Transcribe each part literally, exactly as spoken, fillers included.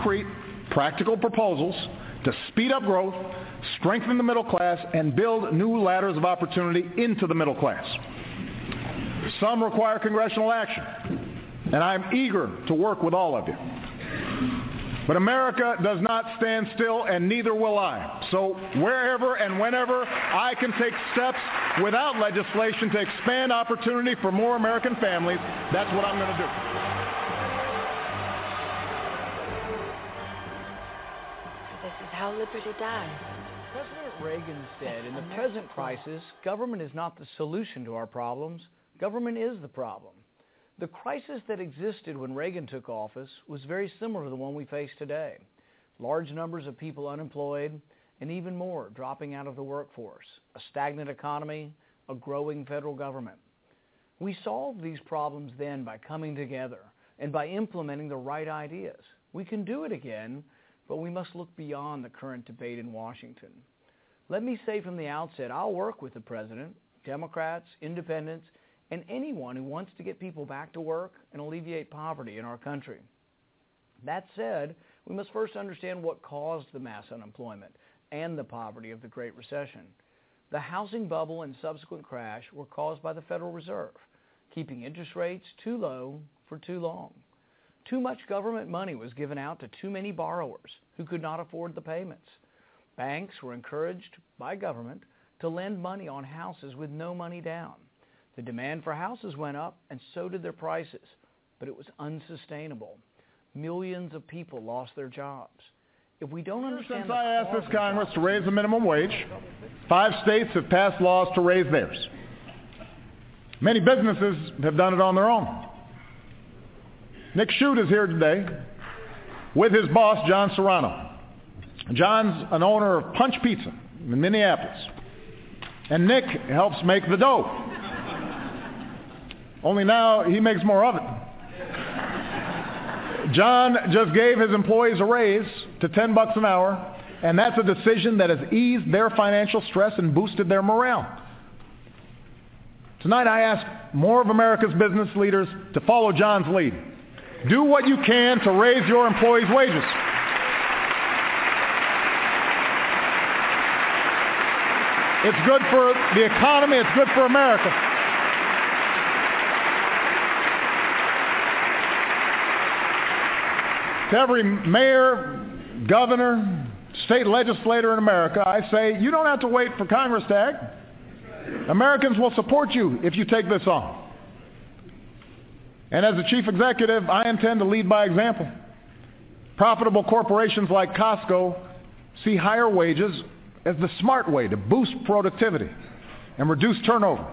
concrete, practical proposals to speed up growth, strengthen the middle class, and build new ladders of opportunity into the middle class. Some require congressional action, and I'm eager to work with all of you. But America does not stand still, and neither will I. So wherever and whenever I can take steps without legislation to expand opportunity for more American families, that's what I'm going to do. This is how liberty dies. President Reagan said, in the present crisis, government is not the solution to our problems. Government is the problem. The crisis that existed when Reagan took office was very similar to the one we face today. Large numbers of people unemployed, and even more dropping out of the workforce, a stagnant economy, a growing federal government. We solved these problems then by coming together and by implementing the right ideas. We can do it again, but we must look beyond the current debate in Washington. Let me say from the outset, I'll work with the President, Democrats, Independents, and anyone who wants to get people back to work and alleviate poverty in our country. That said, we must first understand what caused the mass unemployment and the poverty of the Great Recession. The housing bubble and subsequent crash were caused by the Federal Reserve, keeping interest rates too low for too long. Too much government money was given out to too many borrowers who could not afford the payments. Banks were encouraged by government to lend money on houses with no money down. The demand for houses went up, and so did their prices, but it was unsustainable. Millions of people lost their jobs. If we don't understand Since I asked this Congress to raise the minimum wage, five states have passed laws to raise theirs. Many businesses have done it on their own. Nick Shute is here today with his boss, John Serrano. John's an owner of Punch Pizza in Minneapolis, and Nick helps make the dough. Only now he makes more of it. John just gave his employees a raise to ten bucks an hour, and that's a decision that has eased their financial stress and boosted their morale. Tonight I ask more of America's business leaders to follow John's lead. Do what you can to raise your employees' wages. It's good for the economy, it's good for America. To every mayor, governor, state legislator in America, I say, you don't have to wait for Congress to act. Americans will support you if you take this on. And as the chief executive, I intend to lead by example. Profitable corporations like Costco see higher wages as the smart way to boost productivity and reduce turnover.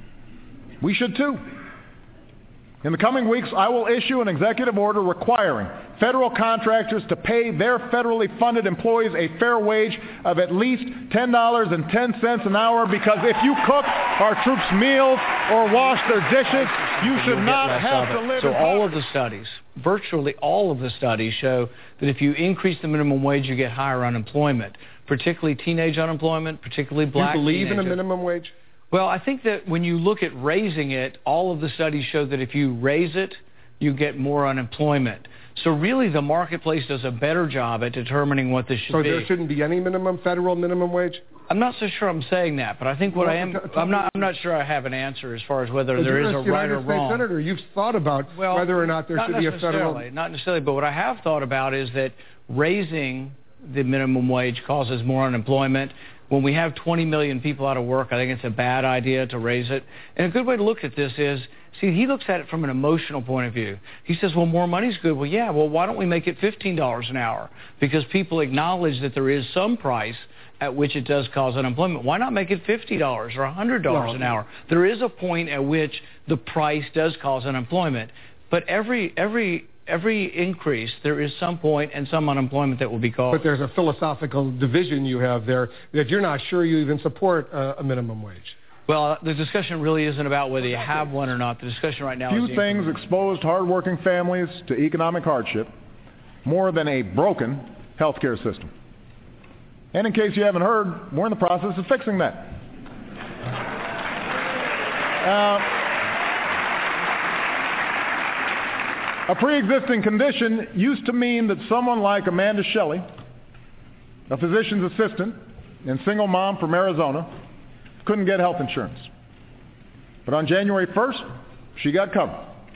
We should too. In the coming weeks, I will issue an executive order requiring federal contractors to pay their federally funded employees a fair wage of at least ten dollars and ten cents an hour, because if you cook our troops' meals or wash their dishes, you should not have to live in poverty. So all of the studies, virtually all of the studies show that if you increase the minimum wage, you get higher unemployment, particularly teenage unemployment, particularly black teenagers. You believe teenagers. in a minimum wage? Well, I think that when you look at raising it, all of the studies show that if you raise it, you get more unemployment. So really the marketplace does a better job at determining what this should so be. So there shouldn't be any minimum, federal minimum wage? I'm not so sure I'm saying that, but I think what well, I am, I'm not, I'm not sure I have an answer as far as whether there is a right United or States wrong. Senator, you've thought about well, whether or not there not should be a federal... Not necessarily, but what I have thought about is that raising the minimum wage causes more unemployment. When we have twenty million people out of work, I think it's a bad idea to raise it. And a good way to look at this is, see, he looks at it from an emotional point of view. He says, well, more money's good. Well, yeah, well, why don't we make it fifteen dollars an hour? Because people acknowledge that there is some price at which it does cause unemployment. Why not make it fifty dollars or one hundred dollars no. an hour? There is a point at which the price does cause unemployment. But every every every increase, there is some point and some unemployment that will be caused. But there's a philosophical division you have there that you're not sure you even support uh, a minimum wage. Well, the discussion really isn't about whether you have one or not. The discussion right now Few is... Few things exposed hardworking families to economic hardship more than a broken health care system. And in case you haven't heard, we're in the process of fixing that. Uh, A pre-existing condition used to mean that someone like Amanda Shelley, a physician's assistant and single mom from Arizona, couldn't get health insurance. But on January first, she got covered.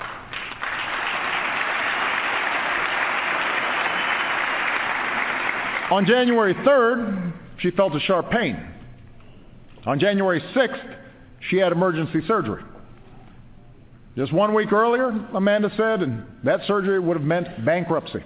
On January third, she felt a sharp pain. On January sixth, she had emergency surgery. Just one week earlier, Amanda said, and that surgery would have meant bankruptcy.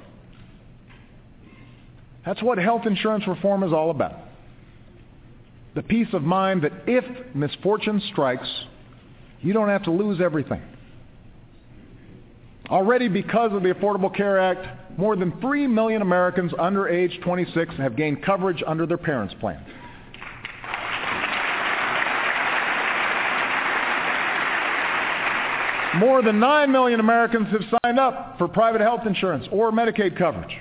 That's what health insurance reform is all about. The peace of mind that if misfortune strikes, you don't have to lose everything. Already, because of the Affordable Care Act, more than three million Americans under age twenty-six have gained coverage under their parents' plan. More than nine million Americans have signed up for private health insurance or Medicaid coverage.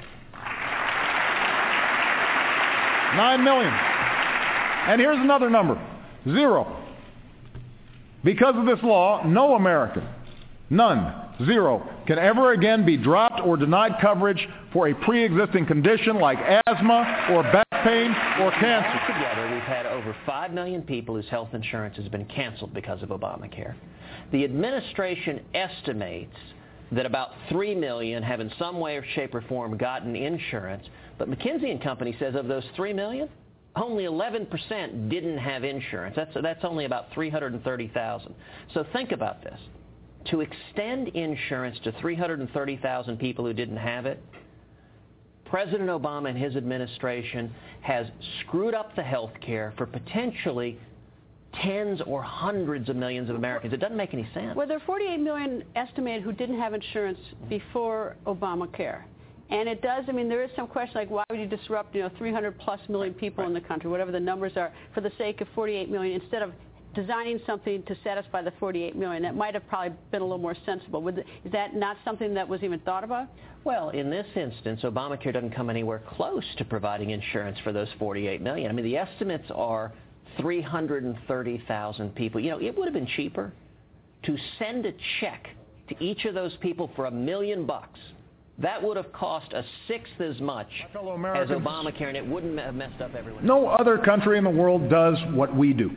Nine million. And here's another number. Zero. Because of this law, no American, none, zero, can ever again be dropped or denied coverage for a pre-existing condition like asthma or back pain or cancer. Together, we've had over five million people whose health insurance has been canceled because of Obamacare. The administration estimates that about three million have in some way or shape or form gotten insurance, but McKinsey and Company says of those three million, only eleven percent didn't have insurance. That's, that's only about three hundred thirty thousand. So think about this. To extend insurance to three hundred thirty thousand people who didn't have it, President Obama and his administration has screwed up the health care for potentially tens or hundreds of millions of Americans. It doesn't make any sense. Well, there are forty-eight million estimated who didn't have insurance before Obamacare. And it does, I mean, there is some question like why would you disrupt, you know, three hundred plus million people in the country, whatever the numbers are, for the sake of forty-eight million, instead of designing something to satisfy the forty-eight million. That might have probably been a little more sensible. Would the, is that not something that was even thought about? Well, in this instance, Obamacare doesn't come anywhere close to providing insurance for those forty-eight million. I mean, the estimates are three hundred thirty thousand people. You know, it would have been cheaper to send a check to each of those people for a million bucks. That would have cost a sixth as much as Obamacare, and it wouldn't have messed up everyone. No other country in the world does what we do.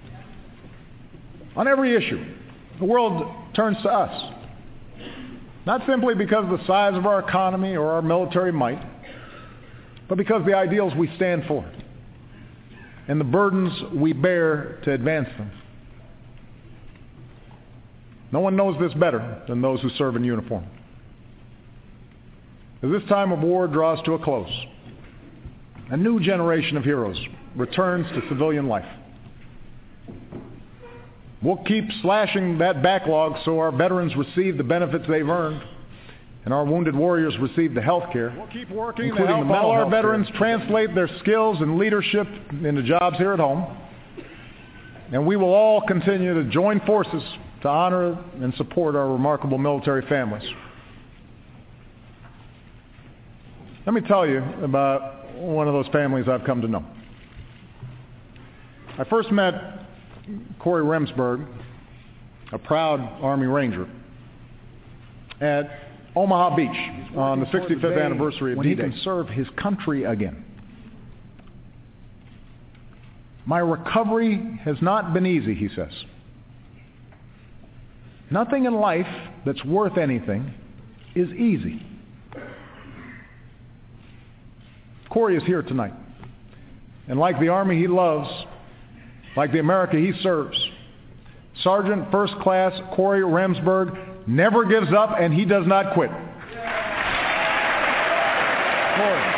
On every issue, the world turns to us. Not simply because of the size of our economy or our military might, but because of the ideals we stand for and the burdens we bear to advance them. No one knows this better than those who serve in uniform. As this time of war draws to a close, a new generation of heroes returns to civilian life. We'll keep slashing that backlog so our veterans receive the benefits they've earned and our wounded warriors receive the health care, we'll keep working including to help all our veterans translate their skills and leadership into jobs here at home. And we will all continue to join forces to honor and support our remarkable military families. Let me tell you about one of those families I've come to know. I first met Corey Remsburg, a proud Army Ranger, at Omaha Beach on the sixty-fifth anniversary of D-Day. When he can serve his country again. My recovery has not been easy, he says. Nothing in life that's worth anything is easy. Corey is here tonight. And like the Army he loves, like the America he serves, Sergeant First Class Corey Remsburg never gives up and he does not quit. Corey.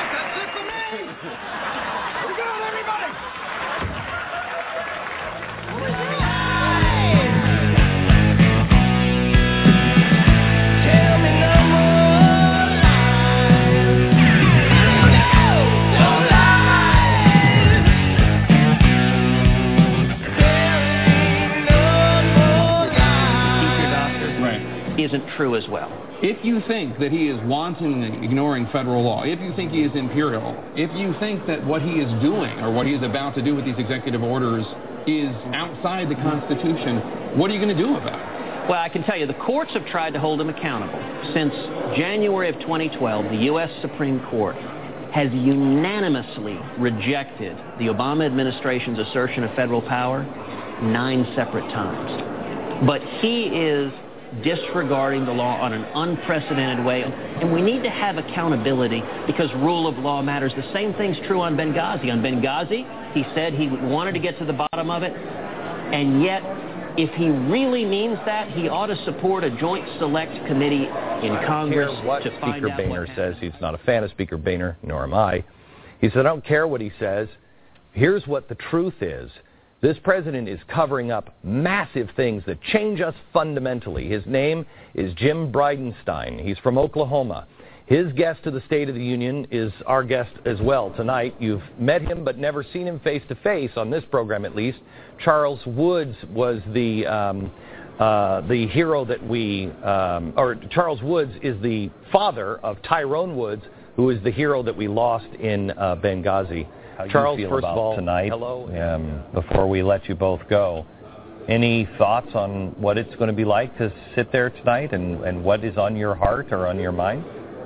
Isn't true as well. If you think that he is wantonly ignoring federal law, if you think he is imperial, if you think that what he is doing or what he is about to do with these executive orders is outside the Constitution, what are you going to do about it? Well, I can tell you, the courts have tried to hold him accountable. Since January of twenty twelve, the U S Supreme Court has unanimously rejected the Obama administration's assertion of federal power nine separate times. But he is disregarding the law on an unprecedented way, and we need to have accountability because rule of law matters. The same thing's true on Benghazi. On Benghazi, he said he wanted to get to the bottom of it, and yet if he really means that, he ought to support a joint select committee in Congress what to find Speaker out Boehner what says. He's not a fan of Speaker Boehner, nor am I. He said, I don't care what he says. Here's what the truth is. This president is covering up massive things that change us fundamentally. His name is Jim Bridenstine. He's from Oklahoma. His guest to the State of the Union is our guest as well tonight. You've met him but never seen him face to face, on this program at least. Charles Woods was the um, uh, the hero that we, um, or Charles Woods is the father of Tyrone Woods, who is the hero that we lost in uh, Benghazi. How Charles, do you feel first about of all, tonight, hello. Um, before we let you both go, any thoughts on what it's going to be like to sit there tonight and, and what is on your heart or on your mind?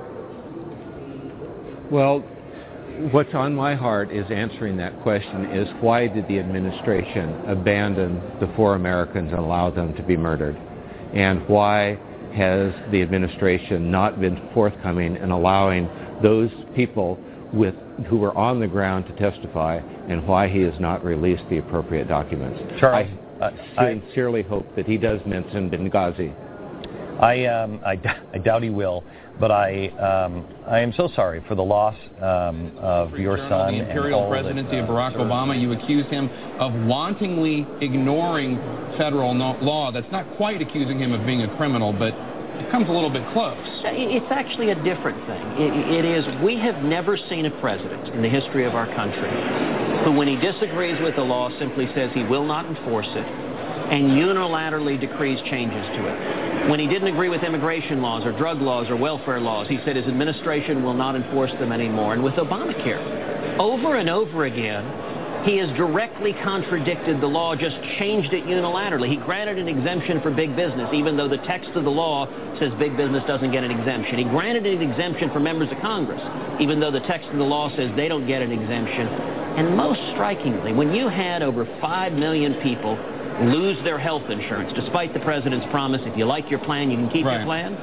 Well, what's on my heart is answering that question is why did the administration abandon the four Americans and allow them to be murdered? And why has the administration not been forthcoming in allowing those people with who were on the ground to testify, and why he has not released the appropriate documents? Charles, I uh, sincerely I, hope that he does mention Benghazi. I, um, I, I doubt he will, but I um, I am so sorry for the loss um, of your son. The imperial presidency that, uh, of Barack Obama, you accuse him of wantonly ignoring federal no- law. That's not quite accusing him of being a criminal, but it comes a little bit close. It's actually a different thing. It, it is, we have never seen a president in the history of our country who, when he disagrees with the law, simply says he will not enforce it and unilaterally decrees changes to it. When he didn't agree with immigration laws or drug laws or welfare laws, he said his administration will not enforce them anymore. And with Obamacare, over and over again, he has directly contradicted the law, just changed it unilaterally. He granted an exemption for big business, even though the text of the law says big business doesn't get an exemption. He granted an exemption for members of Congress, even though the text of the law says they don't get an exemption. And most strikingly, when you had over five million people lose their health insurance, despite the president's promise, if you like your plan, you can keep right. your plan,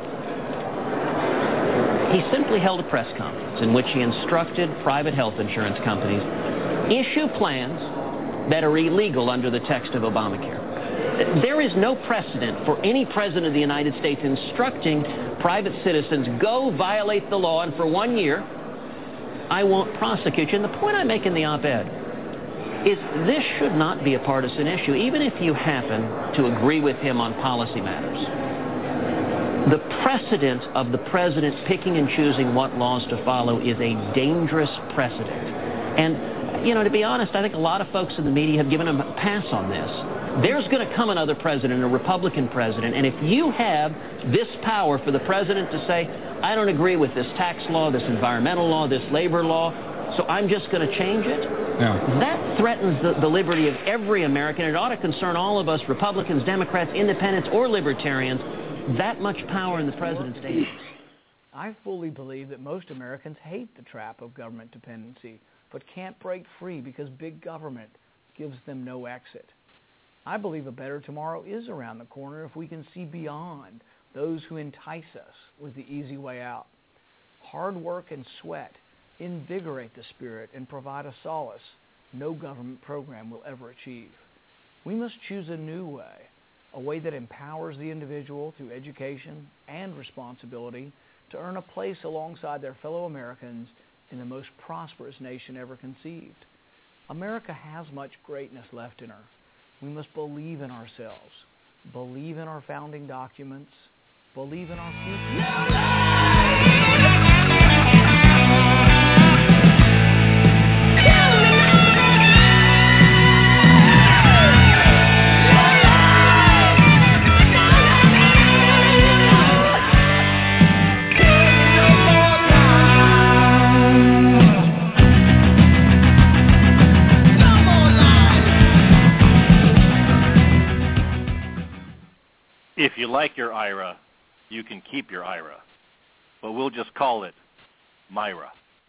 he simply held a press conference in which he instructed private health insurance companies issue plans that are illegal under the text of Obamacare. There is no precedent for any president of the United States instructing private citizens, go violate the law, and for one year, I won't prosecute you. And the point I make in the op-ed is this should not be a partisan issue, even if you happen to agree with him on policy matters. The precedent of the president picking and choosing what laws to follow is a dangerous precedent. And you know, to be honest, I think a lot of folks in the media have given him a pass on this. There's going to come another president, a Republican president, and if you have this power for the president to say, I don't agree with this tax law, this environmental law, this labor law, so I'm just going to change it, yeah. that threatens the, the liberty of every American. It ought to concern all of us, Republicans, Democrats, Independents, or Libertarians. That much power in the president's hands. I fully believe that most Americans hate the trap of government dependency, but can't break free because big government gives them no exit. I believe a better tomorrow is around the corner if we can see beyond those who entice us with the easy way out. Hard work and sweat invigorate the spirit and provide a solace no government program will ever achieve. We must choose a new way, a way that empowers the individual through education and responsibility to earn a place alongside their fellow Americans in the most prosperous nation ever conceived. America has much greatness left in her. We must believe in ourselves, believe in our founding documents, believe in our future. If you like your I R A, you can keep your I R A, but we'll just call it Myra.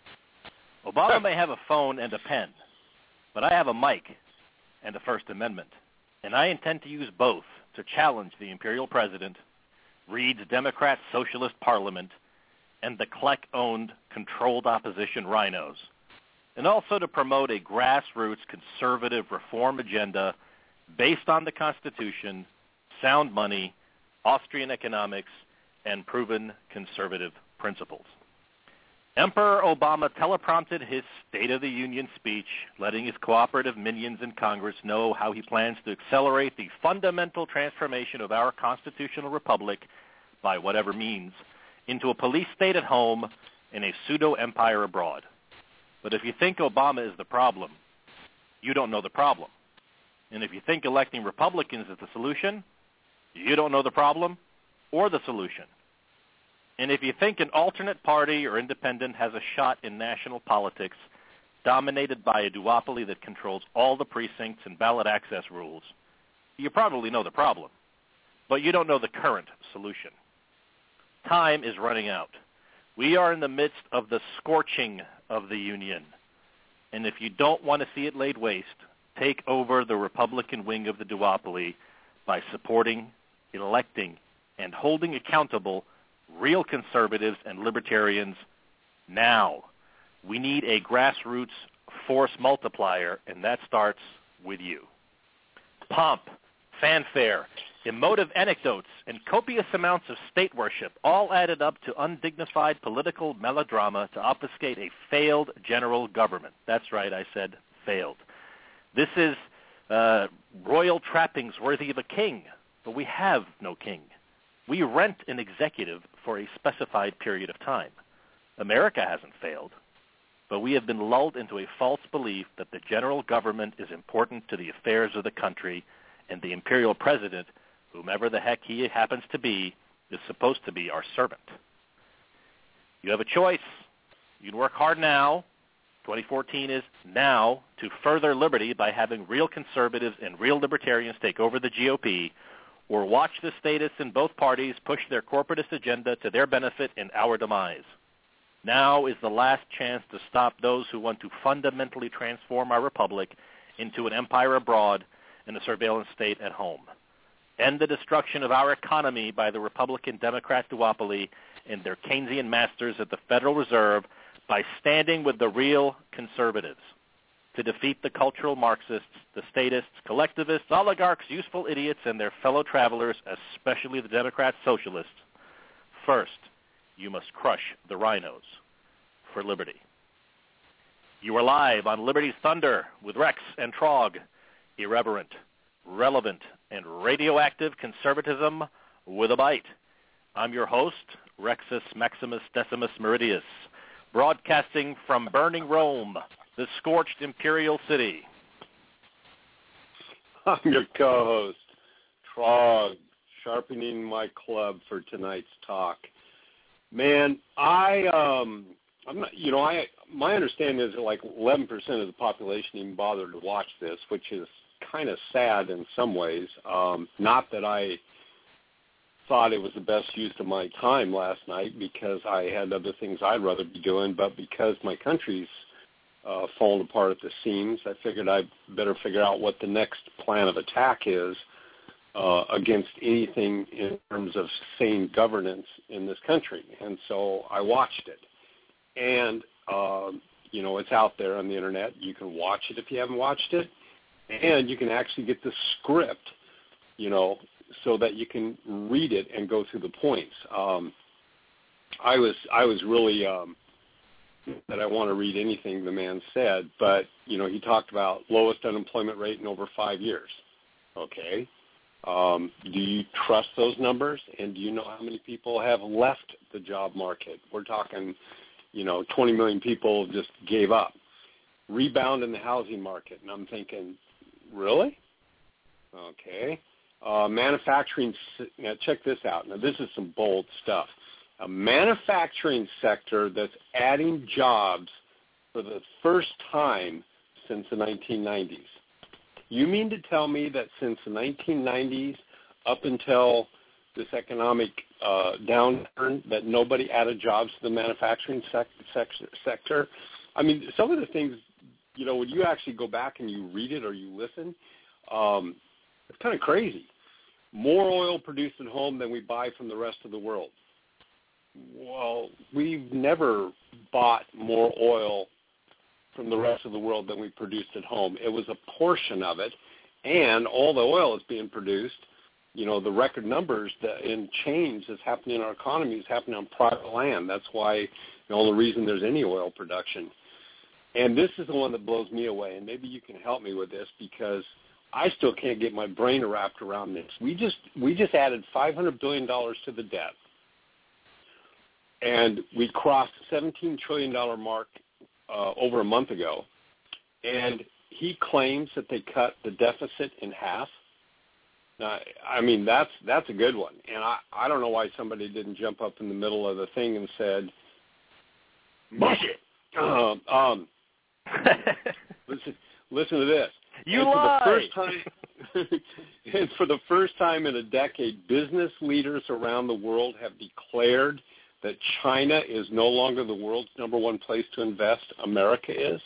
Obama may have a phone and a pen, but I have a mic and a First Amendment, and I intend to use both to challenge the imperial president, Reed's Democrat Socialist Parliament, and the Kleck-owned controlled opposition rhinos, and also to promote a grassroots conservative reform agenda based on the Constitution, sound money, Austrian economics, and proven conservative principles. Emperor Obama teleprompted his State of the Union speech, letting his cooperative minions in Congress know how he plans to accelerate the fundamental transformation of our constitutional republic by whatever means into a police state at home and a pseudo-empire abroad. But if you think Obama is the problem, you don't know the problem. And if you think electing Republicans is the solution, you don't know the problem or the solution. And if you think an alternate party or independent has a shot in national politics dominated by a duopoly that controls all the precincts and ballot access rules, you probably know the problem, but you don't know the current solution. Time is running out. We are in the midst of the scorching of the Union. And if you don't want to see it laid waste, take over the Republican wing of the duopoly by supporting, electing, and holding accountable real conservatives and libertarians now. We need a grassroots force multiplier, and that starts with you. Pomp, fanfare, emotive anecdotes, and copious amounts of state worship all added up to undignified political melodrama to obfuscate a failed general government. That's right, I said failed. This is uh, royal trappings worthy of a king, but we have no king. We rent an executive for a specified period of time. America hasn't failed, but we have been lulled into a false belief that the general government is important to the affairs of the country, and the imperial president, whomever the heck he happens to be, is supposed to be our servant. You have a choice. You can work hard now. twenty fourteen is now to further liberty by having real conservatives and real libertarians take over the G O P, or watch the statists in both parties push their corporatist agenda to their benefit and our demise. Now is the last chance to stop those who want to fundamentally transform our republic into an empire abroad and a surveillance state at home. End the destruction of our economy by the Republican-Democrat duopoly and their Keynesian masters at the Federal Reserve by standing with the real conservatives to defeat the cultural Marxists, the statists, collectivists, oligarchs, useful idiots, and their fellow travelers, especially the Democrat socialists. First, you must crush the rhinos for liberty. You are live on Liberty's Thunder with Rex and Trog, irreverent, relevant, and radioactive conservatism with a bite. I'm your host, Rexus Maximus Decimus Meridius, broadcasting from burning Rome, the scorched imperial city. I'm your co-host, Trog, sharpening my club for tonight's talk. Man, I, um, I'm not, you know, I, my understanding is that like eleven percent of the population even bothered to watch this, which is kind of sad in some ways. Um, not that I thought it was the best use of my time last night because I had other things I'd rather be doing, but because my country's uh, fallen apart at the seams, I figured I'd better figure out what the next plan of attack is uh, against anything in terms of sane governance in this country. And so I watched it. And, uh, you know, it's out there on the Internet. You can watch it if you haven't watched it. And you can actually get the script, you know, so that you can read it and go through the points. Um, I was I was really um, that I want to read anything the man said, but you know he talked about lowest unemployment rate in over five years. Okay, um, do you trust those numbers? And do you know how many people have left the job market? We're talking, you know, twenty million people just gave up. Rebound in the housing market, and I'm thinking, really? Okay. Uh, manufacturing, now check this out. Now, this is some bold stuff. A manufacturing sector that's adding jobs for the first time since the nineteen nineties. You mean to tell me that since the nineteen nineties up until this economic uh, downturn that nobody added jobs to the manufacturing sec- sec- sector. I mean, some of the things, you know, when you actually go back and you read it or you listen, um, it's kind of crazy. More oil produced at home than we buy from the rest of the world. Well, we've never bought more oil from the rest of the world than we produced at home. It was a portion of it, and all the oil that's being produced, you know, the record numbers that in change that's happening in our economy is happening on private land. That's why, you know, the reason there's any oil production. And this is the one that blows me away, and maybe you can help me with this because I still can't get my brain wrapped around this. We just we just added five hundred billion dollars to the debt, and we crossed the seventeen trillion dollars mark uh, over a month ago, and he claims that they cut the deficit in half. Now, I mean, that's that's a good one, and I, I don't know why somebody didn't jump up in the middle of the thing and said, bullshit. Um, um, listen, listen to this. You and lie. For the first time, and for the first time in a decade, business leaders around the world have declared that China is no longer the world's number one place to invest. America is.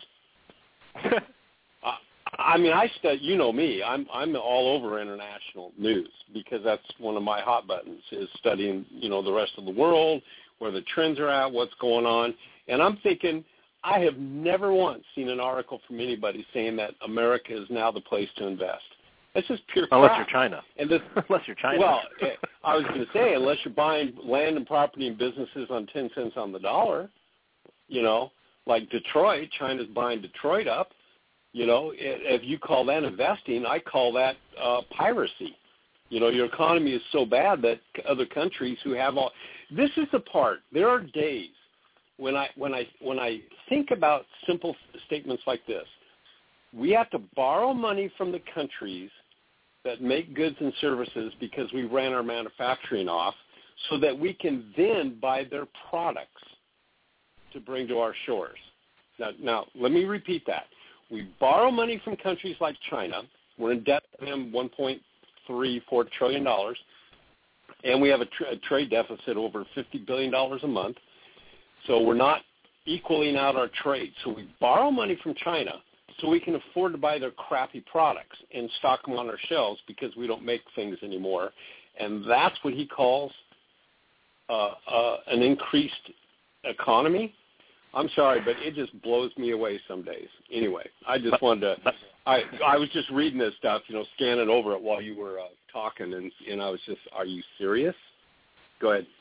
uh, I mean, I stud, you know me. I'm I'm all over international news because that's one of my hot buttons is studying, you know, the rest of the world, where the trends are at, what's going on, and I'm thinking. I have never once seen an article from anybody saying that America is now the place to invest. That's just pure crap. Unless you're China. And this, unless you're China. Well, I was going to say, unless you're buying land and property and businesses on ten cents on the dollar, you know, like Detroit, China's buying Detroit up. You know, if you call that investing, I call that uh, piracy. You know, your economy is so bad that other countries who have all – this is the part. There are days when I when I when I think about simple statements like this. We have to borrow money from the countries that make goods and services because we ran our manufacturing off so that we can then buy their products to bring to our shores. Now, now let me repeat that. We borrow money from countries like China. We're in debt to them one point three four trillion dollars, and we have a, tra- a trade deficit over fifty billion dollars a month. So we're not equaling out our trade. So we borrow money from China so we can afford to buy their crappy products and stock them on our shelves because we don't make things anymore. And that's what he calls uh, uh, an increased economy. I'm sorry, but it just blows me away some days. Anyway, I just wanted to I, – I was just reading this stuff, you know, scanning over it while you were uh, talking, and, and I was just, are you serious? Go ahead.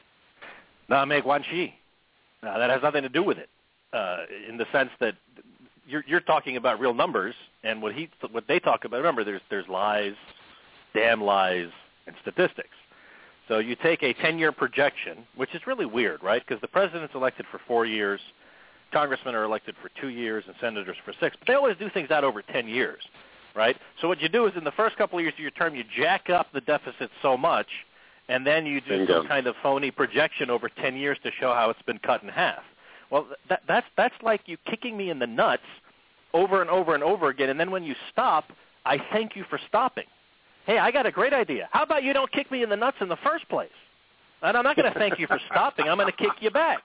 Na Mei Guan Xi. Uh, that has nothing to do with it, uh, in the sense that you're, you're talking about real numbers, and what he, what they talk about. Remember, there's there's lies, damn lies, and statistics. So you take a ten-year projection, which is really weird, right? Because the president's elected for four years, congressmen are elected for two years, and senators for six. But they always do things out over ten years, right? So what you do is in the first couple of years of your term, you jack up the deficit so much. And then you do Bingo. some kind of phony projection over ten years to show how it's been cut in half. Well, that, that's that's like you kicking me in the nuts over and over and over again, and then when you stop, I thank you for stopping. Hey, I got a great idea. How about you don't kick me in the nuts in the first place? And I'm not going to thank you for stopping. I'm going to kick you back.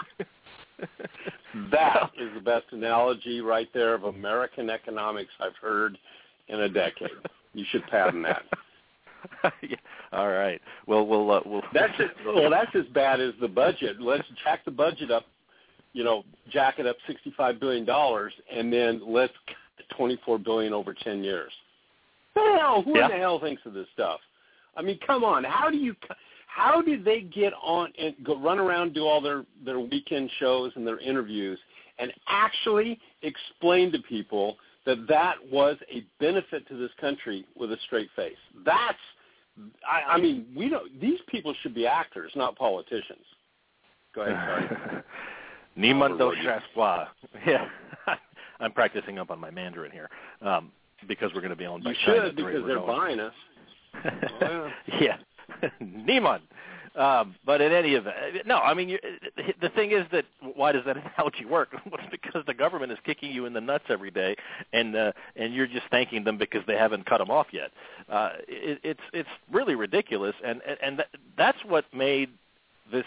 That is the best analogy right there of American economics I've heard in a decade. You should patent that. Yeah. All right. Well, we'll uh, we'll. That's it. Well, that's as bad as the budget. Let's jack the budget up. You know, jack it up sixty-five billion dollars, and then let's cut twenty-four billion dollars over ten years. Who the hell? Who yeah. in the hell thinks of this stuff? I mean, come on. How do you? How did they get on and go run around, do all their their weekend shows and their interviews, and actually explain to people that that was a benefit to this country with a straight face? That's, I, I mean, we don't. These people should be actors, not politicians. Go ahead, sorry. Niemand d'Auchaspois. Yeah, I'm practicing up on my Mandarin here um, because we're going to be owned by you China. should because they're going. buying us. Oh, yeah, yeah. Niemand. Um, but in any event, no, I mean, you, the thing is that why does that analogy work? Well, it's because the government is kicking you in the nuts every day, and uh, and you're just thanking them because they haven't cut them off yet. Uh, it, it's it's really ridiculous, and and, and that, that's what made this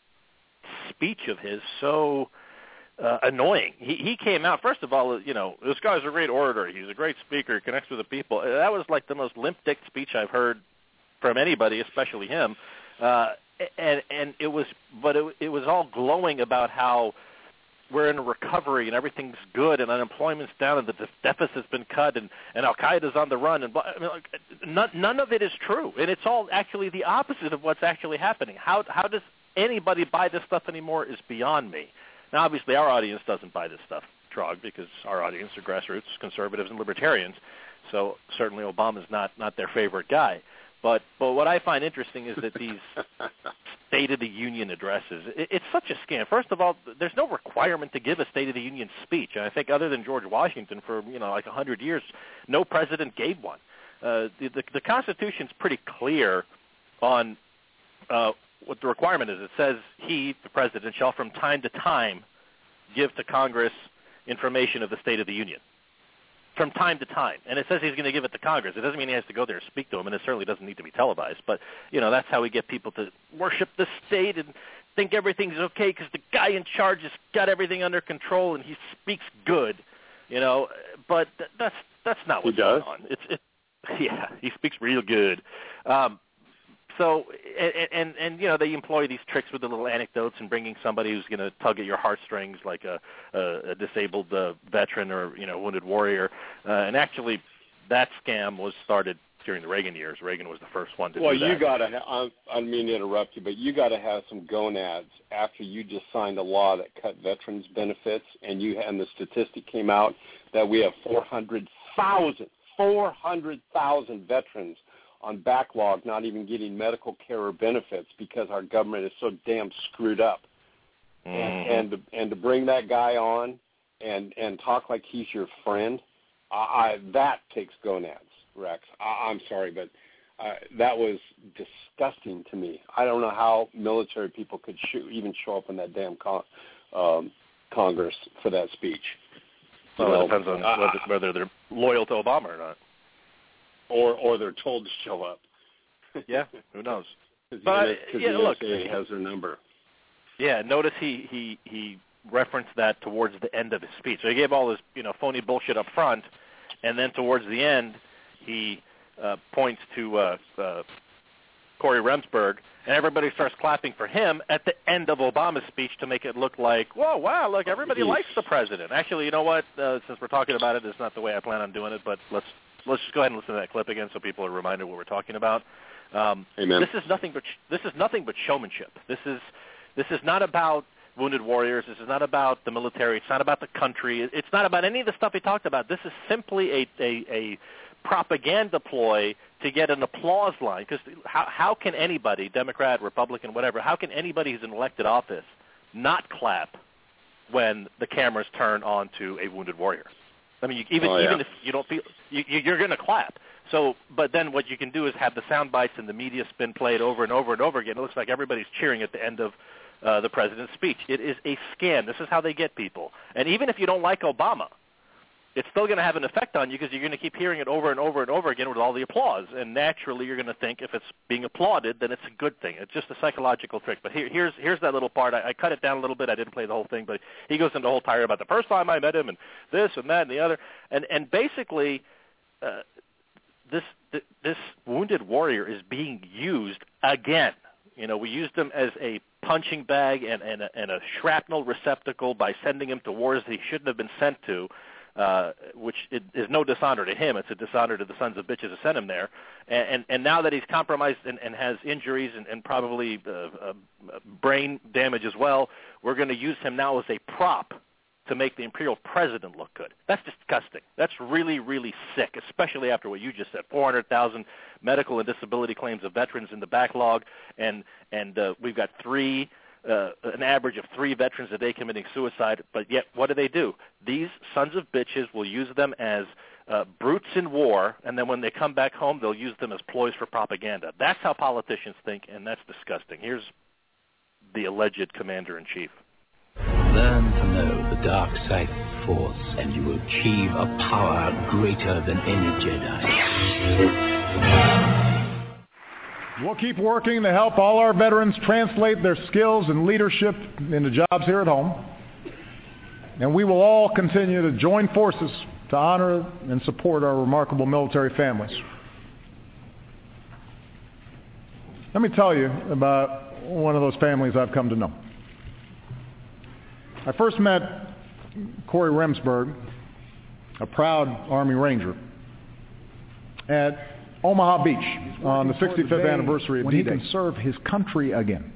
speech of his so uh, annoying. He he came out, first of all, you know, this guy's a great orator. He's a great speaker. He connects with the people. That was like the most limp-dick speech I've heard from anybody, especially him. Uh, and and it was, but it, it was all glowing about how we're in a recovery and everything's good and unemployment's down and the de- deficit's been cut and, and Al-Qaeda's on the run. And I mean, like, none, none of it is true. And it's all actually the opposite of what's actually happening. How how does anybody buy this stuff anymore is beyond me. Now, obviously, our audience doesn't buy this stuff, Trog, because our audience are grassroots conservatives and libertarians. So certainly Obama's not, not their favorite guy. But but what I find interesting is that these State of the Union addresses, it, it's such a scam. First of all, there's no requirement to give a State of the Union speech. And I think other than George Washington for, you know, like one hundred years, no president gave one. Uh, the, the, the Constitution's pretty clear on uh, what the requirement is. It says he, the president, shall from time to time give to Congress information of the State of the Union. From time to time. And it says he's going to give it to Congress. It doesn't mean he has to go there and speak to him, and it certainly doesn't need to be televised. But, you know, that's how we get people to worship the state and think everything's okay because the guy in charge has got everything under control and he speaks good, you know. But th- that's that's not what's going on. It's, it, yeah, he speaks real good. Um, so, and, and, and, you know, they employ these tricks with the little anecdotes and bringing somebody who's going to tug at your heartstrings like a, a, a disabled uh, veteran or, you know, wounded warrior. Uh, and actually, that scam was started during the Reagan years. Reagan was the first one to well, do that. Well, you got to, ha- I don't mean to interrupt you, but you got to have some gonads after you just signed a law that cut veterans' benefits, and you and the statistic came out that we have four hundred thousand, four hundred thousand veterans on backlog, not even getting medical care or benefits because our government is so damn screwed up. Mm. And, and, to, and to bring that guy on and, and talk like he's your friend, I, I, that takes gonads, Rex. I, I'm sorry, but uh, that was disgusting to me. I don't know how military people could sh- even show up in that damn con- um, Congress for that speech. Well, you it know, depends on uh, whether, whether they're loyal to Obama or not. Or, or they're told to show up. Yeah, who knows? Because but the, yeah, the look, N S A has their number. Yeah, notice he, he, he referenced that towards the end of his speech. So he gave all this, you know, phony bullshit up front, and then towards the end, he uh, points to uh, uh, Corey Remsburg, and everybody starts clapping for him at the end of Obama's speech to make it look like, whoa, wow, look, everybody likes the president. Actually, you know what? Uh, since we're talking about it, it's not the way I plan on doing it, but let's let's just go ahead and listen to that clip again so people are reminded what we're talking about. Um, Amen. This is nothing but this is nothing but showmanship. This is this is not about wounded warriors. This is not about the military. It's not about the country. It's not about any of the stuff he talked about. This is simply a a, a propaganda ploy to get an applause line. Because how how can anybody, Democrat, Republican, whatever, how can anybody who's in elected office not clap when the cameras turn on to a wounded warrior? I mean, you, even oh, yeah. even if you don't feel you, you're going to clap. So, but then what you can do is have the sound bites and the media spin played over and over and over again. It looks like everybody's cheering at the end of uh, the president's speech. It is a scam. This is how they get people. And even if you don't like Obama, it's still going to have an effect on you because you're going to keep hearing it over and over and over again with all the applause. And naturally, you're going to think if it's being applauded, then it's a good thing. It's just a psychological trick. But here, here's here's that little part. I, I cut it down a little bit. I didn't play the whole thing, but he goes into a whole tire about the first time I met him and this and that and the other. And and basically, uh, this th- this wounded warrior is being used again. You know, we used him as a punching bag and, and, a, and a shrapnel receptacle by sending him to wars he shouldn't have been sent to. Uh, which it, is no dishonor to him. It's a dishonor to the sons of bitches who sent him there. And, and, and now that he's compromised and, and has injuries and, and probably uh, uh, brain damage as well, we're going to use him now as a prop to make the imperial president look good. That's disgusting. That's really, really sick, especially after what you just said. four hundred thousand medical and disability claims of veterans in the backlog, and, and uh, we've got three uh, an average of three veterans a day committing suicide, but yet what do they do? These sons of bitches will use them as uh, brutes in war, and then when they come back home, they'll use them as ploys for propaganda. That's how politicians think, and that's disgusting. Here's the alleged commander-in-chief. Learn to know the dark side of the Force, and you will achieve a power greater than any Jedi. We'll keep working to help all our veterans translate their skills and leadership into jobs here at home. And we will all continue to join forces to honor and support our remarkable military families. Let me tell you about one of those families I've come to know. I first met Corey Remsburg, a proud Army Ranger, at Omaha Beach on the sixty-fifth anniversary of D-Day. When he can serve his country again.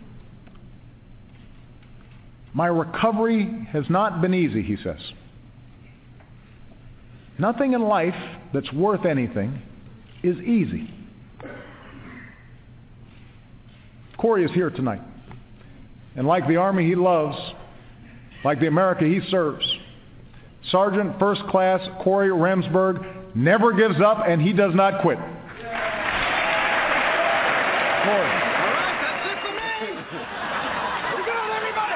My recovery has not been easy, he says. Nothing in life that's worth anything is easy. Corey is here tonight. And like the Army he loves, like the America he serves, Sergeant First Class Corey Remsburg never gives up, and he does not quit. Corey. All right, that's it for me. We're good, everybody.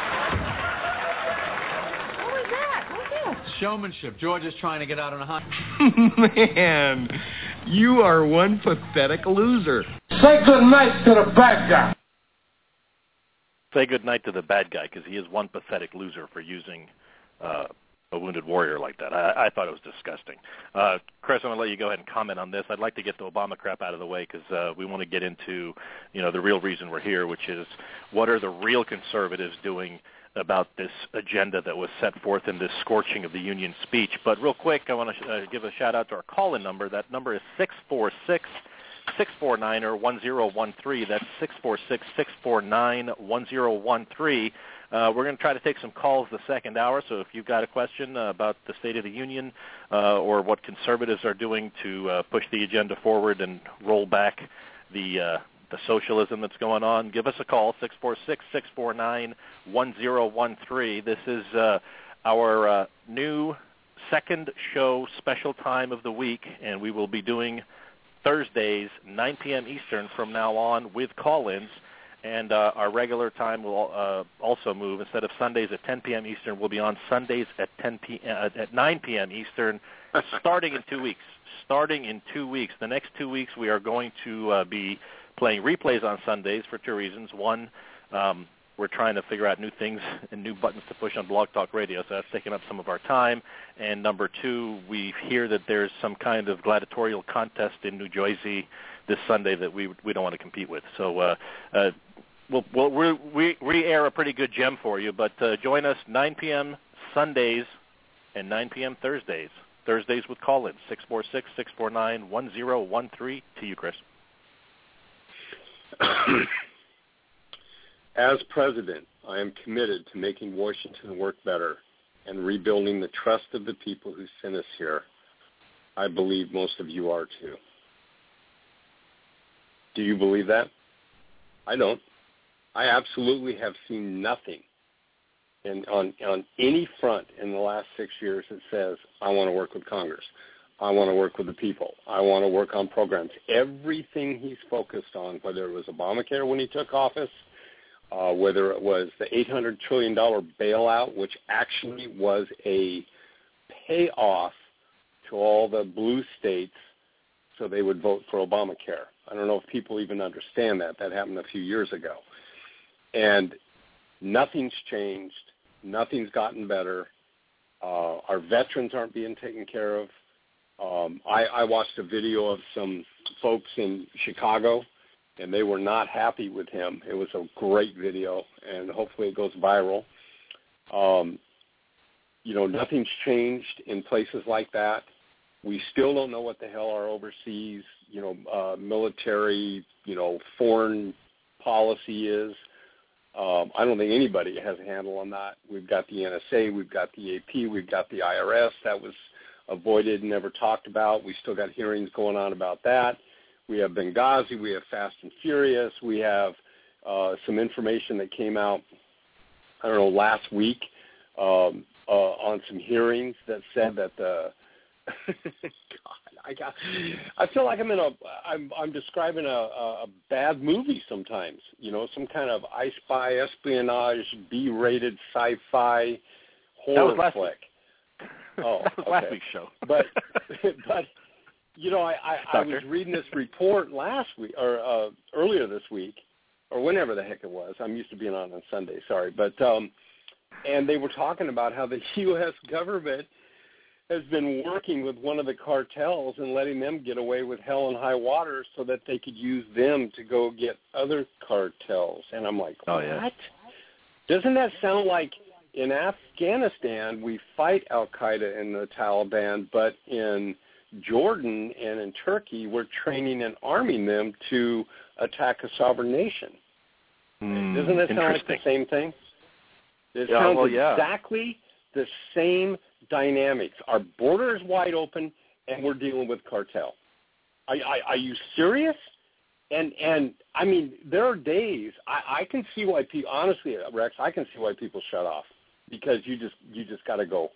What was that? What was that? Showmanship. George is trying to get out on a high. Man, you are one pathetic loser. Say good night to the bad guy. Say good night to the bad guy, because he is one pathetic loser for using uh, a wounded warrior like that. I, I thought it was disgusting. Uh, Chris, I'm going to let you go ahead and comment on this. I'd like to get the Obama crap out of the way because uh, we want to get into, you know, the real reason we're here, which is what are the real conservatives doing about this agenda that was set forth in this scorching of the Union speech. But real quick, I want to uh, give a shout-out to our call-in number. That number is six four six, six four nine, or one zero one three. That's six four six, six four nine, one zero one three. Uh, we're going to try to take some calls the second hour, so if you've got a question uh, about the State of the Union uh, or what conservatives are doing to uh, push the agenda forward and roll back the uh, the socialism that's going on, give us a call, six four six, six four nine, one zero one three. This is uh, our uh, new second show special time of the week, and we will be doing Thursdays, nine p.m. Eastern from now on with call-ins. And uh, our regular time will uh, also move. Instead of Sundays at ten p.m. Eastern, we'll be on Sundays at ten p.m. Uh, at nine p.m. Eastern, starting in two weeks. Starting in two weeks. The next two weeks, we are going to uh, be playing replays on Sundays for two reasons. One, um, we're trying to figure out new things and new buttons to push on Blog Talk Radio, so that's taking up some of our time. And number two, we hear that there's some kind of gladiatorial contest in New Jersey this Sunday that we we don't want to compete with. So uh, uh, we'll, we'll re- re- re-air a pretty good gem for you, but uh, join us nine p.m. Sundays and nine p.m. Thursdays. Thursdays with call-ins, six four six, six four nine, one zero one three. To you, Chris. As president, I am committed to making Washington work better and rebuilding the trust of the people who sent us here. I believe most of you are too. Do you believe that? I don't. I absolutely have seen nothing in, on, on any front in the last six years that says, I want to work with Congress. I want to work with the people. I want to work on programs. Everything he's focused on, whether it was Obamacare when he took office, uh, whether it was the eight hundred trillion dollars bailout, which actually was a payoff to all the blue states so they would vote for Obamacare. I don't know if people even understand that. That happened a few years ago. And nothing's changed. Nothing's gotten better. Uh, our veterans aren't being taken care of. Um, I, I watched a video of some folks in Chicago, and they were not happy with him. It was a great video, and hopefully it goes viral. Um, you know, nothing's changed in places like that. We still don't know what the hell our overseas, you know, uh, military, you know, foreign policy is. Um, I don't think anybody has a handle on that. We've got the N S A, we've got the A P, we've got the I R S. That was avoided and never talked about. We still got hearings going on about that. We have Benghazi. We have Fast and Furious. We have uh, some information that came out, I don't know, last week um, uh, on some hearings that said that the God, I got, I feel like I'm in a, I'm, I'm describing a, a bad movie sometimes, you know, some kind of I Spy, espionage, B-rated sci-fi horror that was last flick. Week. Oh, that was okay. last week's show. But, but you know, I, I, I was reading this report last week, or uh, earlier this week, or whenever the heck it was. I'm used to being on on Sunday, sorry. But, um, and they were talking about how the U S government has been working with one of the cartels and letting them get away with hell and high water so that they could use them to go get other cartels. And I'm like, oh, what? Yeah. Doesn't that sound like in Afghanistan we fight al-Qaeda and the Taliban, but in Jordan and in Turkey we're training and arming them to attack a sovereign nation? Mm, Doesn't that sound like the same thing? It yeah, sounds well, yeah. exactly the same dynamics. Our border is wide open, and we're dealing with cartel. Are, are, are you serious? And and I mean, there are days I, I can see why people. Honestly, Rex, I can see why people shut off because you just you just got to go.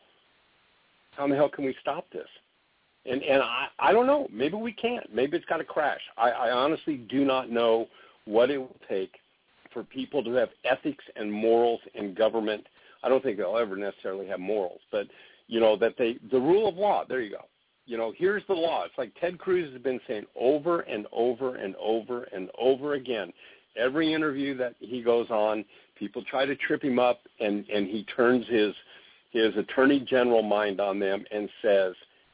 How in the hell can we stop this? And and I, I don't know. Maybe we can't. Maybe it's got to crash. I, I honestly do not know what it will take for people to have ethics and morals in government. I don't think they'll ever necessarily have morals, but you know, that they, the rule of law, there you go. You know, here's the law. It's like Ted Cruz has been saying over and over and over and over again. Every interview that he goes on, people try to trip him up, and, and he turns his his attorney general mind on them and says,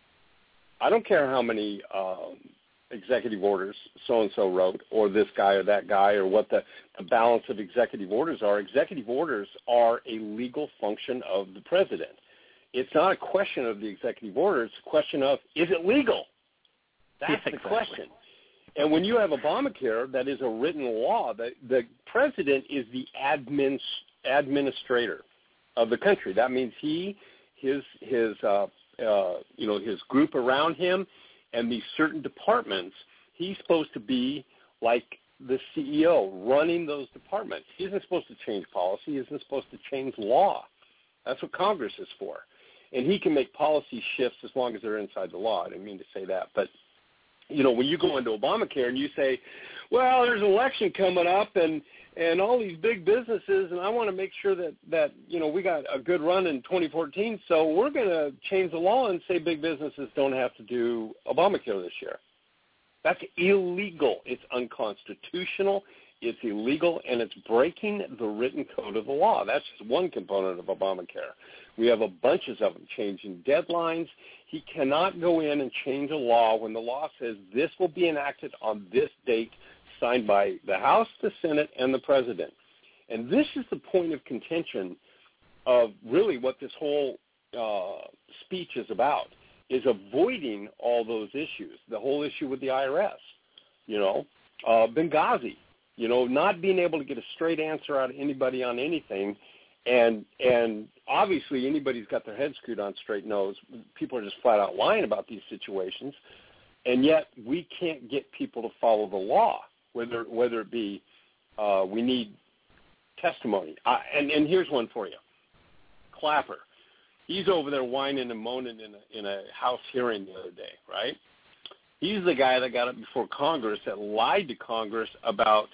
I don't care how many um, executive orders so-and-so wrote, or this guy or that guy, or what the, the balance of executive orders are. Executive orders are a legal function of the president. It's not a question of the executive order. It's a question of, is it legal? That's yeah, the exactly. question. And when you have Obamacare, that is a written law. The, the president is the admin, administrator of the country. That means he, his, his, uh, uh, you know, his group around him, and these certain departments, he's supposed to be like the C E O running those departments. He isn't supposed to change policy. He isn't supposed to change law. That's what Congress is for. And he can make policy shifts as long as they're inside the law. I didn't mean to say that. But, you know, when you go into Obamacare and you say, well, there's an election coming up and, and all these big businesses, and I want to make sure that, that, you know, we got a good run in twenty fourteen, so we're going to change the law and say big businesses don't have to do Obamacare this year. That's illegal. It's unconstitutional. It's illegal, and it's breaking the written code of the law. That's just one component of Obamacare. We have a bunches of them changing deadlines. He cannot go in and change a law when the law says this will be enacted on this date, signed by the House, the Senate, and the President. And this is the point of contention of really what this whole uh, speech is about, is avoiding all those issues, the whole issue with the I R S, you know, uh, Benghazi. You know, not being able to get a straight answer out of anybody on anything, and and obviously anybody's got their head screwed on straight nose. People are just flat out lying about these situations, and yet we can't get people to follow the law, whether whether it be uh, we need testimony. Uh, and, and here's one for you. Clapper. He's over there whining and moaning in a, in a House hearing the other day, right? He's the guy that got up before Congress that lied to Congress about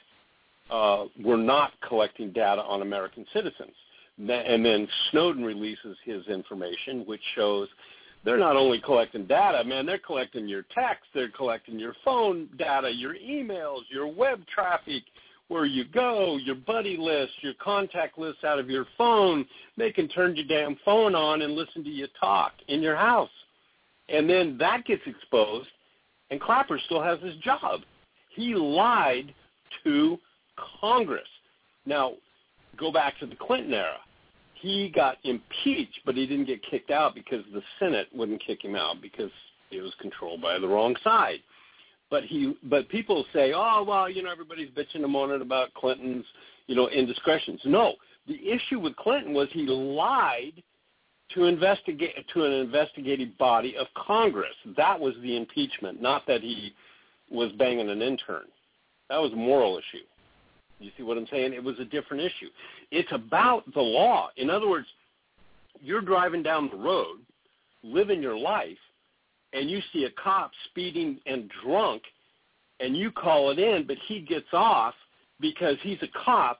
uh, we're not collecting data on American citizens. And then Snowden releases his information, which shows they're not only collecting data, man, they're collecting your text, they're collecting your phone data, your emails, your web traffic, where you go, your buddy list, your contact list out of your phone. They can turn your damn phone on and listen to you talk in your house. And then that gets exposed, and Clapper still has his job. He lied to Congress. Now, go back to the Clinton era. He got impeached, but he didn't get kicked out because the Senate wouldn't kick him out because it was controlled by the wrong side. But he, but people say, oh, well, you know, everybody's bitching and moaning about Clinton's, you know, indiscretions. No, the issue with Clinton was he lied to investigate to an investigative body of Congress. That was the impeachment, not that he was banging an intern. That was a moral issue. You see what I'm saying? It was a different issue. It's about the law. In other words, you're driving down the road, living your life, and you see a cop speeding and drunk, and you call it in, but he gets off because he's a cop,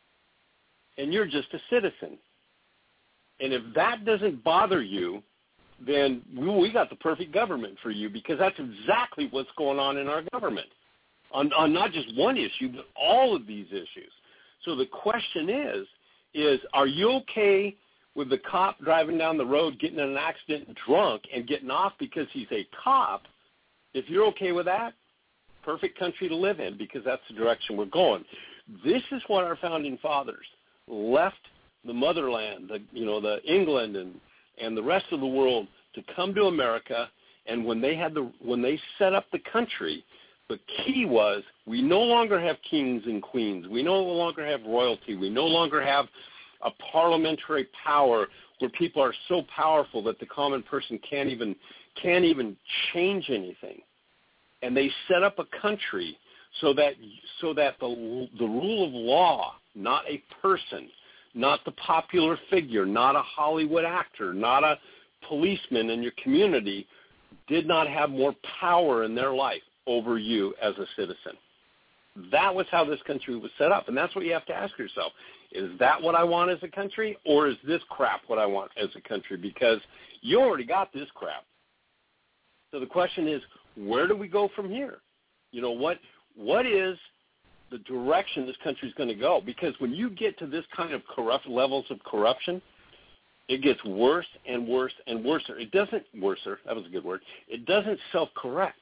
and you're just a citizen. And if that doesn't bother you, then we got the perfect government for you, because that's exactly what's going on in our government, on, on not just one issue, but all of these issues. So the question is, is are you okay with the cop driving down the road, getting in an accident drunk and getting off because he's a cop? If you're okay with that, perfect country to live in, because that's the direction we're going. This is what our founding fathers left the motherland, the, you know, the England and, and the rest of the world to come to America. And when they had the when they set up the country, the key was we no longer have kings and queens. We no longer have royalty. We no longer have a parliamentary power where people are so powerful that the common person can't even can't even change anything. And they set up a country so that so that the the rule of law, not a person, not the popular figure, not a Hollywood actor, not a policeman in your community, did not have more power in their life over you as a citizen. That was how this country was set up, and that's what you have to ask yourself. Is that what I want as a country, or is this crap what I want as a country? Because you already got this crap. So the question is, where do we go from here? You know, what what is the direction this country is going to go? Because when you get to this kind of corrupt levels of corruption, it gets worse and worse and worse. It doesn't worser. That was a good word. It doesn't self-correct.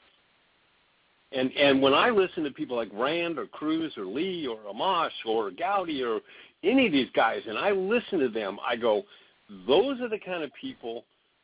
And and when I listen to people like Rand or Cruz or Lee or Amash or Gowdy or any of these guys, and I listen to them, I go, those are the kind of people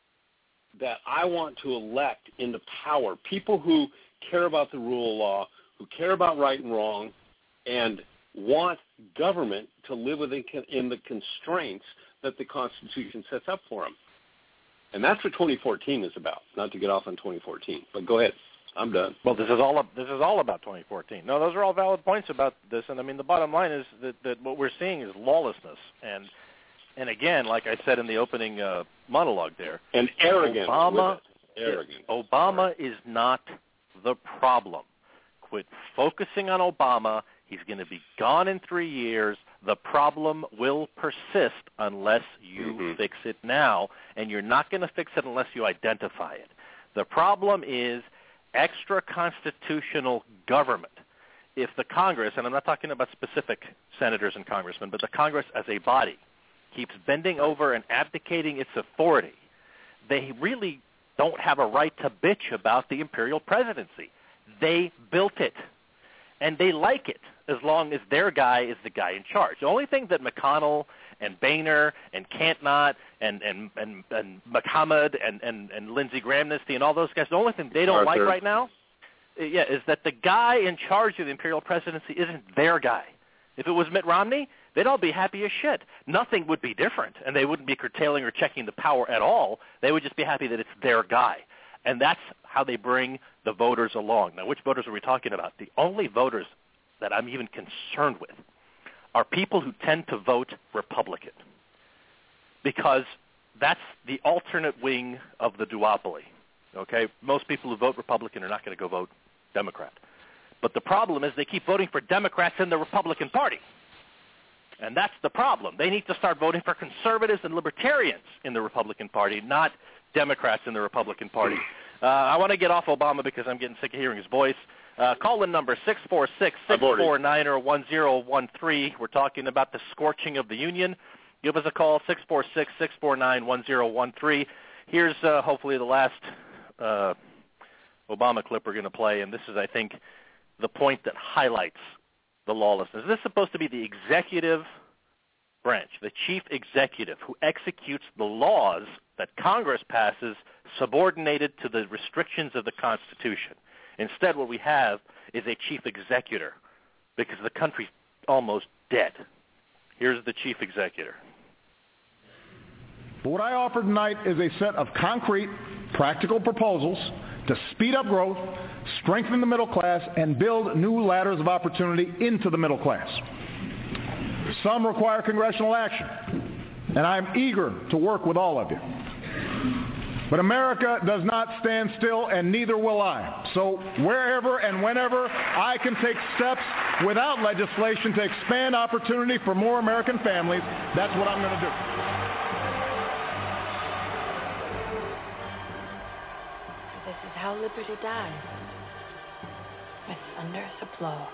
that I want to elect into power. People who care about the rule of law, who care about right and wrong, and want government to live within in the constraints that the Constitution sets up for them. And that's what twenty fourteen is about. Not to get off on twenty fourteen, but go ahead. I'm done. Well, this is all this is all about twenty fourteen. No, those are all valid points about this, and I mean the bottom line is that, that what we're seeing is lawlessness, and and again, like I said in the opening uh, monologue there, and arrogance. Obama, arrogance. Obama is not the problem. Quit focusing on Obama. He's going to be gone in three years. The problem will persist unless you mm-hmm. fix it now, and you're not going to fix it unless you identify it. The problem is extra-constitutional government. If the Congress, and I'm not talking about specific senators and congressmen, but the Congress as a body, keeps bending over and abdicating its authority, they really don't have a right to bitch about the imperial presidency. They built it, and they like it as long as their guy is the guy in charge. The only thing that McConnell and Boehner and Cantnott and and and, and Mohammed and, and, and Lindsey Graham-Nisty and all those guys, the only thing they don't Arthur. like right now yeah, is that the guy in charge of the imperial presidency isn't their guy. If it was Mitt Romney, they'd all be happy as shit. Nothing would be different, and they wouldn't be curtailing or checking the power at all. They would just be happy that it's their guy. And that's how they bring the voters along. Now, which voters are we talking about? The only voters that I'm even concerned with are people who tend to vote Republican, because that's the alternate wing of the duopoly. Okay? Most people who vote Republican are not going to go vote Democrat. But the problem is they keep voting for Democrats in the Republican Party. And that's the problem. They need to start voting for conservatives and libertarians in the Republican Party, not Democrats in the Republican Party. Uh, I want to get off Obama because I'm getting sick of hearing his voice. Uh, call-in number six four six, six four nine, one zero one three. We're talking about the scorching of the Union. Give us a call, six four six, six four nine, one zero one three. Here's uh, hopefully the last uh, Obama clip we're going to play, and this is, I think, the point that highlights the lawlessness. This is supposed to be the executive branch, the chief executive, who executes the laws that Congress passes subordinated to the restrictions of the Constitution. Instead, what we have is a chief executor, because the country's almost dead. Here's the chief executor. But what I offer tonight is a set of concrete, practical proposals to speed up growth, strengthen the middle class, and build new ladders of opportunity into the middle class. Some require congressional action, and I'm eager to work with all of you. But America does not stand still, and neither will I. So wherever and whenever I can take steps without legislation to expand opportunity for more American families, that's what I'm going to do. This is how liberty dies. With thunderous applause.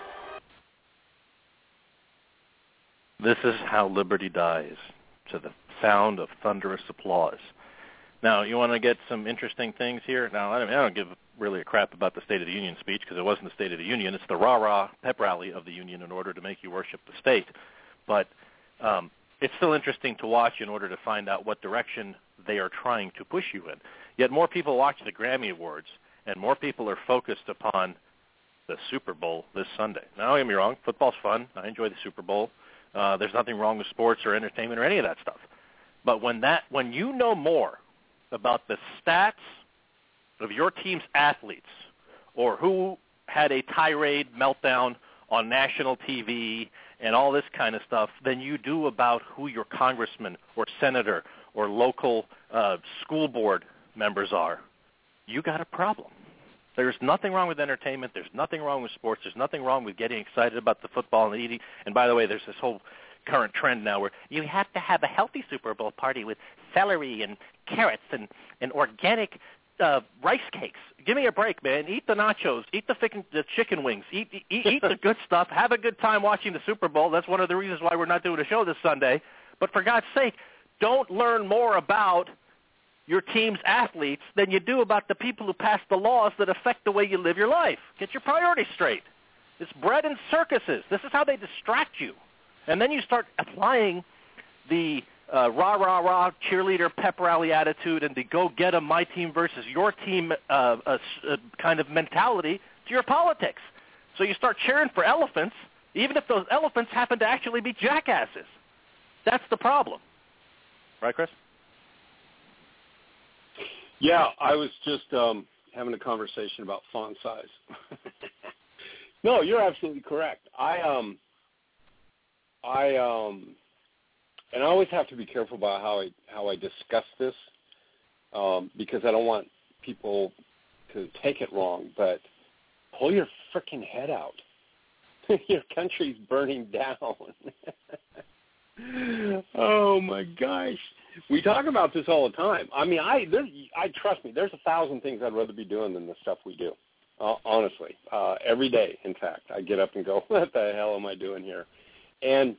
This is how liberty dies, to the sound of thunderous applause. Now, you want to get some interesting things here? Now, I don't, I don't give really a crap about the State of the Union speech because it wasn't the State of the Union. It's the rah-rah pep rally of the Union in order to make you worship the state. But um, it's still interesting to watch in order to find out what direction they are trying to push you in. Yet more people watch the Grammy Awards, and more people are focused upon the Super Bowl this Sunday. Now, don't get me wrong. Football's fun. I enjoy the Super Bowl. Uh, there's nothing wrong with sports or entertainment or any of that stuff. But when that, when you know more about the stats of your team's athletes or who had a tirade meltdown on national T V and all this kind of stuff than you do about who your congressman or senator or local uh, school board members are, you got a problem. There's nothing wrong with entertainment. There's nothing wrong with sports. There's nothing wrong with getting excited about the football and eating. And by the way, there's this whole current trend now where you have to have a healthy Super Bowl party with celery and carrots and, and organic uh, rice cakes. Give me a break, man. Eat the nachos. Eat the, fic- the chicken wings. Eat, eat, eat the good stuff. Have a good time watching the Super Bowl. That's one of the reasons why we're not doing a show this Sunday. But for God's sake, don't learn more about your team's athletes than you do about the people who pass the laws that affect the way you live your life. Get your priorities straight. It's bread and circuses. This is how they distract you. And then you start applying the uh, rah, rah, rah, cheerleader pep rally attitude and the go get 'em, my team versus your team uh, uh, uh, kind of mentality to your politics. So you start cheering for elephants, even if those elephants happen to actually be jackasses. That's the problem. Right, Chris? Yeah, I was just um, having a conversation about font size. No, you're absolutely correct. I um, I um, and I always have to be careful about how I how I discuss this um, because I don't want people to take it wrong. But pull your freaking head out. Your country's burning down. Oh my gosh. We talk about this all the time. I mean, I there, I trust me. There's a thousand things I'd rather be doing than the stuff we do. Uh, honestly, uh, every day. In fact, I get up and go, "What the hell am I doing here?" And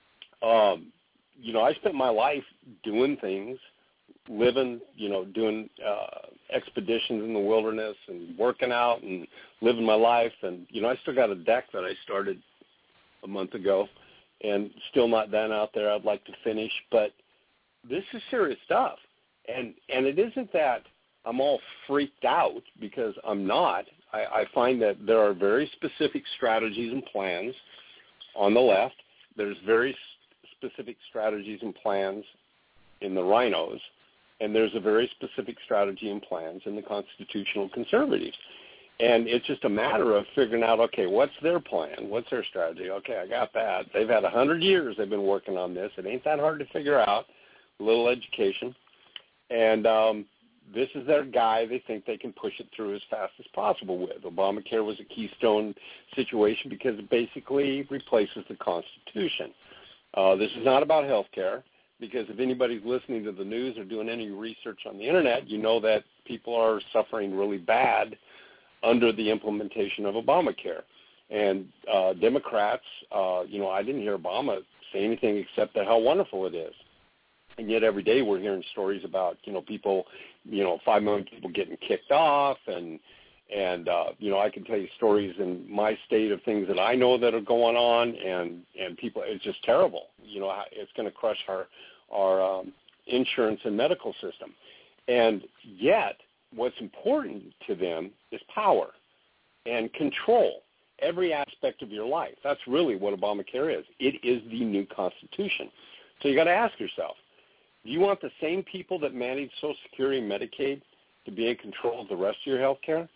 um, you know, I spent my life doing things, living, you know, doing uh, expeditions in the wilderness and working out and living my life. And you know, I still got a deck that I started a month ago, and still not done out there. I'd like to finish, but this is serious stuff. And and it isn't that I'm all freaked out, because I'm not. I, I find that there are very specific strategies and plans on the left. There's very specific strategies and plans in the rhinos, and there's a very specific strategy and plans in the constitutional conservatives. And it's just a matter of figuring out, okay, what's their plan? What's their strategy? Okay, I got that. They've had one hundred years they've been working on this. It ain't that hard to figure out. A little education. And um, this is their guy they think they can push it through as fast as possible with. Obamacare was a keystone situation because it basically replaces the Constitution. Uh, this is not about health care, because if anybody's listening to the news or doing any research on the Internet, you know that people are suffering really bad under the implementation of Obamacare. And uh, Democrats, uh, you know, I didn't hear Obama say anything except that how wonderful it is. And yet every day we're hearing stories about, you know, people, you know, five million people getting kicked off. And, and uh, you know, I can tell you stories in my state of things that I know that are going on. And, and people, it's just terrible. You know, it's going to crush our, our um, insurance and medical system. And yet what's important to them is power and control every aspect of your life. That's really what Obamacare is. It is the new Constitution. So you got to ask yourself, do you want the same people that manage Social Security and Medicaid to be in control of the rest of your health care?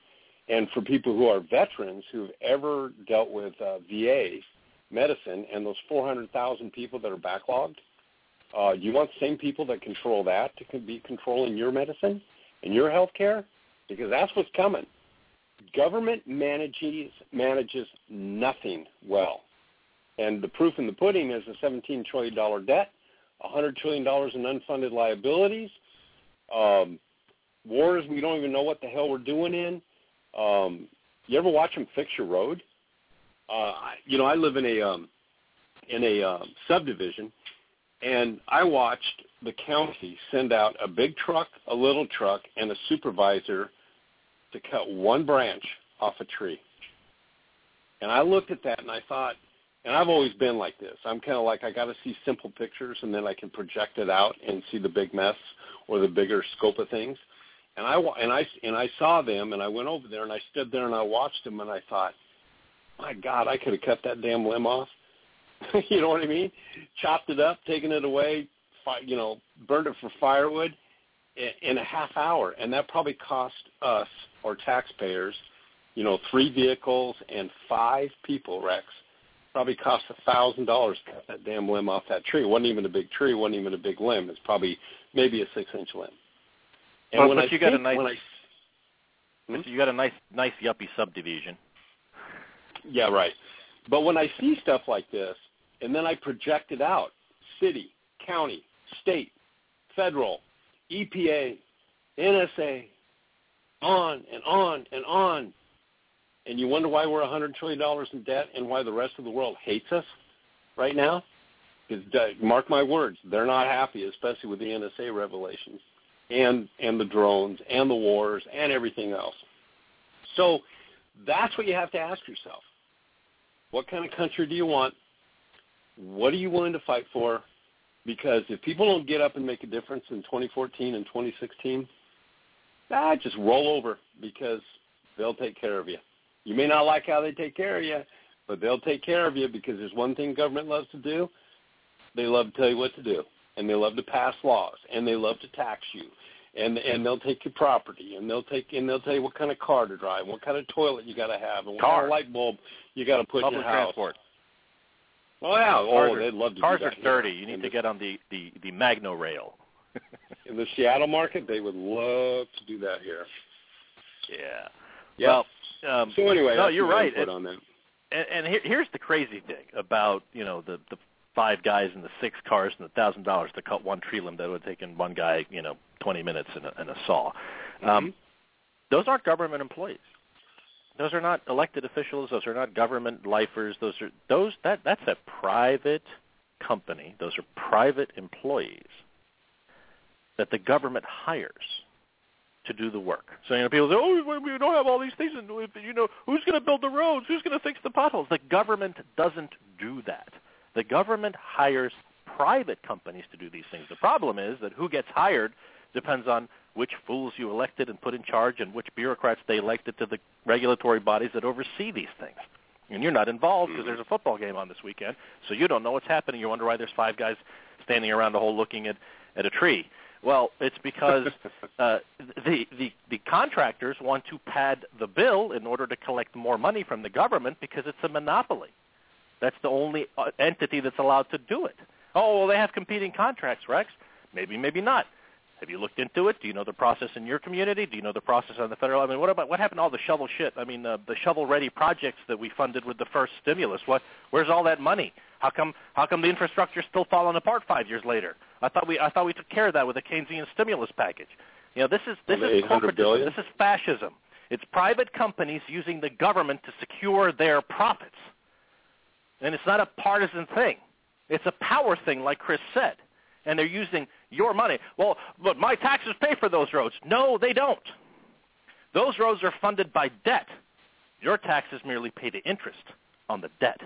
And for people who are veterans who've ever dealt with uh, V A medicine and those four hundred thousand people that are backlogged, uh, you want the same people that control that to be controlling your medicine and your health care? Because that's what's coming. Government manages manages nothing well. And the proof in the pudding is a seventeen trillion dollars debt, one hundred trillion dollars in unfunded liabilities, um, wars we don't even know what the hell we're doing in. Um, you ever watch them fix your road? Uh, I, you know, I live in a um, in a uh, subdivision, and I watched the county send out a big truck, a little truck, and a supervisor to cut one branch off a tree. And I looked at that and I thought, and I've always been like this. I'm kind of like, I got to see simple pictures and then I can project it out and see the big mess or the bigger scope of things. And I, and I, and I saw them and I went over there and I stood there and I watched them and I thought, my God, I could have cut that damn limb off. You know what I mean? Chopped it up, taken it away, fi- you know, burned it for firewood in, in a half hour. And that probably cost us or taxpayers, you know, three vehicles and five people, Rex. Probably cost a thousand dollars to cut that damn limb off that tree. It wasn't even a big tree. It wasn't even a big limb. It's probably maybe a six-inch limb. And well, when but I you got a think, nice, when I, hmm? you got a nice, nice yuppie subdivision. Yeah, right. But when I see stuff like this, and then I project it out, city, county, state, federal, E P A, N S A, on and on and on, and you wonder why we're one hundred trillion dollars in debt and why the rest of the world hates us right now? Because, mark my words, they're not happy, especially with the N S A revelations and, and the drones and the wars and everything else. So that's what you have to ask yourself. What kind of country do you want? What are you willing to fight for? Because if people don't get up and make a difference in twenty fourteen and twenty sixteen, ah, just roll over because they'll take care of you. You may not like how they take care of you, but they'll take care of you because there's one thing government loves to do. They love to tell you what to do, and they love to pass laws, and they love to tax you, and and they'll take your property, and they'll take and they'll tell you what kind of car to drive, what kind of toilet you got to have, and what car. kind of light bulb you got to put Public in your house. Transport. Oh yeah, Cars oh are, they'd love to. Cars do that are dirty. here. You need in to the, get on the the the Magno rail. in the Seattle market, they would love to do that here. Yeah. Yep. Well, um, so anyway, no, that's you're my right. input And, on that. and, and here, here's the crazy thing about you know the the five guys and the six cars and the thousand dollars to cut one tree limb that would have taken one guy you know twenty minutes and a, and a saw. Mm-hmm. Um, those aren't government employees. Those are not elected officials. Those are not government lifers. Those are those that that's a private company. Those are private employees that the government hires to do the work. So you know, people say, "Oh, we don't have all these things, and you know, who's going to build the roads? Who's going to fix the potholes?" The government doesn't do that. The government hires private companies to do these things. The problem is that who gets hired depends on which fools you elected and put in charge and which bureaucrats they elected to the regulatory bodies that oversee these things. And you're not involved because there's a football game on this weekend, so you don't know what's happening. You wonder why there's five guys standing around the hole looking at, at a tree. Well, it's because uh, the, the, the contractors want to pad the bill in order to collect more money from the government because it's a monopoly. That's the only entity that's allowed to do it. Oh, well, they have competing contracts, Rex. Maybe, maybe not. Have you looked into it? Do you know the process in your community? Do you know the process on the federal? I mean, what about what happened to all the shovel shit? I mean, uh, the shovel-ready projects that we funded with the first stimulus. What? Where's all that money? How come? How come the infrastructure's still falling apart five years later? I thought we I thought we took care of that with a Keynesian stimulus package. You know, this is this is corporatism. This is fascism. It's private companies using the government to secure their profits, and it's not a partisan thing. It's a power thing, like Chris said. And they're using your money. Well, but my taxes pay for those roads. No, they don't. Those roads are funded by debt. Your taxes merely pay the interest on the debt.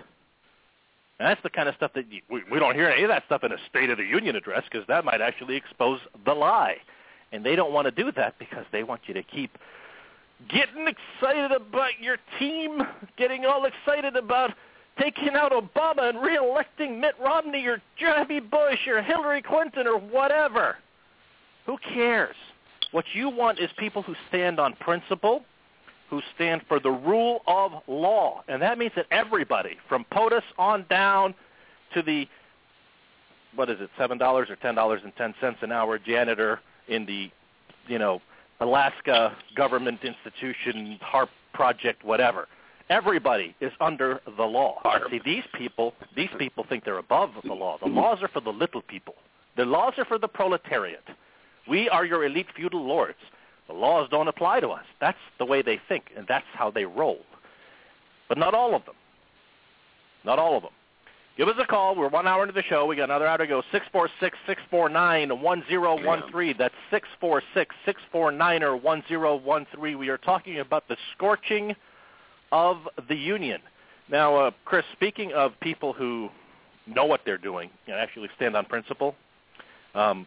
And that's the kind of stuff that you, we, we don't hear any of that stuff in a State of the Union address because that might actually expose the lie. And they don't want to do that because they want you to keep getting excited about your team, getting all excited about taking out Obama and re-electing Mitt Romney or Jebby Bush or Hillary Clinton or whatever. Who cares? What you want is people who stand on principle, who stand for the rule of law. And that means that everybody, from POTUS on down to the, what is it, seven dollars or ten dollars and ten cents an hour janitor in the, you know, Alaska government institution, HARP project, whatever. Everybody is under the law. See, these people, these people think they're above the law. The laws are for the little people. The laws are for the proletariat. We are your elite feudal lords. The laws don't apply to us. That's the way they think, and that's how they roll. But not all of them. Not all of them. Give us a call. We're one hour into the show. We got another hour to go. six four six, six four nine, one zero one three. That's six four six, six four nine, one zero one three. We are talking about the scorching of the Union. Now, uh, Chris, speaking of people who know what they're doing and actually stand on principle, um,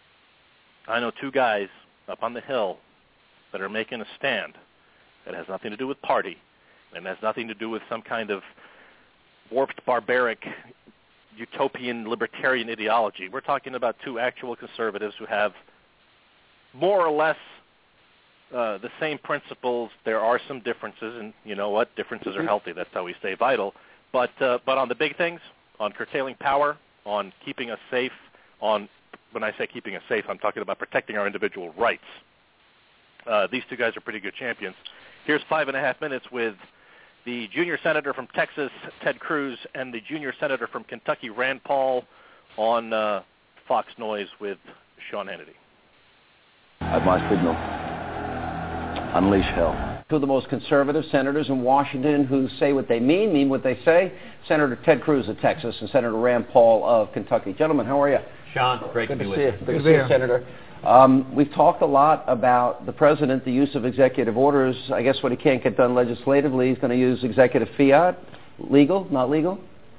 I know two guys up on the Hill that are making a stand that has nothing to do with party and has nothing to do with some kind of warped, barbaric, utopian, libertarian ideology. We're talking about two actual conservatives who have more or less uh, the same principles. There are some differences, and you know what? Differences are healthy. That's how we stay vital. But uh, but on the big things, on curtailing power, on keeping us safe, on, when I say keeping us safe, I'm talking about protecting our individual rights. Uh, these two guys are pretty good champions. Here's five and a half minutes with the junior senator from Texas, Ted Cruz, and the junior senator from Kentucky, Rand Paul, on uh, Fox Noise with Sean Hannity. At my signal, unleash hell. Two of the most conservative senators in Washington who say what they mean, mean what they say. Senator Ted Cruz of Texas and Senator Rand Paul of Kentucky. Gentlemen, how are you? Sean, great Good to be to with see you. you. Good to see you, Senator. Um, we've talked a lot about the president, the use of executive orders. I guess what he can't get done legislatively, he's going to use executive fiat. Legal, not legal?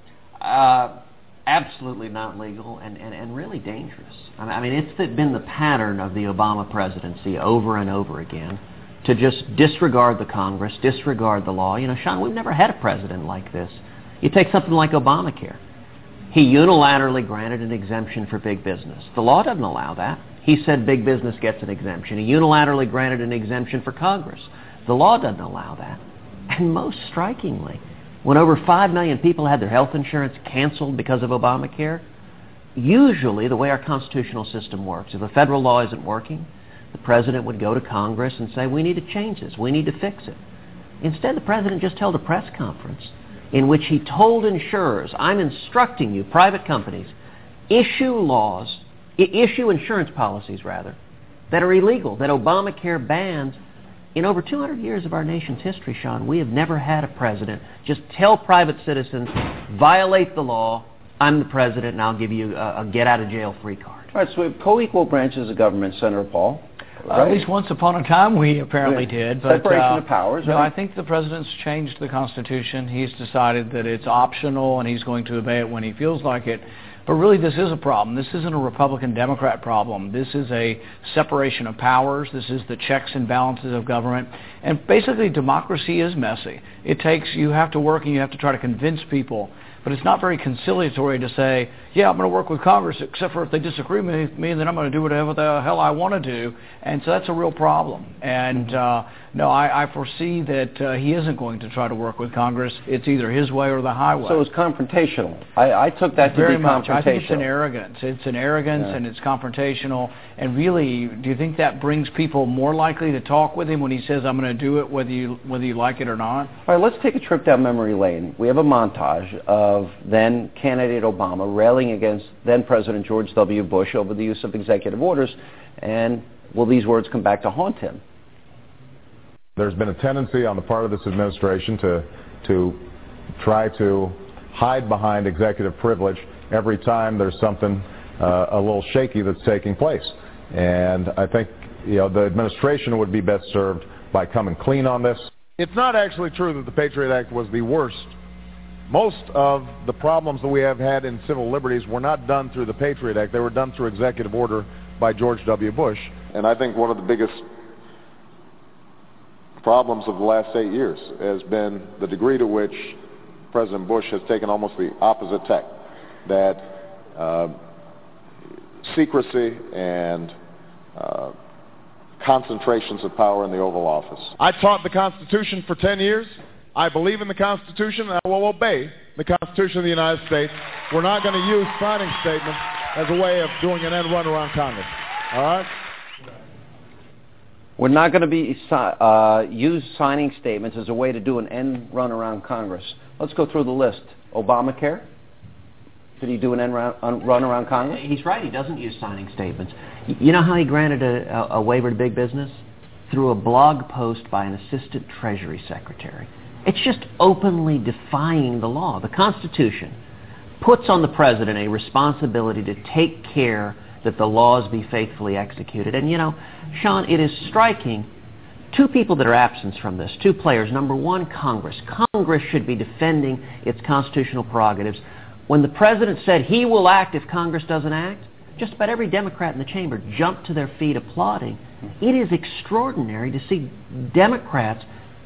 Uh, absolutely not legal and, and, and really dangerous. I mean, it's been the pattern of the Obama presidency over and over again to just disregard the Congress, disregard the law. You know, Sean, we've never had a president like this. You take something like Obamacare. He unilaterally granted an exemption for big business. The law doesn't allow that. He said big business gets an exemption. He unilaterally granted an exemption for Congress. The law doesn't allow that. And most strikingly, when over five million people had their health insurance canceled because of Obamacare, usually the way our constitutional system works, if a federal law isn't working, the president would go to Congress and say, we need to change this, we need to fix it. Instead, the president just held a press conference in which he told insurers, I'm instructing you, private companies, issue laws, I- issue insurance policies, rather, that are illegal, that Obamacare bans. In over two hundred years of our nation's history, Sean, we have never had a president just tell private citizens, violate the law, I'm the president, and I'll give you a, a get-out-of-jail-free card. All right, so we have co-equal branches of government, Senator Paul. Uh, at least once upon a time we apparently yeah. did. But, Separation uh, of powers, no, right? I think the president's changed the Constitution. He's decided that it's optional and he's going to obey it when he feels like it. But really this is a problem. This isn't a Republican-Democrat problem. This is a separation of powers. This is the checks and balances of government. And basically democracy is messy. It takes, you have to work and you have to try to convince people. But it's not very conciliatory to say, yeah, I'm going to work with Congress, except for if they disagree with me, then I'm going to do whatever the hell I want to do. And so that's a real problem. And uh, no, I, I foresee that uh, he isn't going to try to work with Congress. It's either his way or the highway. So it's confrontational. I, I took that to Very be much. confrontational. I think it's an arrogance. It's an arrogance yeah. and it's confrontational. And really, do you think that brings people more likely to talk with him when he says, I'm going to do it whether you whether you like it or not? All right, let's take a trip down memory lane. We have a montage of then candidate Obama railing against then President George W. Bush over the use of executive orders. And will these words come back to haunt him? There's been a tendency on the part of this administration to to try to hide behind executive privilege every time there's something uh, a little shaky that's taking place. And I think, you know, the administration would be best served by coming clean on this. It's not actually true that the Patriot Act was the worst. Most of the problems that we have had in civil liberties were not done through the Patriot Act. They were done through executive order by George W. Bush. And I think one of the biggest problems of the last eight years has been the degree to which President Bush has taken almost the opposite tack, that uh, secrecy and uh, concentrations of power in the Oval Office. I taught the Constitution for ten years. I believe in the Constitution, and I will obey the Constitution of the United States. We're not going to use signing statements as a way of doing an end run around Congress. All right? We're not going to be uh, use signing statements as a way to do an end run around Congress. Let's go through the list. Obamacare. Did he do an end run, run around Congress? He's right. He doesn't use signing statements. You know how he granted a, a waiver to big business? Through a blog post by an assistant Treasury secretary. It's just openly defying the law. The Constitution puts on the president a responsibility to take care that the laws be faithfully executed. And, you know, Sean, it is striking. Two people that are absent from this, two players. Number one, Congress. Congress should be defending its constitutional prerogatives. When the president said he will act if Congress doesn't act, just about every Democrat in the chamber jumped to their feet applauding. It is extraordinary to see Democrats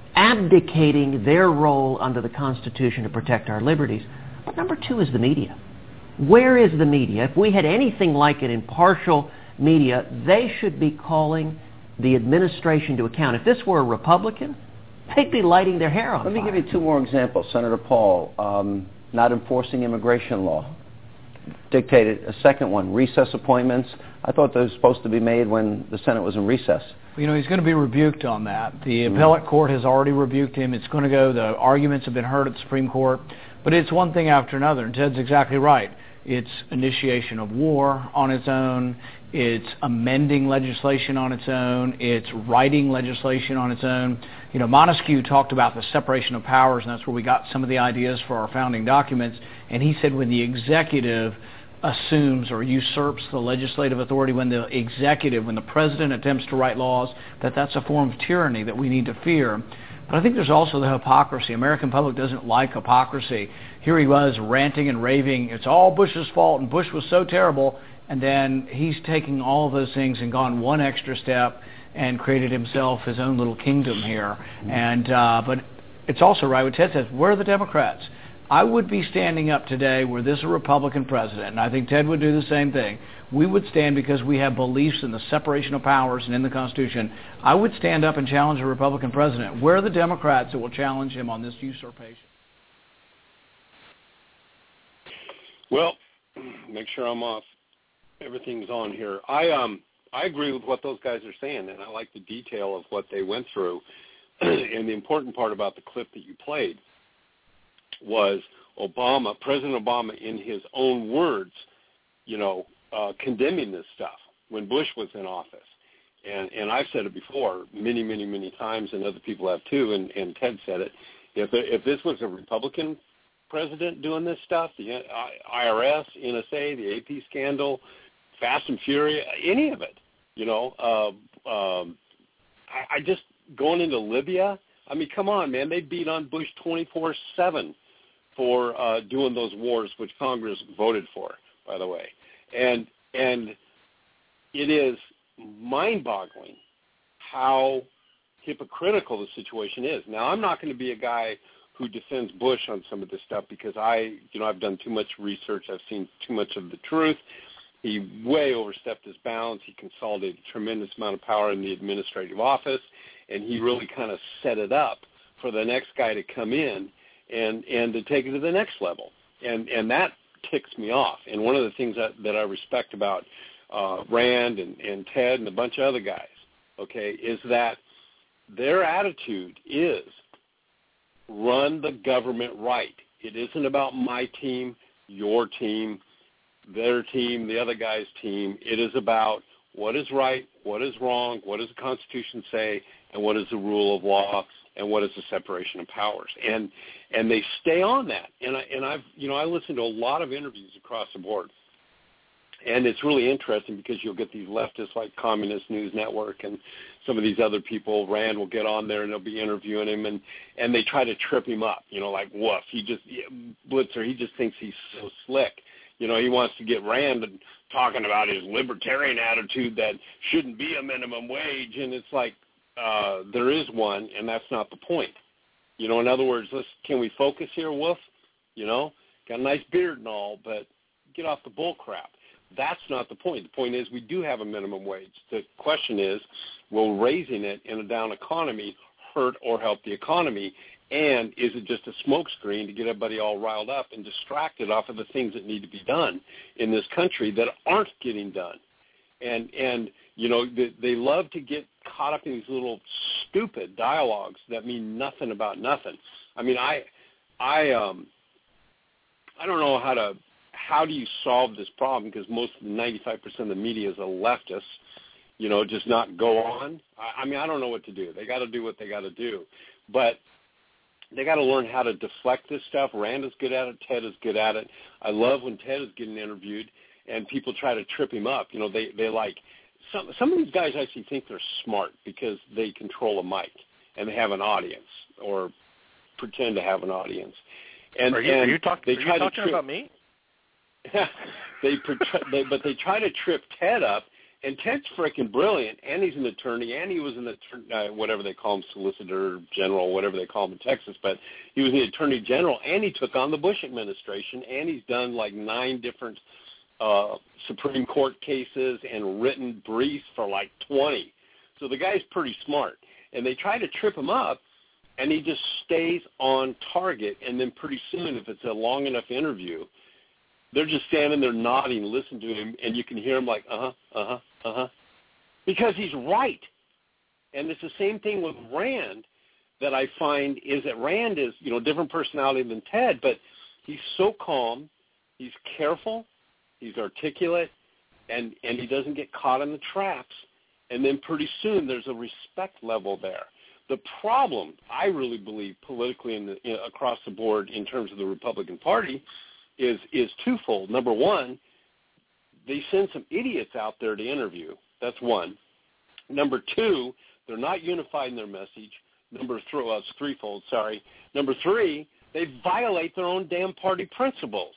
abdicating their role under the Constitution to protect our liberties. Number two is the media. Where is the media? If we had anything like an impartial media, they should be calling the administration to account. If this were a Republican, they'd be lighting their hair on Let fire. me give you two more examples. Senator Paul, um, not enforcing immigration law. Dictated a second one, recess appointments. I thought those were supposed to be made when the Senate was in recess. You know, he's going to be rebuked on that. The appellate court has already rebuked him. It's going to go, the arguments have been heard at the Supreme Court. But it's one thing after another, and Ted's exactly right. It's initiation of war on its own. It's amending legislation on its own. It's writing legislation on its own. You know, Montesquieu talked about the separation of powers, and that's where we got some of the ideas for our founding documents. And he said when the executive assumes or usurps the legislative authority, when the executive, when the president attempts to write laws, that that's a form of tyranny that we need to fear. But I think there's also the hypocrisy. American public doesn't like hypocrisy. Here he was ranting and raving, it's all Bush's fault, and Bush was so terrible, and then he's taking all of those things and gone one extra step and created himself his own little kingdom here. And uh, but it's also right what Ted says, where are the Democrats? I would be standing up today were this a Republican president, and I think Ted would do the same thing. We would stand because we have beliefs in the separation of powers and in the Constitution. I would stand up and challenge a Republican president. Where are the Democrats that will challenge him on this usurpation? Well, make sure I'm off. Everything's on here. I um I agree with what those guys are saying, and I like the detail of what they went through. And the important part about the clip that you played was Obama, President Obama, in his own words, you know, uh, condemning this stuff when Bush was in office. And and I've said it before many, many, many times, and other people have too, and, and Ted said it. If if this was a Republican president doing this stuff, the I R S, N S A, the A P scandal, Fast and Furious, any of it, you know, uh, um, I, I just going into Libya. I mean, come on, man, they beat on Bush twenty-four seven for uh, doing those wars, which Congress voted for, by the way. And and it is mind-boggling how hypocritical the situation is. Now, I'm not going to be a guy who defends Bush on some of this stuff because I, you know, I've done too much research. I've seen too much of the truth. He way overstepped his bounds. He consolidated a tremendous amount of power in the administrative office, and he really kind of set it up for the next guy to come in and, and to take it to the next level. And, and that ticks me off. And one of the things that, that I respect about uh, Rand and, and Ted and a bunch of other guys, okay, is that their attitude is run the government right. It isn't about my team, your team, their team, the other guy's team. It is about what is right, what is wrong, what does the Constitution say, and what is the rule of law, and what is the separation of powers. And and they stay on that. And I and I've you know I listen to a lot of interviews across the board. And it's really interesting because you'll get these leftists like Communist News Network and some of these other people. Rand will get on there and they'll be interviewing him, and, and they try to trip him up, you know, like, woof, he just, Blitzer, he just thinks he's so slick. You know, he wants to get Rand talking about his libertarian attitude that shouldn't be a minimum wage, and it's like, uh, there is one, and that's not the point. You know, in other words, let's, can we focus here, Wolf? You know, got a nice beard and all, but get off the bull crap. That's not the point. The point is we do have a minimum wage. The question is, will raising it in a down economy hurt or help the economy? And is it just a smokescreen to get everybody all riled up and distracted off of the things that need to be done in this country that aren't getting done? And, and you know, they, they love to get caught up in these little stupid dialogues that mean nothing about nothing. I mean, I, I, um, I don't know how to, how do you solve this problem? Because most of the ninety-five percent of the media is a leftist, you know, just not go on. I, I mean, I don't know what to do. They got to do what they got to do. But they got to learn how to deflect this stuff. Rand is good at it. Ted is good at it. I love when Ted is getting interviewed and people try to trip him up. You know, they, they like, some, some of these guys actually think they're smart because they control a mic and they have an audience or pretend to have an audience. And, are you, and are you, talk, they are try you talking to trip, about me? they, they, but they try to trip Ted up, and Ted's freaking brilliant, and he's an attorney, and he was an attorney, uh, whatever they call him, solicitor general, whatever they call him in Texas, but he was the attorney general, and he took on the Bush administration, and he's done like nine different uh, Supreme Court cases and written briefs for like twenty. So the guy's pretty smart, and they try to trip him up, and he just stays on target, and then pretty soon, if it's a long enough interview, they're just standing there nodding, listening to him, and you can hear him like, uh-huh, uh-huh, uh-huh, because he's right. And it's the same thing with Rand that I find is that Rand is, you know, different personality than Ted, but he's so calm, he's careful, he's articulate, and, and he doesn't get caught in the traps. And then pretty soon there's a respect level there. The problem, I really believe, politically in the, you know, across the board in terms of the Republican Party is is twofold. Number one, they send some idiots out there to interview. That's one. Number two, they're not unified in their message. Number three, well, it's threefold, sorry. Number three, they violate their own damn party principles.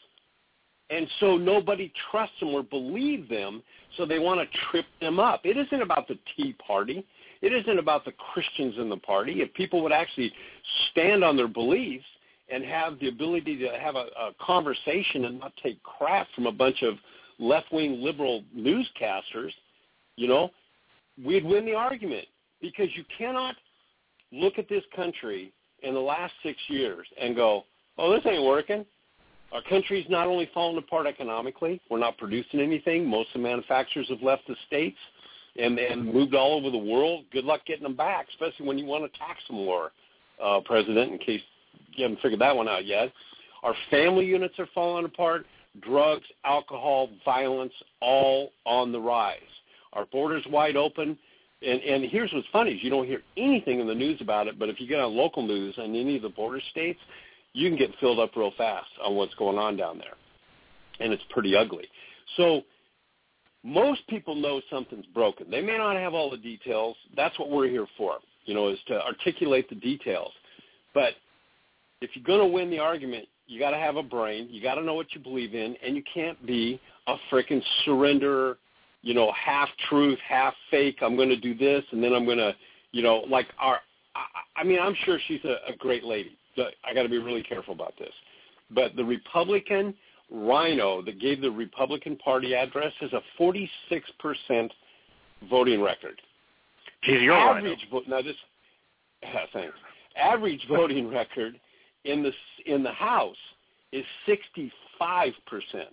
And so nobody trusts them or believes them, so they want to trip them up. It isn't about the Tea Party. It isn't about the Christians in the party. If people would actually stand on their beliefs and have the ability to have a, a conversation and not take crap from a bunch of left-wing liberal newscasters, you know, we'd win the argument. Because you cannot look at this country in the last six years and go, oh, this ain't working. Our country's not only falling apart economically, we're not producing anything. Most of the manufacturers have left the states and, and moved all over the world. Good luck getting them back, especially when you want to tax them more, uh, President, in case you haven't figured that one out yet. Our family units are falling apart. Drugs, alcohol, violence, all on the rise. Our borders wide open. And, and here's what's funny is you don't hear anything in the news about it, but if you get on local news in any of the border states, you can get filled up real fast on what's going on down there. And it's pretty ugly. So most people know something's broken. They may not have all the details. That's what we're here for, you know, is to articulate the details. But if you're going to win the argument, you got to have a brain. You got to know what you believe in, and you can't be a frickin' surrenderer, you know, half truth, half fake. I'm going to do this, and then I'm going to, you know, like our. I, I mean, I'm sure she's a, a great lady. I got to be really careful about this. But the Republican rhino that gave the Republican Party address has a forty-six percent voting record. She's your average rhino. Vo- now this, yeah, thanks. Average voting record in the in the House is sixty-five percent.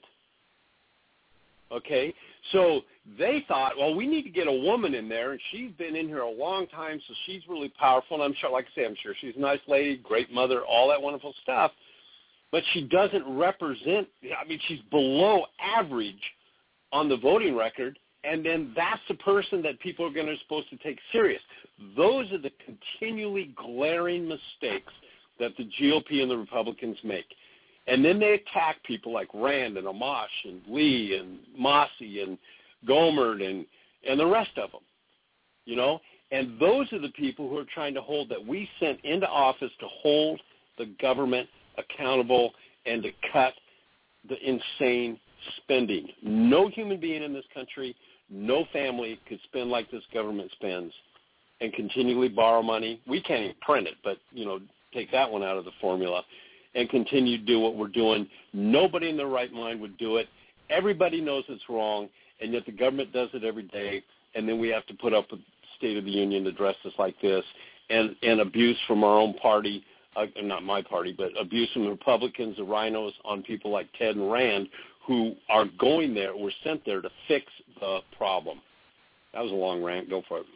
Okay, so they thought, well, we need to get a woman in there, and she's been in here a long time, so she's really powerful. And I'm sure, like I say, I'm sure she's a nice lady, great mother, all that wonderful stuff. But she doesn't represent. I mean, she's below average on the voting record, and then that's the person that people are going to supposed to take serious. Those are the continually glaring mistakes that the G O P and the Republicans make. And then they attack people like Rand and Amash and Lee and Mossy and Gohmert and, and the rest of them, you know. And those are the people who are trying to hold that we sent into office to hold the government accountable and to cut the insane spending. No human being in this country, no family could spend like this government spends and continually borrow money. We can't even print it, but, you know, take that one out of the formula and continue to do what we're doing. Nobody in their right mind would do it, everybody knows it's wrong, and yet the government does it every day, and then we have to put up with State of the Union addresses like this and, and abuse from our own party, uh, not my party, but abuse from the Republicans, the rhinos, on people like Ted and Rand who are going there, were sent there to fix the problem. That was a long rant. Go for it.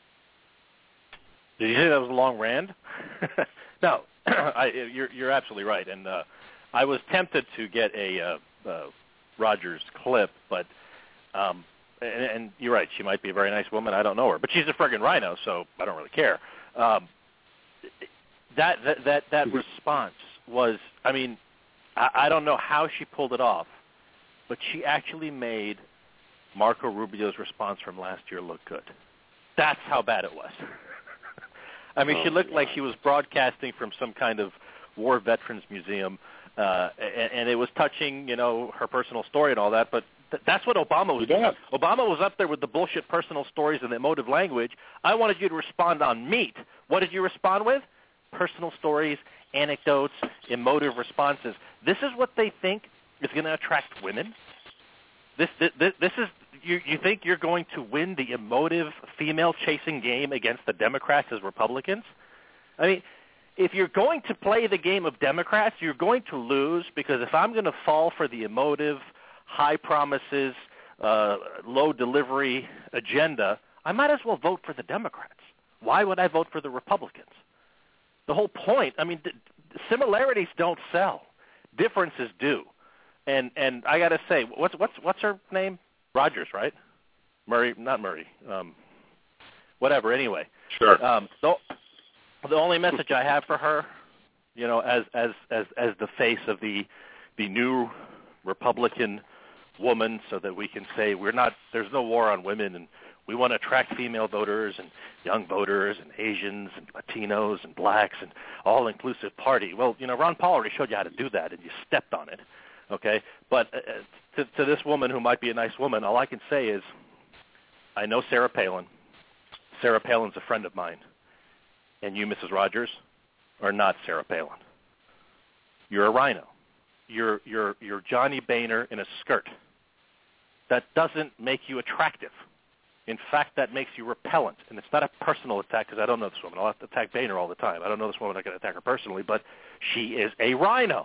Did you say that was a long rant? No, I, you're, you're absolutely right. And uh, I was tempted to get a uh, uh, Rogers clip, but um, and, and you're right. She might be a very nice woman. I don't know her, but she's a friggin' rhino, so I don't really care. Um, that that that, that response was, I mean, I, I don't know how she pulled it off, but she actually made Marco Rubio's response from last year look good. That's how bad it was. I mean, oh, she looked God. like she was broadcasting from some kind of war veterans museum, uh, and, and it was touching, you know, her personal story and all that. But th- that's what Obama was doing. Obama was up there with the bullshit personal stories and the emotive language. I wanted you to respond on meat. What did you respond with? Personal stories, anecdotes, emotive responses. This is what they think is going to attract women. This, this, this is you, you think you're going to win the emotive female-chasing game against the Democrats as Republicans? I mean, if you're going to play the game of Democrats, you're going to lose, because if I'm going to fall for the emotive, high promises, uh, low delivery agenda, I might as well vote for the Democrats. Why would I vote for the Republicans? The whole point, I mean, d- similarities don't sell. Differences do. And and I got to say, what's what's what's her name? Rogers, right? Murray, not Murray. Um, whatever. Anyway. Sure. Um, the, the only message I have for her, you know, as as as as the face of the the new Republican woman, so that we can say we're not. There's no war on women, and we want to attract female voters and young voters and Asians and Latinos and blacks and all-inclusive party. Well, you know, Ron Paul already showed you how to do that, and you stepped on it. Okay, but uh, to, to this woman who might be a nice woman, all I can say is I know Sarah Palin. Sarah Palin's a friend of mine. And you, Missus Rogers, are not Sarah Palin. You're a rhino. You're, you're, you're Johnny Boehner in a skirt. That doesn't make you attractive. In fact, that makes you repellent. And it's not a personal attack, because I don't know this woman. I'll have to attack Boehner all the time. I don't know this woman. I can attack her personally, but she is a rhino.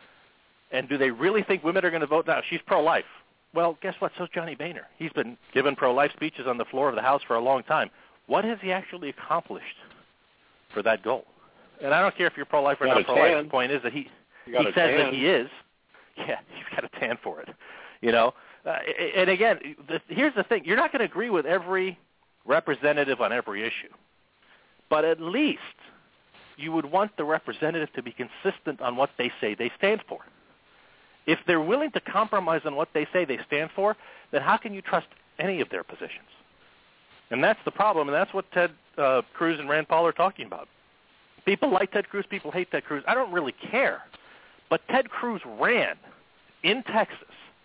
And do they really think women are going to vote now? She's pro-life. Well, guess what? So's Johnny Boehner. He's been giving pro-life speeches on the floor of the House for a long time. What has he actually accomplished for that goal? And I don't care if you're pro-life or got not pro-life. The point is that he, he says tan. that he is. Yeah, you've got a tan for it. You know? Uh, and again, the, here's the thing. You're not going to agree with every representative on every issue. But at least you would want the representative to be consistent on what they say they stand for. If they're willing to compromise on what they say they stand for, then how can you trust any of their positions? And that's the problem, and that's what Ted uh, Cruz and Rand Paul are talking about. People like Ted Cruz, people hate Ted Cruz. I don't really care. But Ted Cruz ran in Texas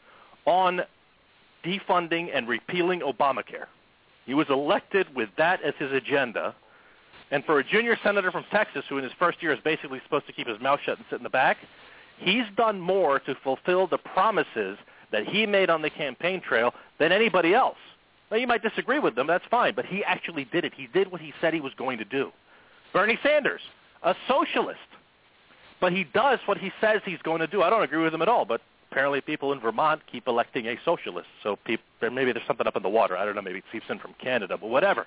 on defunding and repealing Obamacare. He was elected with that as his agenda. And for a junior senator from Texas, who in his first year is basically supposed to keep his mouth shut and sit in the back, he's done more to fulfill the promises that he made on the campaign trail than anybody else. Now, you might disagree with them. That's fine. But he actually did it. He did what he said he was going to do. Bernie Sanders, a socialist. But he does what he says he's going to do. I don't agree with him at all. But apparently people in Vermont keep electing a socialist. So people, maybe there's something up in the water. I don't know. Maybe it seeps in from Canada. But whatever.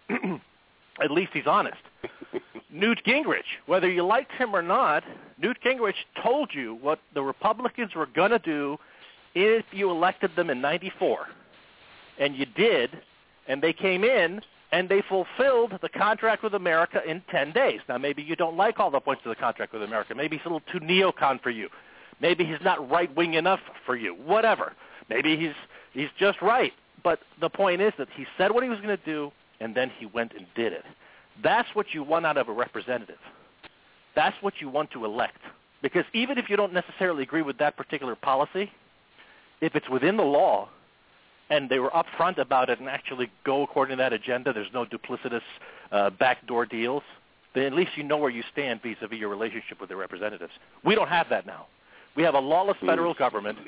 At least he's honest. Newt Gingrich, whether you liked him or not, Newt Gingrich told you what the Republicans were going to do if you elected them in ninety-four. And you did, and they came in, and they fulfilled the contract with America in ten days. Now, maybe you don't like all the points of the contract with America. Maybe he's a little too neocon for you. Maybe he's not right-wing enough for you. Whatever. Maybe he's he's just right. But the point is that he said what he was going to do, and then he went and did it. That's what you want out of a representative. That's what you want to elect. Because even if you don't necessarily agree with that particular policy, if it's within the law and they were upfront about it and actually go according to that agenda, there's no duplicitous uh, backdoor deals, then at least you know where you stand vis-a-vis your relationship with the representatives. We don't have that now. We have a lawless federal government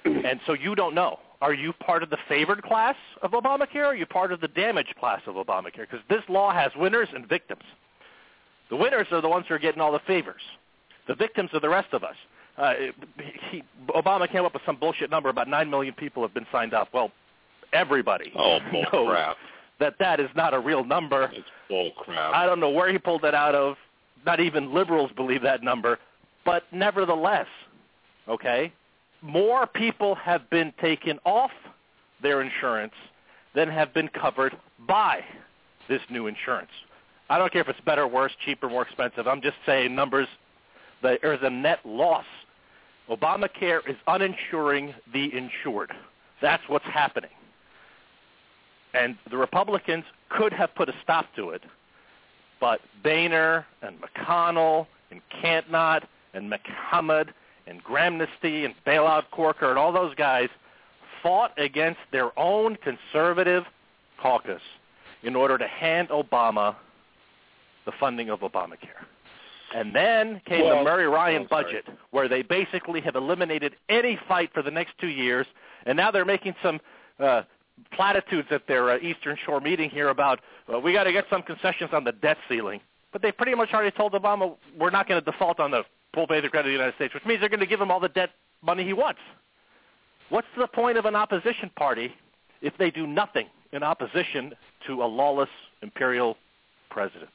And so you don't know. Are you part of the favored class of Obamacare, or are you part of the damaged class of Obamacare? Because this law has winners and victims. The winners are the ones who are getting all the favors. The victims are the rest of us. Uh, he, Obama came up with some bullshit number about nine million people have been signed up. Well, everybody oh, bull knows crap. that that is not a real number. It's bull crap. I don't know where he pulled that out of. Not even liberals believe that number. But nevertheless, okay, more people have been taken off their insurance than have been covered by this new insurance. I don't care if it's better, worse, cheaper, more expensive. I'm just saying numbers. There's a net loss. Obamacare is uninsuring the insured. That's what's happening. And the Republicans could have put a stop to it, but Boehner and McConnell and Cantnott and McHammond and Gramnesty and Bailout Corker and all those guys fought against their own conservative caucus in order to hand Obama the funding of Obamacare. And then came well, the Murray Ryan oh, budget, where they basically have eliminated any fight for the next two years, and now they're making some uh, platitudes at their uh, Eastern Shore meeting here about, well, we got to get some concessions on the debt ceiling. But they pretty much already told Obama, we're not going to default on the full basic credit of the United States, which means they're going to give him all the debt money he wants. What's the point of an opposition party if they do nothing in opposition to a lawless imperial president?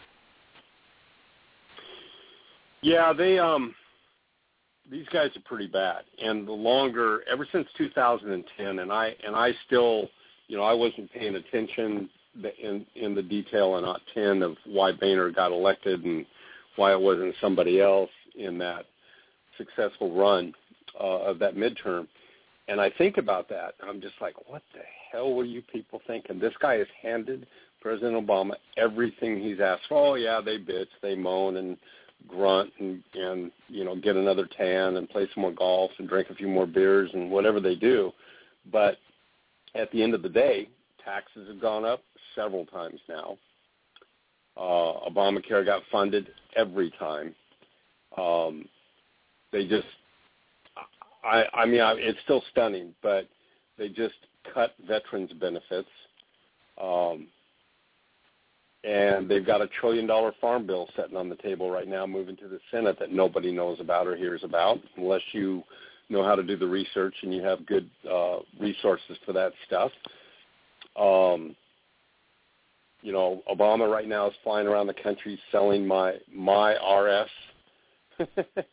Yeah, they um, these guys are pretty bad. And the longer, ever since two thousand ten, and I and I still, you know, I wasn't paying attention in in the detail in aught ten of why Boehner got elected and why it wasn't somebody else in that successful run uh, of that midterm. And I think about that. I'm just like, what the hell were you people thinking? This guy has handed President Obama everything he's asked for. Oh yeah, they bitch, they moan and grunt and, and you know, get another tan and play some more golf and drink a few more beers and whatever they do. But at the end of the day, taxes have gone up several times now. Uh, Obamacare got funded every time. Um, they just, I, I mean, I, it's still stunning, but they just cut veterans' benefits. Um, And they've got a trillion-dollar farm bill sitting on the table right now, moving to the Senate that nobody knows about or hears about, unless you know how to do the research and you have good uh, resources for that stuff. Um, you know, Obama right now is flying around the country selling my my R S. I'm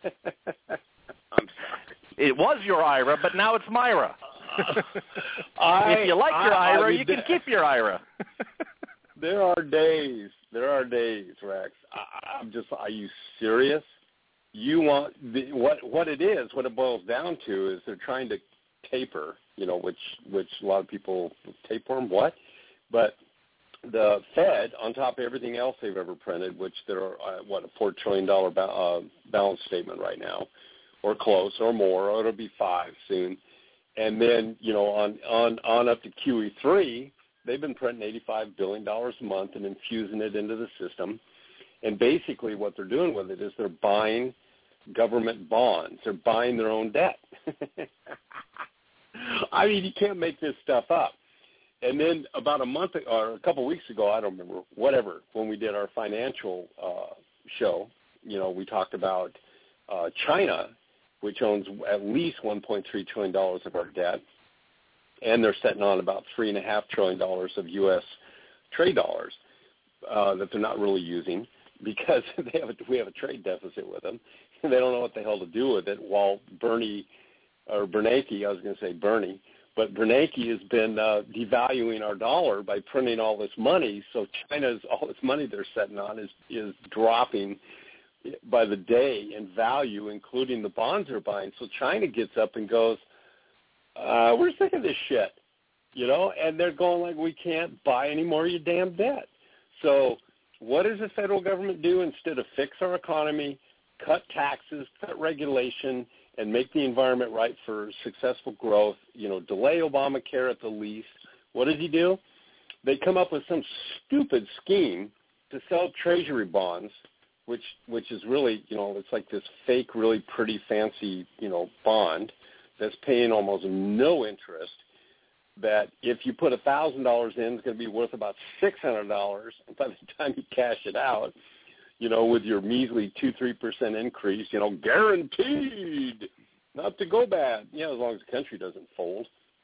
sorry. It was your I R A, but now it's Myra. I, if you like your I, I R A, I mean, you can keep your I R A. There are days, there are days, Rex. I, I'm just, are you serious? You want, the, what what it is, what it boils down to is they're trying to taper, you know, which, which a lot of people, tapeworm, what? But the Fed, on top of everything else they've ever printed, which there are, uh, what, a four trillion dollars ba- uh, balance statement right now, or close, or more, or it'll be five soon. And then, you know, on, on, on up to Q E three, they've been printing eighty-five billion dollars a month and infusing it into the system. And basically what they're doing with it is they're buying government bonds. They're buying their own debt. I mean, you can't make this stuff up. And then about a month or a couple of weeks ago, I don't remember, whatever, when we did our financial uh, show, you know, we talked about uh, China, which owns at least one point three trillion dollars of our debt. And they're sitting on about three and a half trillion dollars of U S trade dollars uh, that they're not really using because they have a, we have a trade deficit with them. And they don't know what the hell to do with it. While Bernie or Bernanke, I was going to say Bernie, but Bernanke has been uh, devaluing our dollar by printing all this money. So China's all this money they're sitting on is is dropping by the day in value, including the bonds they're buying. So China gets up and goes, Uh, we're sick of this shit, you know, and they're going like, we can't buy any more of your damn debt. So what does the federal government do instead of fix our economy, cut taxes, cut regulation, and make the environment right for successful growth, you know, delay Obamacare at the least? What does he do? They come up with some stupid scheme to sell treasury bonds, which which is really, you know, it's like this fake, really pretty, fancy, you know, bond that's paying almost no interest, that if you put one thousand dollars in, it's going to be worth about six hundred dollars. And by the time you cash it out, you know, with your measly two, three percent increase, you know, guaranteed not to go bad, you know, as long as the country doesn't fold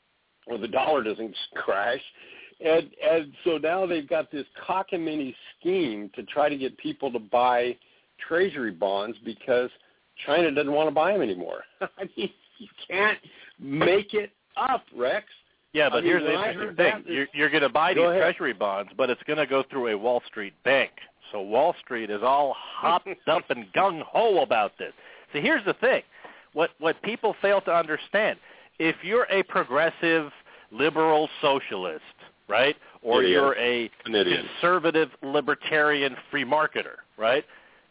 or the dollar doesn't crash. And and so now they've got this cockamamie scheme to try to get people to buy treasury bonds because China doesn't want to buy them anymore. I mean, you can't make it up, Rex. Yeah, but I mean, here's the when I interesting heard thing. that, You're, you're going to buy Go these ahead. treasury bonds, but it's going to go through a Wall Street bank. So Wall Street is all hopped up and gung-ho about this. So here's the thing. What, what people fail to understand, if you're a progressive, liberal socialist, right, or Idiot. you're a An idiot. conservative, libertarian free marketer, right,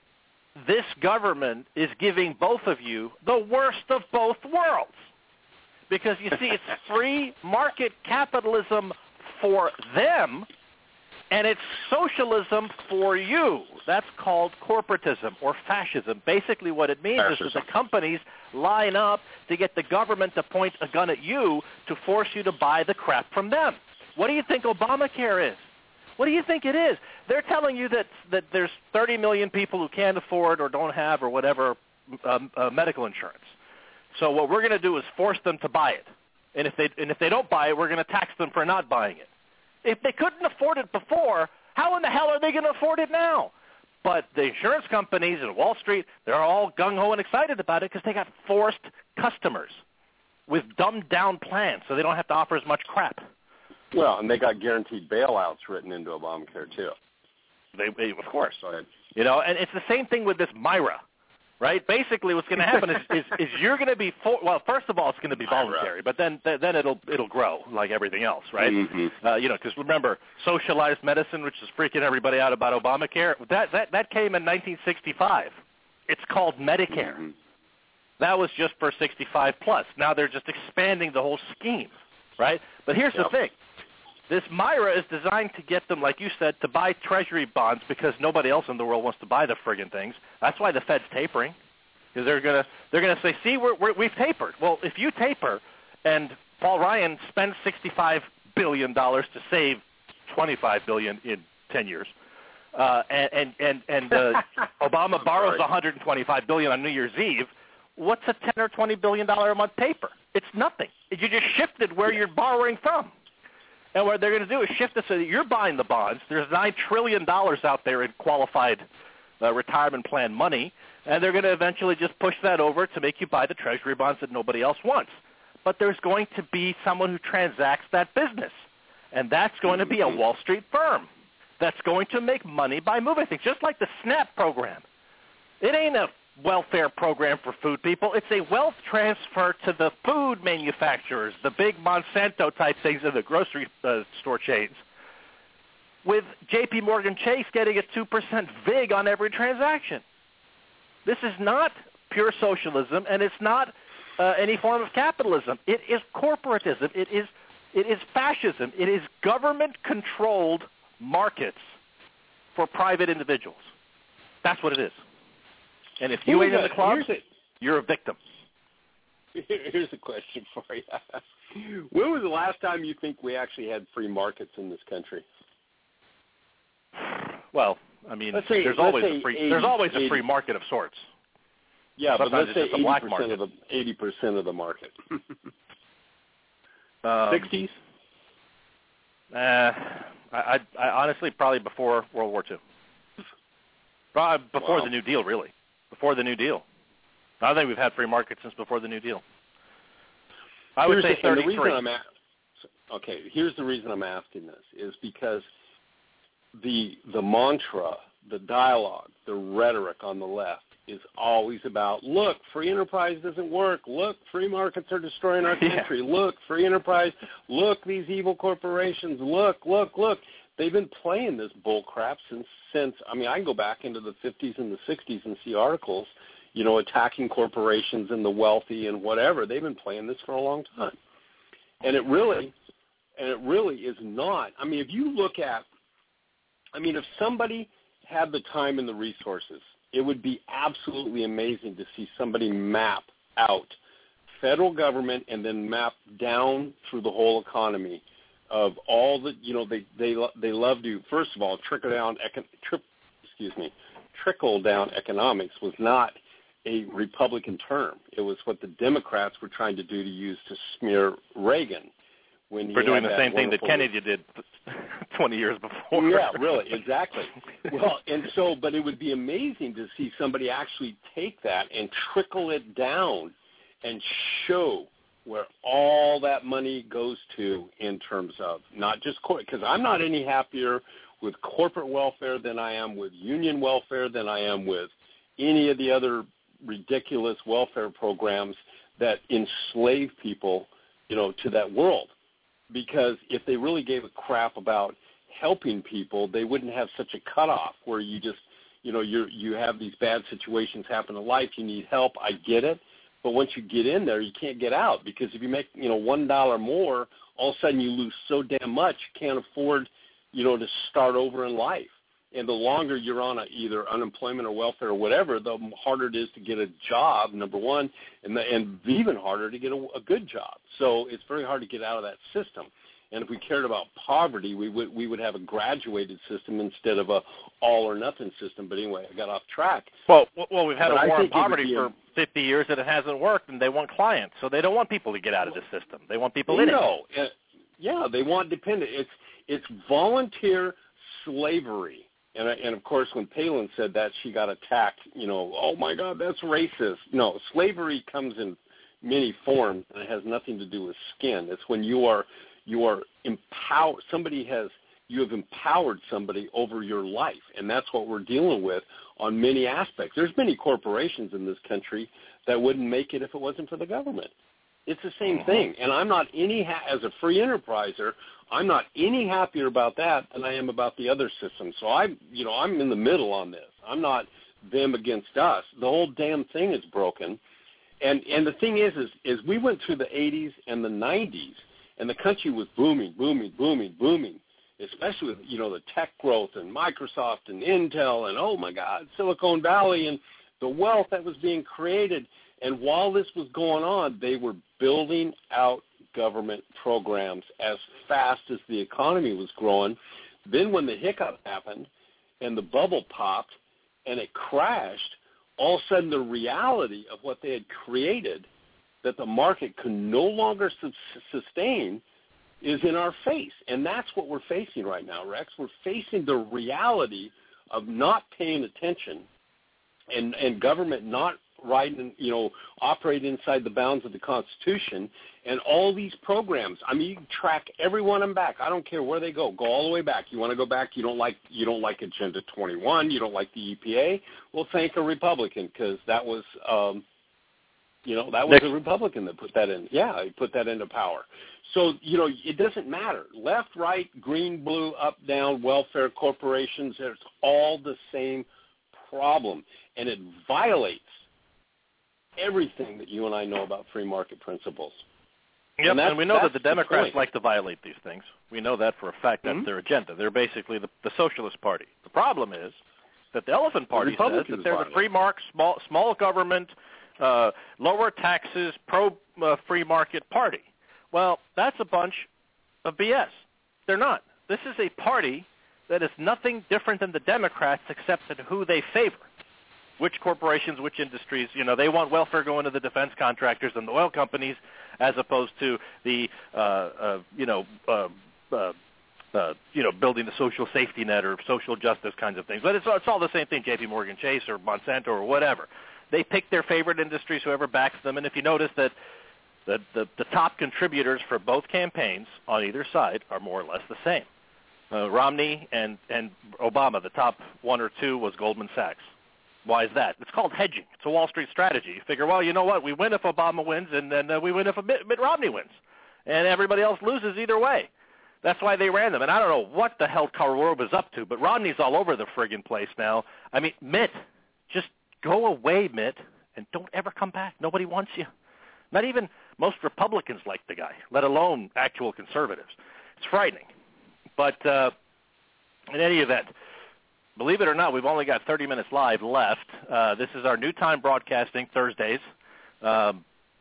this government is giving both of you the worst of both worlds. Because, you see, it's free market capitalism for them, and it's socialism for you. That's called corporatism or fascism. Basically what it means Fascism. is that the companies line up to get the government to point a gun at you to force you to buy the crap from them. What do you think Obamacare is? What do you think it is? They're telling you that, that there's thirty million people who can't afford or don't have or whatever um, uh, medical insurance. So what we're going to do is force them to buy it. And if they and if they don't buy it, we're going to tax them for not buying it. If they couldn't afford it before, how in the hell are they going to afford it now? But the insurance companies and Wall Street, they're all gung-ho and excited about it because they got forced customers with dumbed-down plans so they don't have to offer as much crap. Well, and they got guaranteed bailouts written into Obamacare, too. They, they Of course. Go ahead. You know, and it's the same thing with this Myra. Right? Basically, what's going to happen is, is, is you're going to be for, well. First of all, it's going to be voluntary, but then then it'll it'll grow like everything else, right? Mm-hmm. Uh, you know, because remember, socialized medicine, which is freaking everybody out about Obamacare, that that that came in nineteen sixty-five. It's called Medicare. Mm-hmm. That was just for sixty-five plus. Now they're just expanding the whole scheme, right? But here's Yep. the thing. This Myra is designed to get them, like you said, to buy treasury bonds because nobody else in the world wants to buy the friggin' things. That's why the Fed's tapering, because they're gonna they're gonna say, see, we're, we're, we've tapered. Well, if you taper, and Paul Ryan spends sixty-five billion dollars to save twenty-five billion dollars in ten years, uh, and and and, and uh, Obama borrows one hundred twenty-five billion dollars on New Year's Eve, what's a ten or twenty billion dollars a month taper? It's nothing. You just shifted where you're borrowing from. And what they're going to do is shift it so that you're buying the bonds. There's nine trillion dollars out there in qualified uh, retirement plan money, and they're going to eventually just push that over to make you buy the treasury bonds that nobody else wants. But there's going to be someone who transacts that business, and that's going to be a Wall Street firm that's going to make money by moving things, just like the SNAP program. It ain't a welfare program for food people. It's a wealth transfer to the food manufacturers, the big Monsanto type things in the grocery uh, store chains, with J P Morgan Chase getting a two percent vig on every transaction. This is not pure socialism, and it's not uh, any form of capitalism. It is corporatism. It is it is fascism. It is government-controlled markets for private individuals. That's what it is. And if you ain't in the club, you're a victim. Here's a question for you. When was the last time you think we actually had free markets in this country? Well, I mean, Let's say- there's let's always say a free eighty, there's always a eighty. free market of sorts. Yeah, but Sometimes let's say it's just a eighty black percent market. of the eighty percent of the market. Um, Sixties? Uh, I, I, I honestly probably before World War Two. Probably before Wow. the New Deal, really. Before the New Deal. I don't think we've had free markets since before the New Deal. I would Here's say the, and the thirty-three. reason I'm a- okay, here's the reason I'm asking this is because the the mantra, the dialogue, the rhetoric on the left is always about, look, free enterprise doesn't work. Look, free markets are destroying our country. Yeah. Look, free enterprise. Look, these evil corporations. Look, look, look. They've been playing this bull crap since, since, I mean, I can go back into the fifties and the sixties and see articles, you know, attacking corporations and the wealthy and whatever. They've been playing this for a long time. And it really, and it really is not. I mean, if you look at, I mean, if somebody had the time and the resources, it would be absolutely amazing to see somebody map out federal government and then map down through the whole economy of all the, you know, they they they love to, first of all, trickle down, econ, tri, excuse me, trickle down economics was not a Republican term. It was what the Democrats were trying to do to use to smear Reagan. When he We're doing had the that same thing that Kennedy did twenty years before. Yeah, really, exactly. Well, and so, but it would be amazing to see somebody actually take that and trickle it down and show where all that money goes to in terms of not just corporate, because I'm not any happier with corporate welfare than I am with union welfare than I am with any of the other ridiculous welfare programs that enslave people, you know, to that world. Because if they really gave a crap about helping people, they wouldn't have such a cutoff where you just, you know, you you have these bad situations happen in life, you need help, I get it. But once you get in there, you can't get out, because if you make, you know, one dollar more, all of a sudden you lose so damn much, you can't afford, you know, to start over in life. And the longer you're on a, either unemployment or welfare or whatever, the harder it is to get a job, number one, and, the, and even harder to get a, a good job. So it's very hard to get out of that system. And if we cared about poverty, we would we would have a graduated system instead of a all or nothing system. But anyway, I got off track. Well, well, we've had but a war on think poverty a, for fifty years and it hasn't worked, and they want clients, so they don't want people to get out of the system. They want people in it. No, uh, yeah, they want dependent. It's it's volunteer slavery. And, and, of course, when Palin said that, she got attacked, you know, oh, my God, that's racist. No, slavery comes in many forms, and it has nothing to do with skin. It's when you are you are empowered. Somebody has – you have empowered somebody over your life, and that's what we're dealing with on many aspects. There's many corporations in this country that wouldn't make it if it wasn't for the government. It's the same thing, and I'm not any ha- as a free enterpriser, I'm not any happier about that than I am about the other systems. So I, you know, I'm in the middle on this. I'm not them against us. The whole damn thing is broken, and and the thing is, is, is we went through the eighties and the nineties, and the country was booming, booming, booming, booming, especially with, you know, the tech growth and Microsoft and Intel and, oh, my God, Silicon Valley and the wealth that was being created. And while this was going on, they were building out government programs as fast as the economy was growing. Then when the hiccup happened and the bubble popped and it crashed, all of a sudden the reality of what they had created that the market could no longer su- sustain is in our face. And that's what we're facing right now, Rex. We're facing the reality of not paying attention and, and government not right and, you know, operate inside the bounds of the Constitution, and all these programs. I mean, you can track every one of them back. I don't care where they go. Go all the way back. You want to go back? You don't like you don't like Agenda twenty-one. You don't like the E P A. Well, thank a Republican, because that was, um, you know, that was Next. a Republican that put that in. Yeah, he put that into power. So, you know, it doesn't matter. Left, right, green, blue, up, down, welfare corporations. It's all the same problem, and it violates everything that you and I know about free market principles. Yep, and, and we know that the the Democrats point. like to violate these things. We know that for a fact. That's Mm-hmm. their agenda. They're basically the, the Socialist Party. The problem is that the Elephant Party the says that they're the free market, small, small government, uh, lower taxes, pro-free uh, market party. Well, that's a bunch of B S. They're not. This is a party that is nothing different than the Democrats except in who they favor. Which corporations, which industries, you know, they want welfare going to the defense contractors and the oil companies as opposed to the, uh, uh, you know, uh, uh, uh, you know, building the social safety net or social justice kinds of things. But it's, it's all the same thing, J P Morgan Chase or Monsanto or whatever. They pick their favorite industries, whoever backs them. And if you notice that the, the, the top contributors for both campaigns on either side are more or less the same. Uh, Romney and, and Obama, the top one or two was Goldman Sachs. Why is that? It's called hedging. It's a Wall Street strategy. You figure, well, you know what? We win if Obama wins, and then uh, we win if Mitt, Mitt Romney wins. And everybody else loses either way. That's why they ran them. And I don't know what the hell Karl Rove is up to, but Romney's all over the friggin' place now. I mean, Mitt, just go away, Mitt, and don't ever come back. Nobody wants you. Not even most Republicans like the guy, let alone actual conservatives. It's frightening. But uh, in any event, believe it or not, we've only got thirty minutes live left. Uh, this is our new time broadcasting, Thursdays. Um,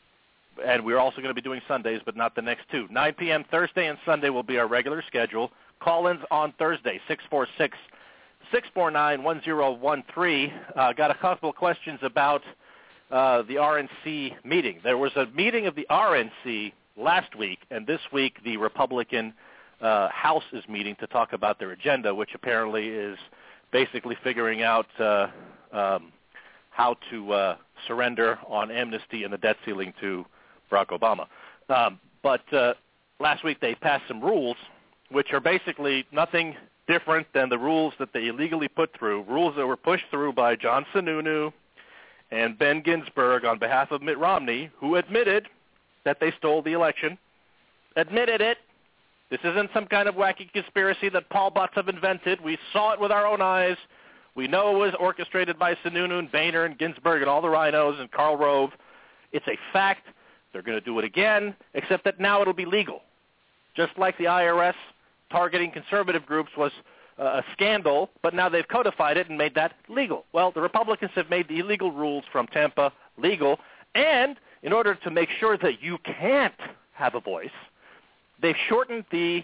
and we're also going to be doing Sundays, but not the next two. nine p.m. Thursday and Sunday will be our regular schedule. Call-ins on Thursday, six four six, six four nine, one zero one three. Uh, got a couple of questions about uh, the R N C meeting. There was a meeting of the R N C last week, and this week the Republican uh, House is meeting to talk about their agenda, which apparently is basically figuring out uh, um, how to uh, surrender on amnesty and the debt ceiling to Barack Obama. Um, but uh, last week they passed some rules, which are basically nothing different than the rules that they illegally put through, rules that were pushed through by John Sununu and Ben Ginsburg on behalf of Mitt Romney, who admitted that they stole the election, admitted it. This isn't some kind of wacky conspiracy that Paul Butts have invented. We saw it with our own eyes. We know it was orchestrated by Sununu and Boehner and Ginsburg and all the rhinos and Karl Rove. It's a fact. They're going to do it again, except that now it'll be legal. Just like the I R S targeting conservative groups was uh, a scandal, but now they've codified it and made that legal. Well, the Republicans have made the illegal rules from Tampa legal, and in order to make sure that you can't have a voice, they've shortened the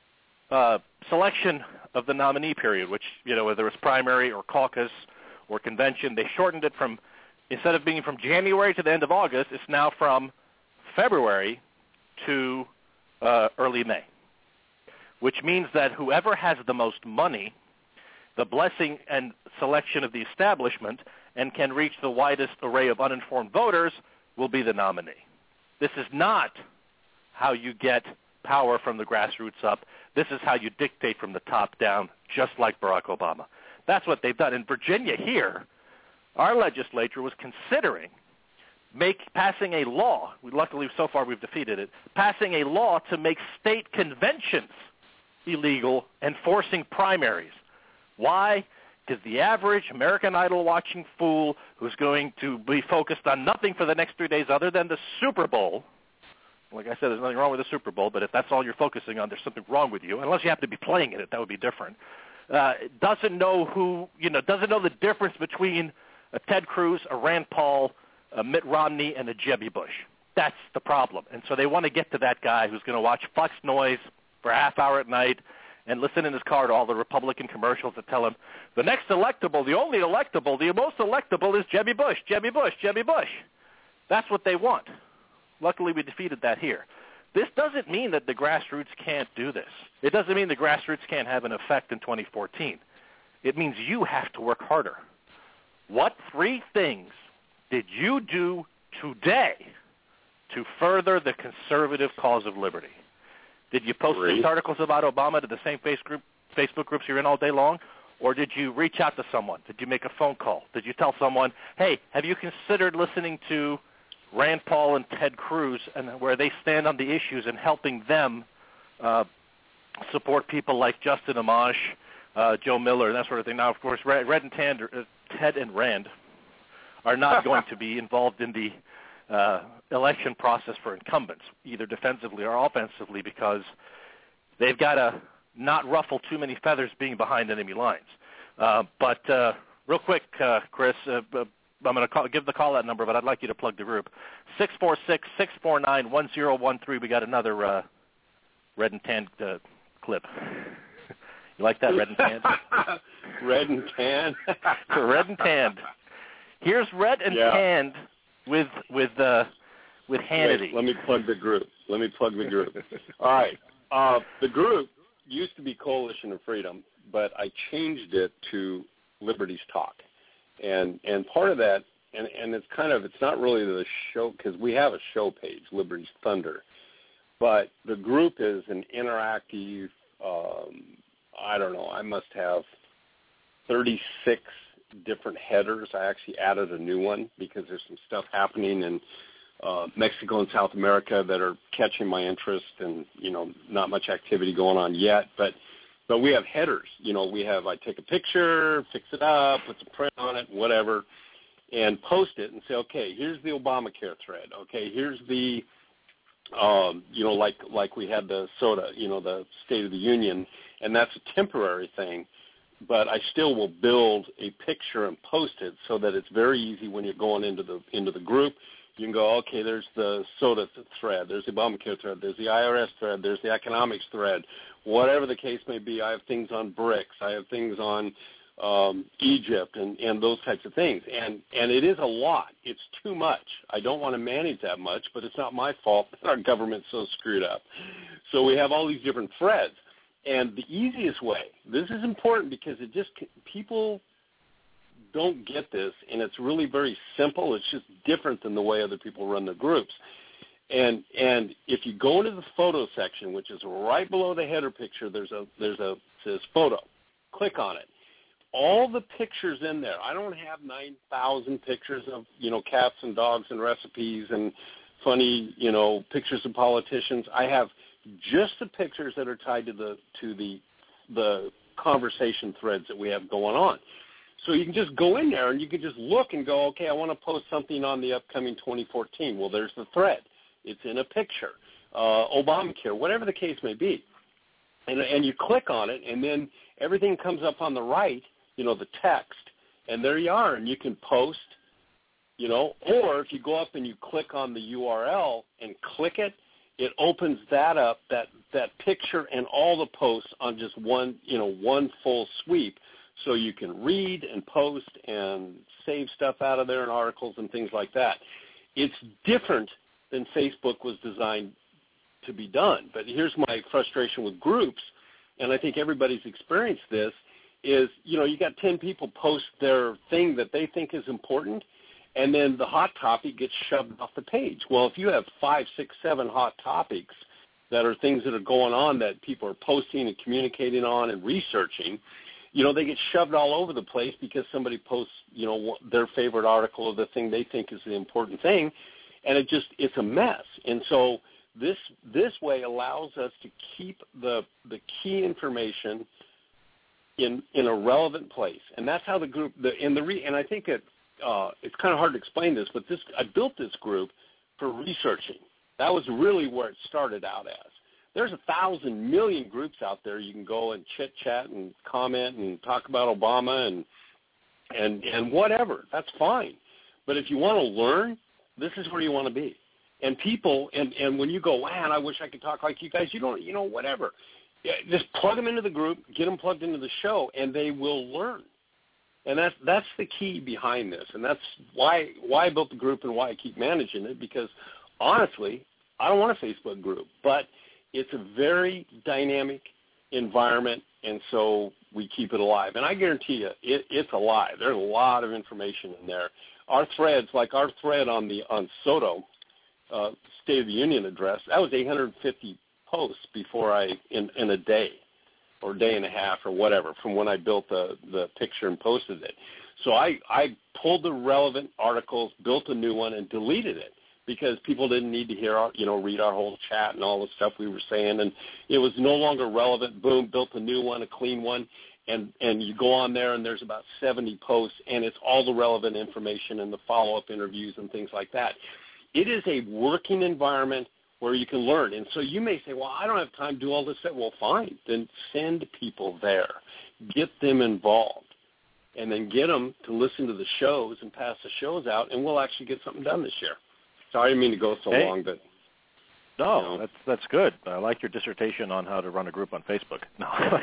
uh, selection of the nominee period, which, you know, whether it's primary or caucus or convention, they shortened it from, instead of being from January to the end of August, it's now from February to uh, early May, which means that whoever has the most money, the blessing and selection of the establishment, and can reach the widest array of uninformed voters will be the nominee. This is not how you get power from the grassroots up. This is how you dictate from the top down, just like Barack Obama. That's what they've done. In Virginia here, our legislature was considering make passing a law. We, luckily, so far we've defeated it, passing a law to make state conventions illegal and forcing primaries. Why? Because the average American Idol watching fool who's going to be focused on nothing for the next three days other than the Super Bowl, like I said, there's nothing wrong with the Super Bowl, but if that's all you're focusing on, there's something wrong with you, unless you happen to be playing in it. That would be different. Uh, doesn't know who, you know, doesn't know the difference between a Ted Cruz, a Rand Paul, a Mitt Romney, and a Jebby Bush. That's the problem. And so they want to get to that guy who's going to watch Fox Noise for a half hour at night and listen in his car to all the Republican commercials that tell him the next electable, the only electable, the most electable is Jebby Bush, Jebby Bush, Jebby Bush. That's what they want. Luckily, we defeated that here. This doesn't mean that the grassroots can't do this. It doesn't mean the grassroots can't have an effect in twenty fourteen. It means you have to work harder. What three things did you do today to further the conservative cause of liberty? Did you post Three. six articles about Obama to the same face group, Facebook groups you're in all day long? Or did you reach out to someone? Did you make a phone call? Did you tell someone, hey, have you considered listening to Rand Paul and Ted Cruz and where they stand on the issues and helping them uh, support people like Justin Amash, uh, Joe Miller, and that sort of thing? Now, of course, Red, Red and Tan, uh, Ted and Rand are not going to be involved in the uh, election process for incumbents, either defensively or offensively, because they've got to not ruffle too many feathers being behind enemy lines. Uh, but uh, real quick, uh, Chris, uh, uh, I'm going to give the call-out number, but I'd like you to plug the group. six four six, six four nine, one zero one three. We got another uh, Red and Tan uh, clip. You like that, Red and Tan? Red and Tan? Red and Tanned. Here's Red and yeah. Tanned with with uh, with Hannity. Wait, let me plug the group. Let me plug the group. All right. Uh, the group used to be Coalition of Freedom, but I changed it to Liberty's Talk. And and part of that, and, and it's kind of, it's not really the show, because we have a show page, Liberty's Thunder, but the group is an interactive, um, I don't know, I must have thirty-six different headers. I actually added a new one because there's some stuff happening in uh, Mexico and South America that are catching my interest, and, you know, not much activity going on yet, but But we have headers. You know, we have, I take a picture, fix it up, put some print on it, whatever, and post it and say, okay, here's the Obamacare thread. Okay, here's the, um, you know, like like we had the soda, you know, the State of the Union, and that's a temporary thing. But I still will build a picture and post it so that it's very easy when you're going into the into the group. You can go, okay, there's the soda thread, there's the Obamacare thread, there's the I R S thread, there's the economics thread, whatever the case may be. I have things on BRICS, I have things on um, Egypt and, and those types of things. And, and it is a lot. It's too much. I don't want to manage that much, but it's not my fault that our government's so screwed up. So we have all these different threads. And the easiest way, this is important because it just, people don't get this, and it's really very simple. It's just different than the way other people run their groups. And and if you go into the photo section, which is right below the header picture, there's a there's a says photo. Click on it. All the pictures in there. I don't have nine thousand pictures of, you know, cats and dogs and recipes and funny, you know, pictures of politicians. I have just the pictures that are tied to the to the the conversation threads that we have going on. So you can just go in there and you can just look and go, okay, I want to post something on the upcoming twenty fourteen. Well, there's the thread. It's in a picture, uh, Obamacare, whatever the case may be. And, and you click on it, and then everything comes up on the right, you know, the text, and there you are, and you can post, you know, or if you go up and you click on the U R L and click it, it opens that up, that, that picture and all the posts on just one, you know, one full sweep. So you can read and post and save stuff out of there and articles and things like that. It's different than Facebook was designed to be done. But here's my frustration with groups, and I think everybody's experienced this, is, you know, you got ten people post their thing that they think is important, and then the hot topic gets shoved off the page. Well, if you have five, six, seven hot topics that are things that are going on that people are posting and communicating on and researching, you know, they get shoved all over the place because somebody posts, you know, their favorite article of the thing they think is the important thing, and it just, it's a mess. And so this this way allows us to keep the the key information in in a relevant place, and that's how the group the and the re, and I think that uh, it's kind of hard to explain this, but this I built this group for researching. That was really where it started out as. There's a thousand million groups out there. You can go and chit chat and comment and talk about Obama and and and whatever. That's fine. But if you want to learn, this is where you want to be. And people, and, and when you go, man, I wish I could talk like you guys, you don't, you know, whatever. Yeah, just plug them into the group, get them plugged into the show, and they will learn. And that's that's the key behind this. And that's why why I built the group and why I keep managing it, because honestly, I don't want a Facebook group, but it's a very dynamic environment, and so we keep it alive. And I guarantee you, it, it's alive. There's a lot of information in there. Our threads, like our thread on the on SOTO, uh, State of the Union address, that was eight hundred fifty posts before I, in, in a day or day and a half or whatever, from when I built the, the picture and posted it. So I, I pulled the relevant articles, built a new one, and deleted it, because people didn't need to hear our, you know, read our whole chat and all the stuff we were saying, and it was no longer relevant. Boom, built a new one, a clean one, and, and you go on there and there's about seventy posts, and it's all the relevant information and the follow-up interviews and things like that. It is a working environment where you can learn. And so you may say, well, I don't have time to do all this stuff. Well, fine. Then send people there. Get them involved. And then get them to listen to the shows and pass the shows out, and we'll actually get something done this year. Sorry, I didn't mean to go so hey. long, but no, you know. that's that's good. I like your dissertation on how to run a group on Facebook. No,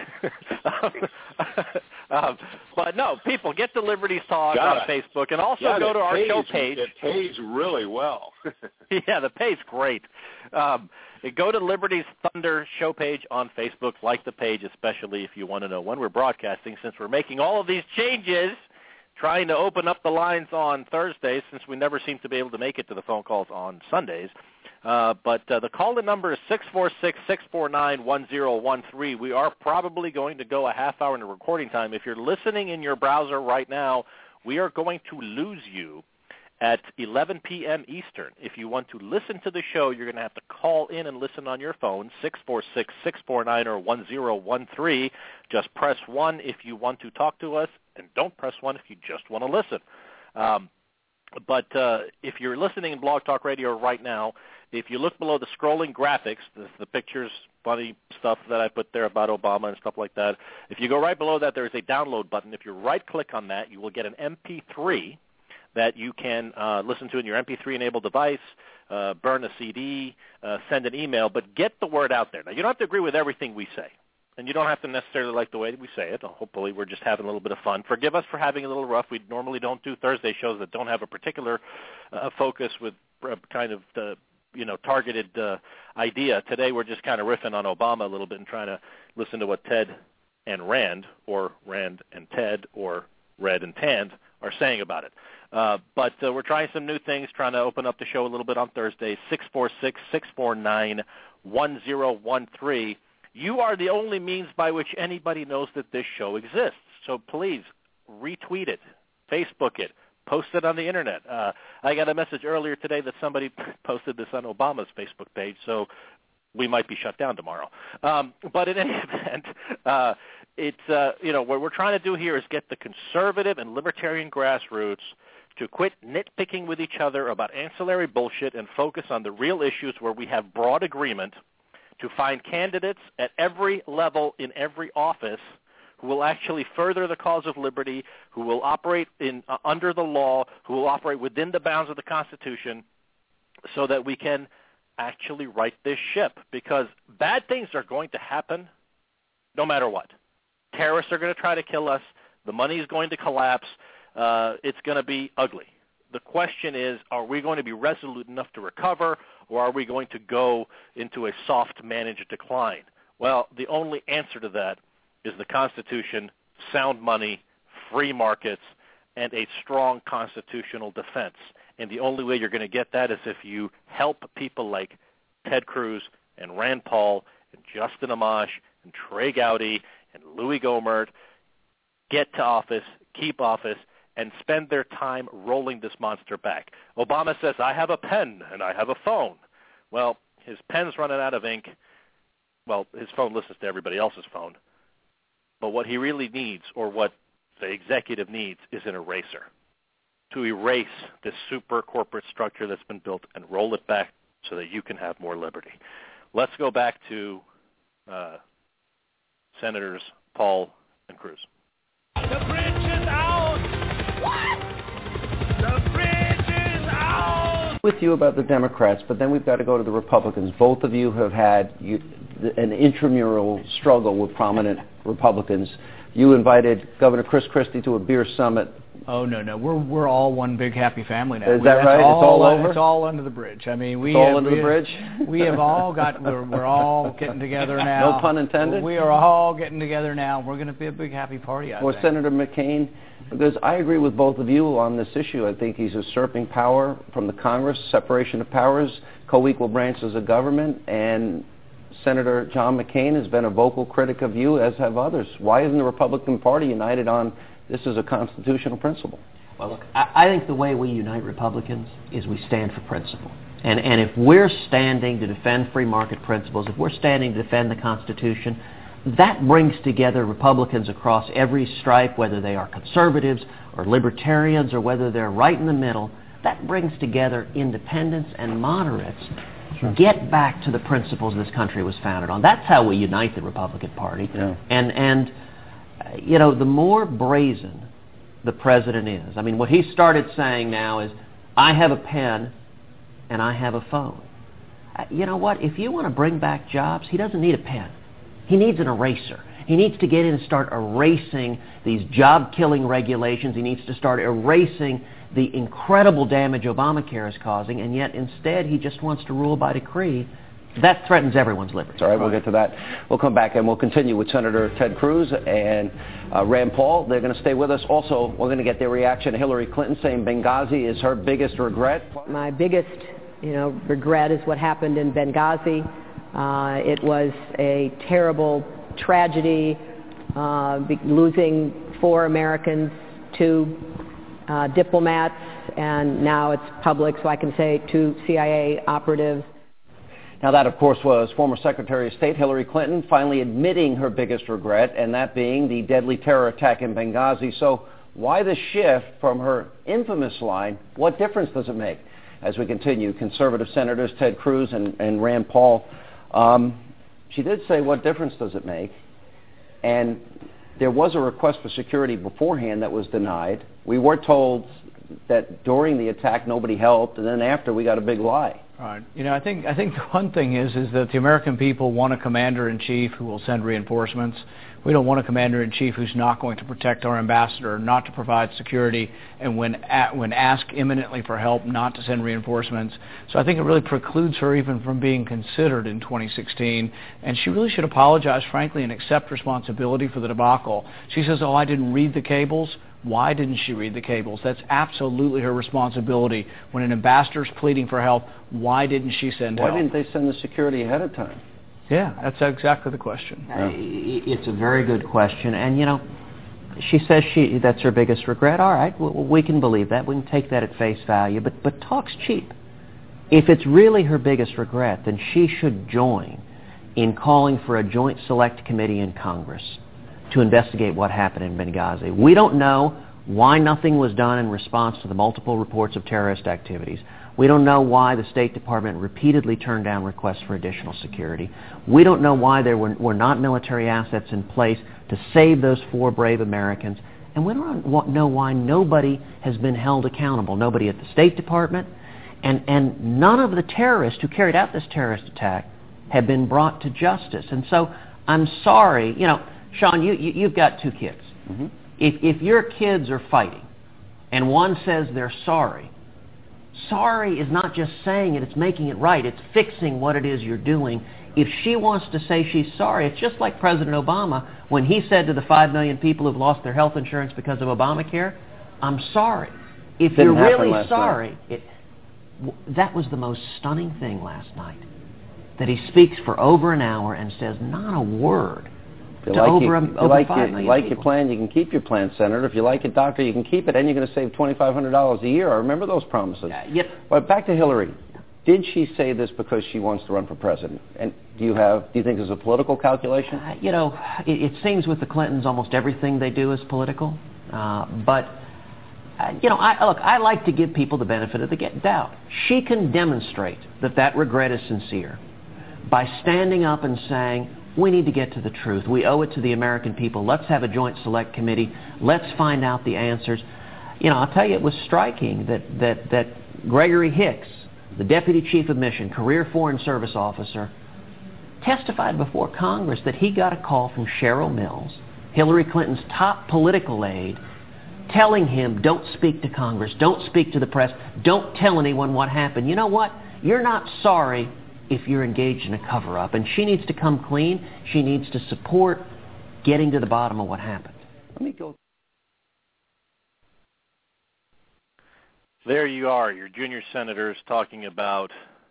um, but no, people get to Liberty's Talk Got on it. Facebook, and also yeah, go to our pays, show page. It pays really well. Yeah, the pay's great. Um, go to Liberty's Thunder show page on Facebook. Like the page, especially if you want to know when we're broadcasting, since we're making all of these changes, trying to open up the lines on Thursdays, since we never seem to be able to make it to the phone calls on Sundays. Uh, but uh, the call-in number is six four six, six four nine, one zero one three. We are probably going to go a half hour into recording time. If you're listening in your browser right now, we are going to lose you at eleven p.m. Eastern. If you want to listen to the show, you're going to have to call in and listen on your phone, six four six, six four nine, or one zero one three. Just press one if you want to talk to us, and don't press one if you just want to listen. Um, but uh, if you're listening in Blog Talk Radio right now, if you look below the scrolling graphics, the, the pictures, funny stuff that I put there about Obama and stuff like that, if you go right below that, there's a download button. If you right-click on that, you will get an M P three that you can uh, listen to in your M P three enabled device, uh, burn a C D, uh, send an email, but get the word out there. Now, you don't have to agree with everything we say, and you don't have to necessarily like the way we say it. Hopefully we're just having a little bit of fun. Forgive us for having a little rough. We normally don't do Thursday shows that don't have a particular uh, focus with uh, kind of the you know, targeted uh, idea. Today we're just kind of riffing on Obama a little bit and trying to listen to what Ted and Rand, or Rand and Ted, or Red and Tand are saying about it. Uh, but uh, we're trying some new things, trying to open up the show a little bit on Thursday, six four six, six four nine, one zero one three. You are the only means by which anybody knows that this show exists. So please retweet it, Facebook it, post it on the Internet. Uh, I got a message earlier today that somebody posted this on Obama's Facebook page, so we might be shut down tomorrow. Um, but in any event, uh, it's uh, you know what we're trying to do here is get the conservative and libertarian grassroots to quit nitpicking with each other about ancillary bullshit and focus on the real issues where we have broad agreement, to find candidates at every level in every office who will actually further the cause of liberty, who will operate in uh, under the law, who will operate within the bounds of the Constitution, so that we can actually right this ship. Because bad things are going to happen no matter what. Terrorists are going to try to kill us. The money is going to collapse. Uh, it's going to be ugly. The question is, are we going to be resolute enough to recover, or are we going to go into a soft managed decline? Well, the only answer to that is the Constitution, sound money, free markets, and a strong constitutional defense. And the only way you're going to get that is if you help people like Ted Cruz and Rand Paul and Justin Amash and Trey Gowdy and Louis Gohmert get to office, keep office, and spend their time rolling this monster back. Obama says, I have a pen and I have a phone. Well, his pen's running out of ink. Well, his phone listens to everybody else's phone. But what he really needs, or what the executive needs, is an eraser to erase this super corporate structure that's been built and roll it back so that you can have more liberty. Let's go back to uh, Senators Paul and Cruz. The bridge is out! What? The bridge is out! With you about the Democrats, but then we've got to go to the Republicans. Both of you have had you, an intramural struggle with prominent Republicans. You invited Governor Chris Christie to a beer summit. Oh no, no, we're we're all one big happy family now. Is we, that right? All, it's all over. It's all under the bridge. I mean, we it's all have, under we the have, bridge. We have all got. We're, we're all getting together now. No pun intended. We are all getting together now. We're going to be a big happy party. I Or think. Senator McCain, because I agree with both of you on this issue. I think he's usurping power from the Congress, separation of powers, co-equal branches of government, and Senator John McCain has been a vocal critic of you, as have others. Why isn't the Republican Party united on this as a constitutional principle? Well, look, I, I think the way we unite Republicans is we stand for principle. And, and if we're standing to defend free market principles, if we're standing to defend the Constitution, that brings together Republicans across every stripe, whether they are conservatives or libertarians or whether they're right in the middle. That brings together independents and moderates. Sure. Get back to the principles this country was founded on. That's how we unite the Republican Party. Yeah. And, and uh, you know, the more brazen the president is. I mean, what he started saying now is, I have a pen and I have a phone. Uh, you know what? If you want to bring back jobs, he doesn't need a pen. He needs an eraser. He needs to get in and start erasing these job-killing regulations. He needs to start erasing the incredible damage Obamacare is causing, and yet instead he just wants to rule by decree. That threatens everyone's liberty. All right, we'll get to that. We'll come back and we'll continue with Senator Ted Cruz and uh, Rand Paul. They're going to stay with us. Also, we're going to get their reaction to Hillary Clinton saying Benghazi is her biggest regret. My biggest, you know, regret is what happened in Benghazi. Uh, it was a terrible tragedy, uh, losing four Americans, two uh, diplomats, and now it's public, so I can say two C I A operatives. Now that, of course, was former Secretary of State Hillary Clinton finally admitting her biggest regret, and that being the deadly terror attack in Benghazi. So why the shift from her infamous line, what difference does it make? As we continue, conservative senators Ted Cruz and, and Rand Paul, um, she did say, what difference does it make? And there was a request for security beforehand that was denied. We were told that during the attack nobody helped, and then after we got a big lie. Right. You know, I think I think the one thing is is that the American people want a commander-in-chief who will send reinforcements. We don't want a commander-in-chief who's not going to protect our ambassador, not to provide security, and when at, when asked imminently for help, not to send reinforcements. So I think it really precludes her even from being considered in twenty sixteen. And she really should apologize, frankly, and accept responsibility for the debacle. She says, "Oh, I didn't read the cables." Why didn't she read the cables? That's absolutely her responsibility. When an ambassador's pleading for help, why didn't she send why help? Why didn't they send the security ahead of time? Yeah, that's exactly the question. Uh, it's a very good question. And, you know, she says she that's her biggest regret. All right, well, we can believe that. We can take that at face value. But, but talk's cheap. If it's really her biggest regret, then she should join in calling for a joint select committee in Congress to investigate what happened in Benghazi. We don't know why nothing was done in response to the multiple reports of terrorist activities. We don't know why the State Department repeatedly turned down requests for additional security. We don't know why there were, were not military assets in place to save those four brave Americans. And we don't know why nobody has been held accountable. Nobody at the State Department, and, and none of the terrorists who carried out this terrorist attack have been brought to justice. And so I'm sorry, you know, Sean, you, you, you've got two kids. Mm-hmm. If, if your kids are fighting and one says they're sorry, sorry is not just saying it, it's making it right. It's fixing what it is you're doing. If she wants to say she's sorry, it's just like President Obama when he said to the five million people who've lost their health insurance because of Obamacare, I'm sorry. If Didn't you're really sorry, it, w- that was the most stunning thing last night, that he speaks for over an hour and says not a word. If you to like, over, you, a, if you over like, five you, million like people. your plan, you can keep your plan, Senator. If you like it, Doctor, you can keep it, and you're going to save twenty-five hundred dollars a year. I remember those promises. Uh, yep. But back to Hillary. Did she say this because she wants to run for president? And do you have? Do you think it's a political calculation? Uh, you know, it, it seems with the Clintons, almost everything they do is political. Uh, but uh, you know, I, look, I like to give people the benefit of the doubt. She can demonstrate that that regret is sincere by standing up and saying, we need to get to the truth. We owe it to the American people. Let's have a joint select committee. Let's find out the answers. You know, I'll tell you, it was striking that, that, that Gregory Hicks, the Deputy Chief of Mission, career Foreign Service officer, testified before Congress that he got a call from Cheryl Mills, Hillary Clinton's top political aide, telling him, don't speak to Congress, don't speak to the press, don't tell anyone what happened. You know what? You're not sorry if you're engaged in a cover-up. And she needs to come clean. She needs to support getting to the bottom of what happened. Let me go. There you are, your junior senators talking about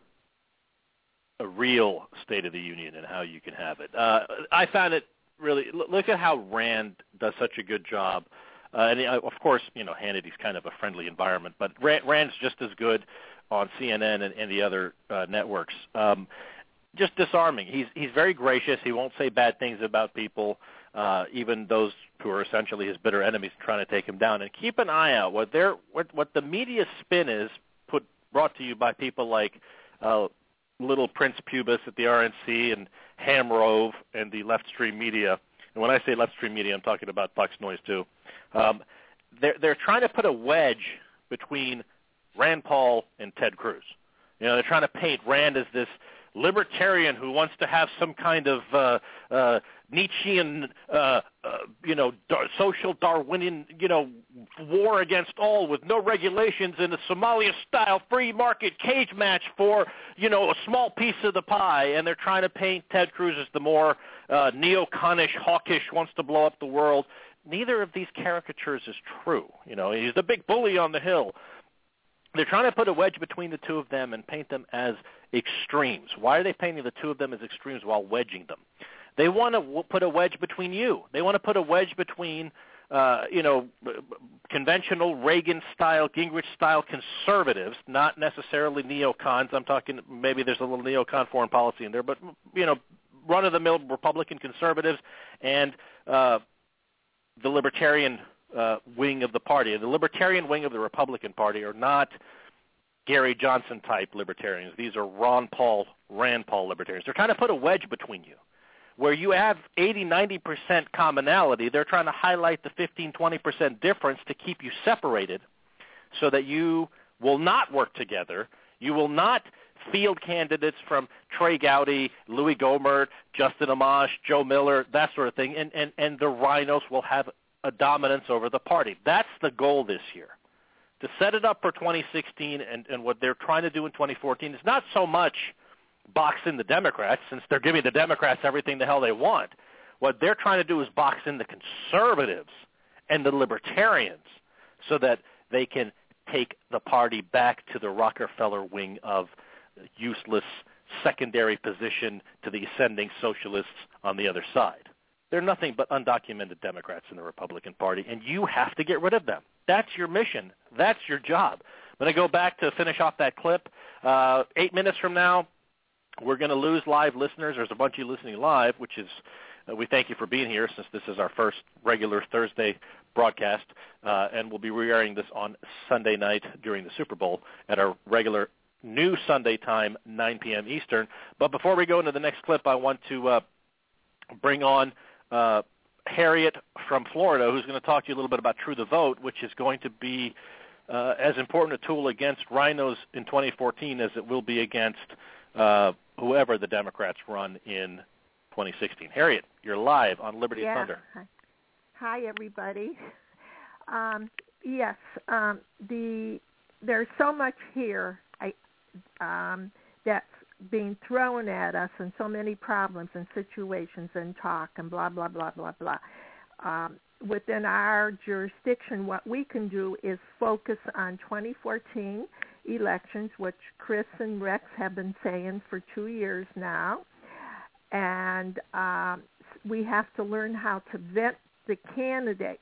a real State of the Union and how you can have it. Uh, I found it really, look at how Rand does such a good job. Uh, and uh, of course, you know, Hannity's kind of a friendly environment, but Rand, Rand's just as good on C N N and, and the other uh, networks. Um, just disarming. He's he's very gracious. He won't say bad things about people, uh, even those who are essentially his bitter enemies trying to take him down. And keep an eye out. What they're what, what the media spin is put brought to you by people like uh, Little Prince Pubis at the R N C and Ham Rove and the left stream media. And when I say left stream media, I'm talking about Fox Noise too. Um, they're they're trying to put a wedge between Rand Paul and Ted Cruz. You know, they're trying to paint Rand as this libertarian who wants to have some kind of uh, uh, Nietzschean, uh, uh, you know, dar- social Darwinian, you know, war against all with no regulations in a Somalia-style free market cage match for, you know, a small piece of the pie. And they're trying to paint Ted Cruz as the more uh, neoconish, hawkish, wants to blow up the world. Neither of these caricatures is true. You know, he's the big bully on the Hill. They're trying to put a wedge between the two of them and paint them as extremes. Why are they painting the two of them as extremes while wedging them? They want to put a wedge between you. They want to put a wedge between, uh, you know, conventional Reagan-style, Gingrich-style conservatives, not necessarily neocons. I'm talking maybe there's a little neocon foreign policy in there, but, you know, run-of-the-mill Republican conservatives and uh, the libertarian Uh, wing of the party. The libertarian wing of the Republican Party are not Gary Johnson-type libertarians. These are Ron Paul, Rand Paul libertarians. They're trying to put a wedge between you. Where you have eighty, ninety percent commonality, they're trying to highlight the fifteen, twenty percent difference to keep you separated so that you will not work together. You will not field candidates from Trey Gowdy, Louis Gohmert, Justin Amash, Joe Miller, that sort of thing, and, and, and the rhinos will have a dominance over the party. That's the goal this year. To set it up for twenty sixteen and, and what they're trying to do in twenty fourteen is not so much box in the Democrats, since they're giving the Democrats everything the hell they want. What they're trying to do is box in the conservatives and the libertarians so that they can take the party back to the Rockefeller wing of useless secondary position to the ascending socialists on the other side. They're nothing but undocumented Democrats in the Republican Party, and you have to get rid of them. That's your mission. That's your job. I'm going to go back to finish off that clip. Uh, eight minutes from now, we're going to lose live listeners. There's a bunch of you listening live, which is uh, we thank you for being here since this is our first regular Thursday broadcast, uh, and we'll be re-airing this on Sunday night during the Super Bowl at our regular new Sunday time, nine p.m. Eastern. But before we go into the next clip, I want to uh, bring on uh, Harriet from Florida, who's going to talk to you a little bit about True the Vote, which is going to be uh, as important a tool against rhinos in twenty fourteen as it will be against uh, whoever the Democrats run in twenty sixteen. Harriet, you're live on Liberty yeah. Thunder. Hi, everybody. Um, yes, um, the there's so much here I, um, that's being thrown at us, and so many problems and situations and talk and blah, blah, blah, blah, blah. Um, within our jurisdiction, what we can do is focus on twenty fourteen elections, which Chris and Rex have been saying for two years now. And um, we have to learn how to vet the candidates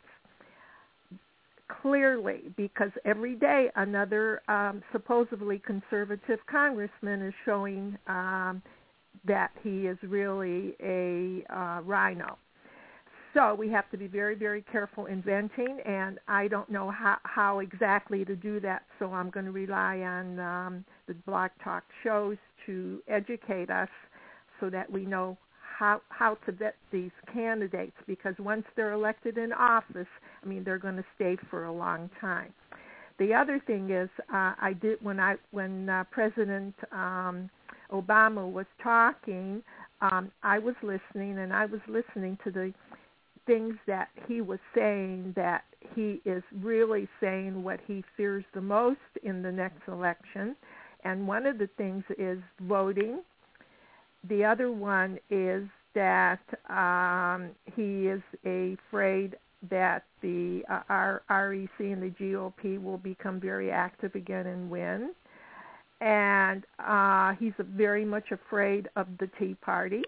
clearly, because every day another um, supposedly conservative congressman is showing um, that he is really a uh, rhino. So we have to be very, very careful in venting, and I don't know how, how exactly to do that, so I'm going to rely on um, the Blog Talk shows to educate us so that we know how, how to vet these candidates, because once they're elected in office, I mean, they're going to stay for a long time. The other thing is, uh, I did when I when uh, President um, Obama was talking, um, I was listening, and I was listening to the things that he was saying, that he is really saying what he fears the most in the next election. And one of the things is voting. The other one is that um, he is afraid that the uh, R- REC and the G O P will become very active again and win. And uh, he's very much afraid of the Tea Party.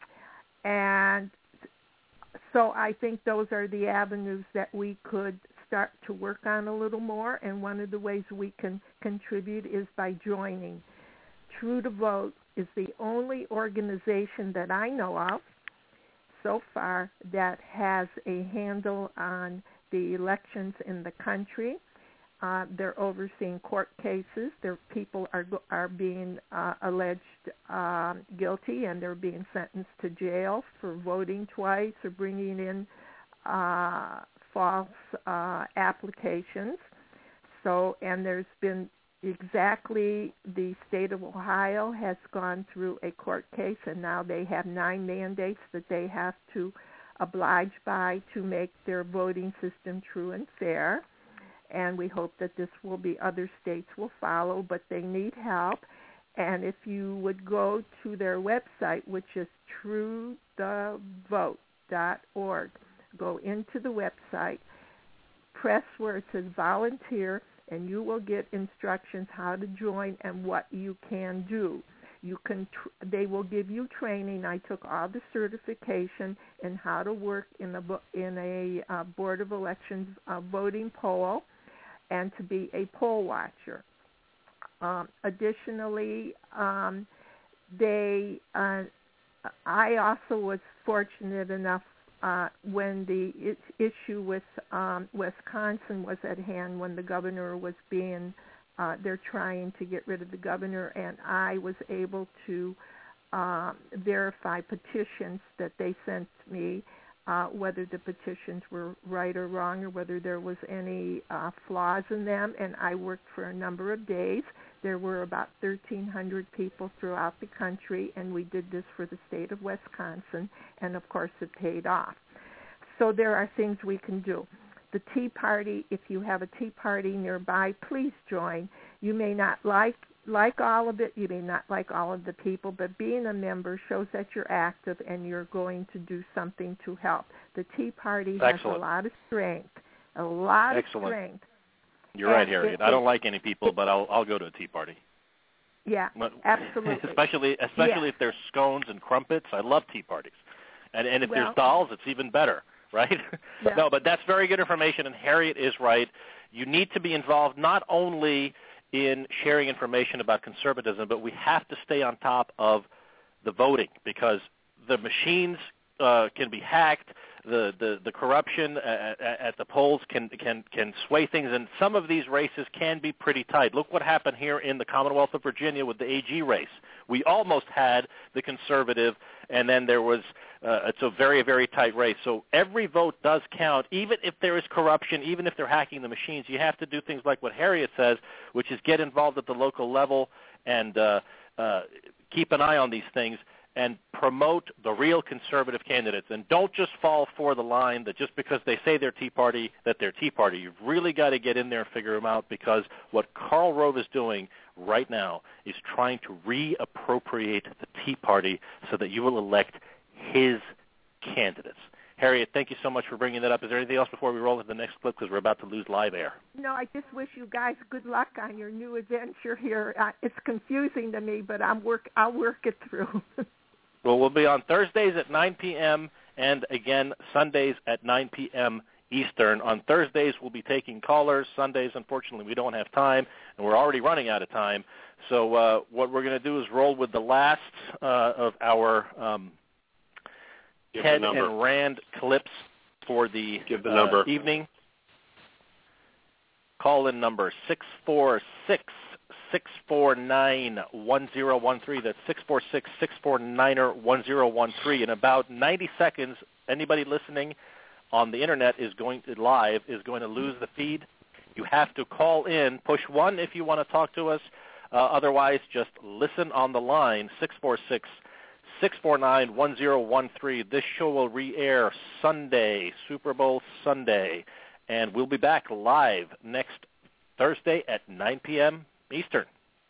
And so I think those are the avenues that we could start to work on a little more. And one of the ways we can contribute is by joining. True to Vote is the only organization that I know of so far that has a handle on the elections in the country. Uh, they're overseeing court cases. Their people are are being uh, alleged uh, guilty, and they're being sentenced to jail for voting twice or bringing in uh, false uh, applications. So, and there's been exactly the state of Ohio has gone through a court case, and now they have nine mandates that they have to oblige by to make their voting system true and fair. And we hope that this will be, other states will follow, but they need help. And if you would go to their website, which is true the vote dot org, go into the website, press where it says volunteer, and you will get instructions how to join and what you can do. You can. Tr- they will give you training. I took all the certification in how to work in a in a uh, Board of Elections uh, voting poll, and to be a poll watcher. Um, additionally, um, they. Uh, I also was fortunate enough. Uh, when the it, issue with um, Wisconsin was at hand, when the governor was being, uh, they're trying to get rid of the governor, and I was able to uh, verify petitions that they sent me uh, whether the petitions were right or wrong or whether there was any uh, flaws in them. And I worked for a number of days. There were about thirteen hundred people throughout the country, and we did this for the state of Wisconsin, and of course it paid off. So there are things we can do. The Tea Party, if you have a Tea Party nearby, please join. You may not like like all of it, you may not like all of the people, but being a member shows that you're active and you're going to do something to help. The Tea Party has Excellent. a lot of strength, a lot Excellent. of strength. You're right, And Harriet. it- I don't like any people, but I'll I'll go to a Tea Party. Yeah, absolutely. especially especially Yeah. if there's scones and crumpets. I love tea parties, and and if Well- there's dolls, it's even better, right? Yeah. No, but that's very good information, and Harriet is right. You need to be involved not only in sharing information about conservatism, but we have to stay on top of the voting because the machines uh, can be hacked. The, the, the corruption at, at the polls can, can, can sway things, and some of these races can be pretty tight. Look what happened here in the Commonwealth of Virginia with the A G race. We almost had the conservative, and then there was uh, it's a very, very tight race. So every vote does count, even if there is corruption, even if they're hacking the machines. You have to do things like what Harriet says, which is get involved at the local level and uh, uh, keep an eye on these things and promote the real conservative candidates. And don't just fall for the line that just because they say they're Tea Party, that they're Tea Party. You've really got to get in there and figure them out because what Karl Rove is doing right now is trying to reappropriate the Tea Party so that you will elect his candidates. Harriet, thank you so much for bringing that up. Is there anything else before we roll into the next clip because we're about to lose live air? No, I just wish you guys good luck on your new adventure here. Uh, it's confusing to me, but I'm work. I'll work it through. Well, we'll be on Thursdays at nine p.m. and again Sundays at nine p.m. Eastern. On Thursdays, we'll be taking callers. Sundays, unfortunately, we don't have time, and we're already running out of time. So uh, what we're going to do is roll with the last uh, of our um, Ted and Rand clips for the, Give the uh, number. evening. Call in number six four six, six four nine, one zero one three. That's six four six, six four nine, one zero one three. In about ninety seconds, anybody listening on the Internet is going to, live is going to lose the feed. You have to call in. Push one if you want to talk to us. Uh, otherwise, just listen on the line, six four six, six four nine, one zero one three. This show will re-air Sunday, Super Bowl Sunday. And we'll be back live next Thursday at nine p.m. Eastern.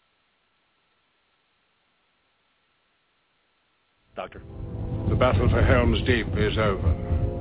Doctor? The battle for Helm's Deep is over.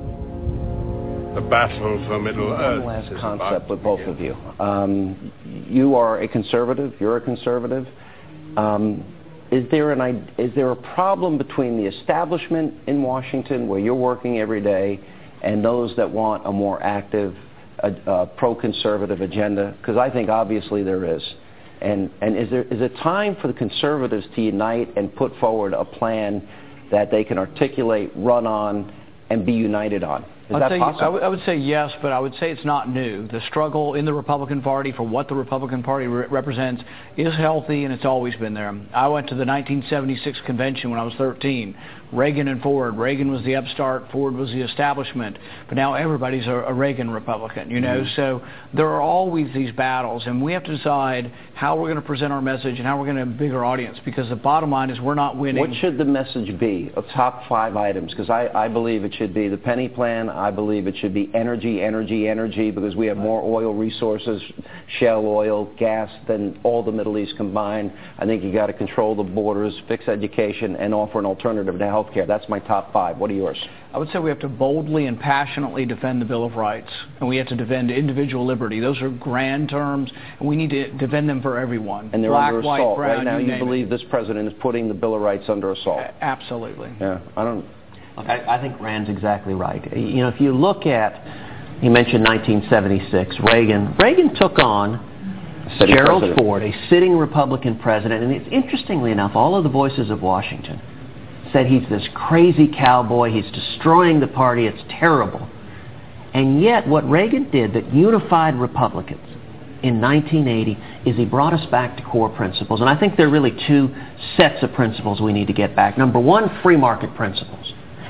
The battle for Middle Earth One last is concept about with to both begin. of you. Um, you are a conservative. You're a conservative. Um, is there an id- is there a problem between the establishment in Washington, where you're working every day, and those that want a more active, uh, uh, pro-conservative agenda? Because I think obviously there is. And and is there is it time for the conservatives to unite and put forward a plan that they can articulate, run on, and be united on? Is I'd that say, possible? I, w- I would say yes, but I would say it's not new. The struggle in the Republican Party for what the Republican Party re- represents is healthy, and it's always been there. I went to the nineteen seventy-six convention when I was thirteen. Reagan and Ford. Reagan was the upstart, Ford was the establishment, but now everybody's a, a Reagan Republican, you know. Mm-hmm. So there are always these battles, and we have to decide how we're going to present our message and how we're going to have a bigger audience, because the bottom line is we're not winning. What should the message be of top five items? Because I, I believe it should be the penny plan. I believe it should be energy, energy, energy, because we have more oil resources, shale oil, gas, than all the Middle East combined. I think you got to control the borders, fix education, and offer an alternative to health care. That's my top five. What are yours? I would say we have to boldly and passionately defend the Bill of Rights, and we have to defend individual liberty. Those are grand terms, and we need to defend them for everyone. And they're Black, under white, assault brown, right now. You, You name believe it. this president is putting the Bill of Rights under assault? A- absolutely. Yeah, I don't. Look, I, I think Rand's exactly right. You know, if you look at, you mentioned nineteen seventy-six, Reagan. Reagan took on Gerald president. Ford, a sitting Republican president, and it's interestingly enough, all of the voices of Washington said he's this crazy cowboy, he's destroying the party, it's terrible. And yet what Reagan did that unified Republicans in nineteen eighty is he brought us back to core principles. And I think there are really two sets of principles we need to get back. Number one, free market principles.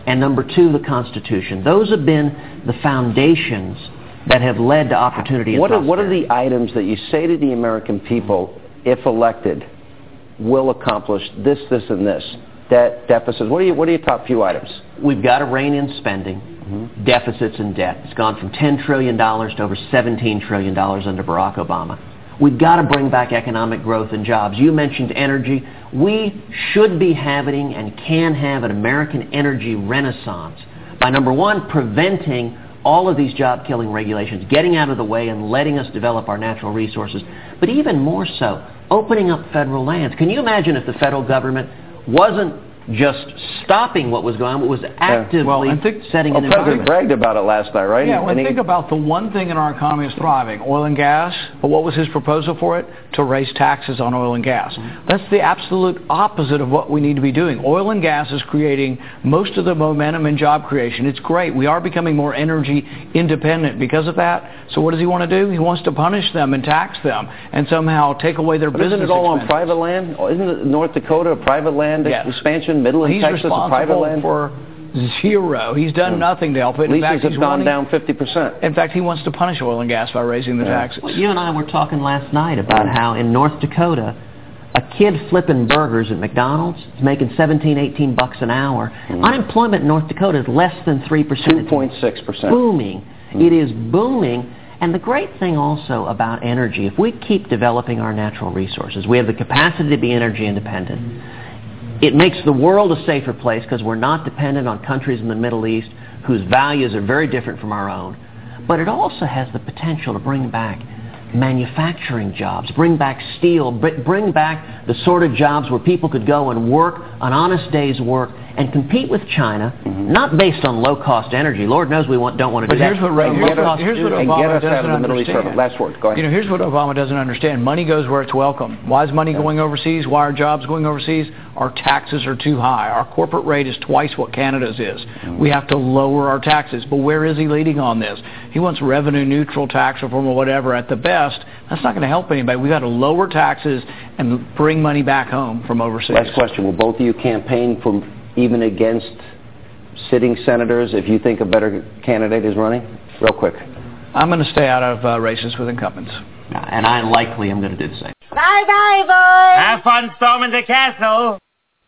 and number two, the Constitution. Those have been the foundations that have led to opportunity and what are, prosperity. what are the items that you say to the American people, if elected, will accomplish this, this, and this? Debt, deficits. What are, you, what are your top few items? We've got to rein in spending, mm-hmm. deficits, and debt. It's gone from ten trillion dollars to over seventeen trillion dollars under Barack Obama. We've got to bring back economic growth and jobs. You mentioned energy. We should be having and can have an American energy renaissance by, number one, preventing all of these job-killing regulations, getting out of the way and letting us develop our natural resources, but even more so, opening up federal lands. Can you imagine if the federal government wasn't just stopping what was going on, but was actively well, and think, setting well, an President environment? bragged about it last night, right? Yeah, well, and think he, about the one thing in our economy is thriving, oil and gas. But what was his proposal for it? To raise taxes on oil and gas. Mm-hmm. That's the absolute opposite of what we need to be doing. Oil and gas is creating most of the momentum in job creation. It's great. We are becoming more energy independent because of that. So what does he want to do? He wants to punish them and tax them and somehow take away their but business isn't it all expenses. on private land? Isn't it North Dakota a private land yes. expansion? Midland, He's Texas, a private land? For zero. He's done yeah. nothing to help it. In Leases fact, have he's gone wanting, down fifty percent. In fact, he wants to punish oil and gas by raising the yeah. taxes. Well, you and I were talking last night about how in North Dakota, a kid flipping burgers at McDonald's is making seventeen, eighteen bucks an hour. Mm. Unemployment in North Dakota is less than three percent. two point six percent. Booming. Mm. It is booming. And the great thing also about energy, if we keep developing our natural resources, we have the capacity to be energy independent. It makes the world a safer place because we're not dependent on countries in the Middle East whose values are very different from our own. But it also has the potential to bring back manufacturing jobs, bring back steel, bring back the sort of jobs where people could go and work an honest day's work and compete with China, mm-hmm. not based on low-cost energy. Lord knows we want, don't want to but do here's that. What, right, here's, what, here's what Obama doesn't understand. Last word. Go ahead. You know, here's what Obama doesn't understand. Money goes where it's welcome. Why is money yeah. going overseas? Why are jobs going overseas? Our taxes are too high. Our corporate rate is twice what Canada's is. Mm-hmm. We have to lower our taxes. But where is he leading on this? He wants revenue-neutral tax reform or whatever at the best. That's not going to help anybody. We've got to lower taxes and bring money back home from overseas. Last question. Will both of you campaign for even against sitting senators if you think a better candidate is running? Real quick. I'm going to stay out of uh, races with incumbents. And I likely am going to do the same. Bye-bye, boys. Have fun storming the castle.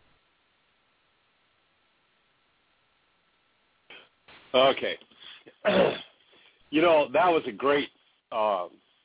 Okay. You know, that was a great uh,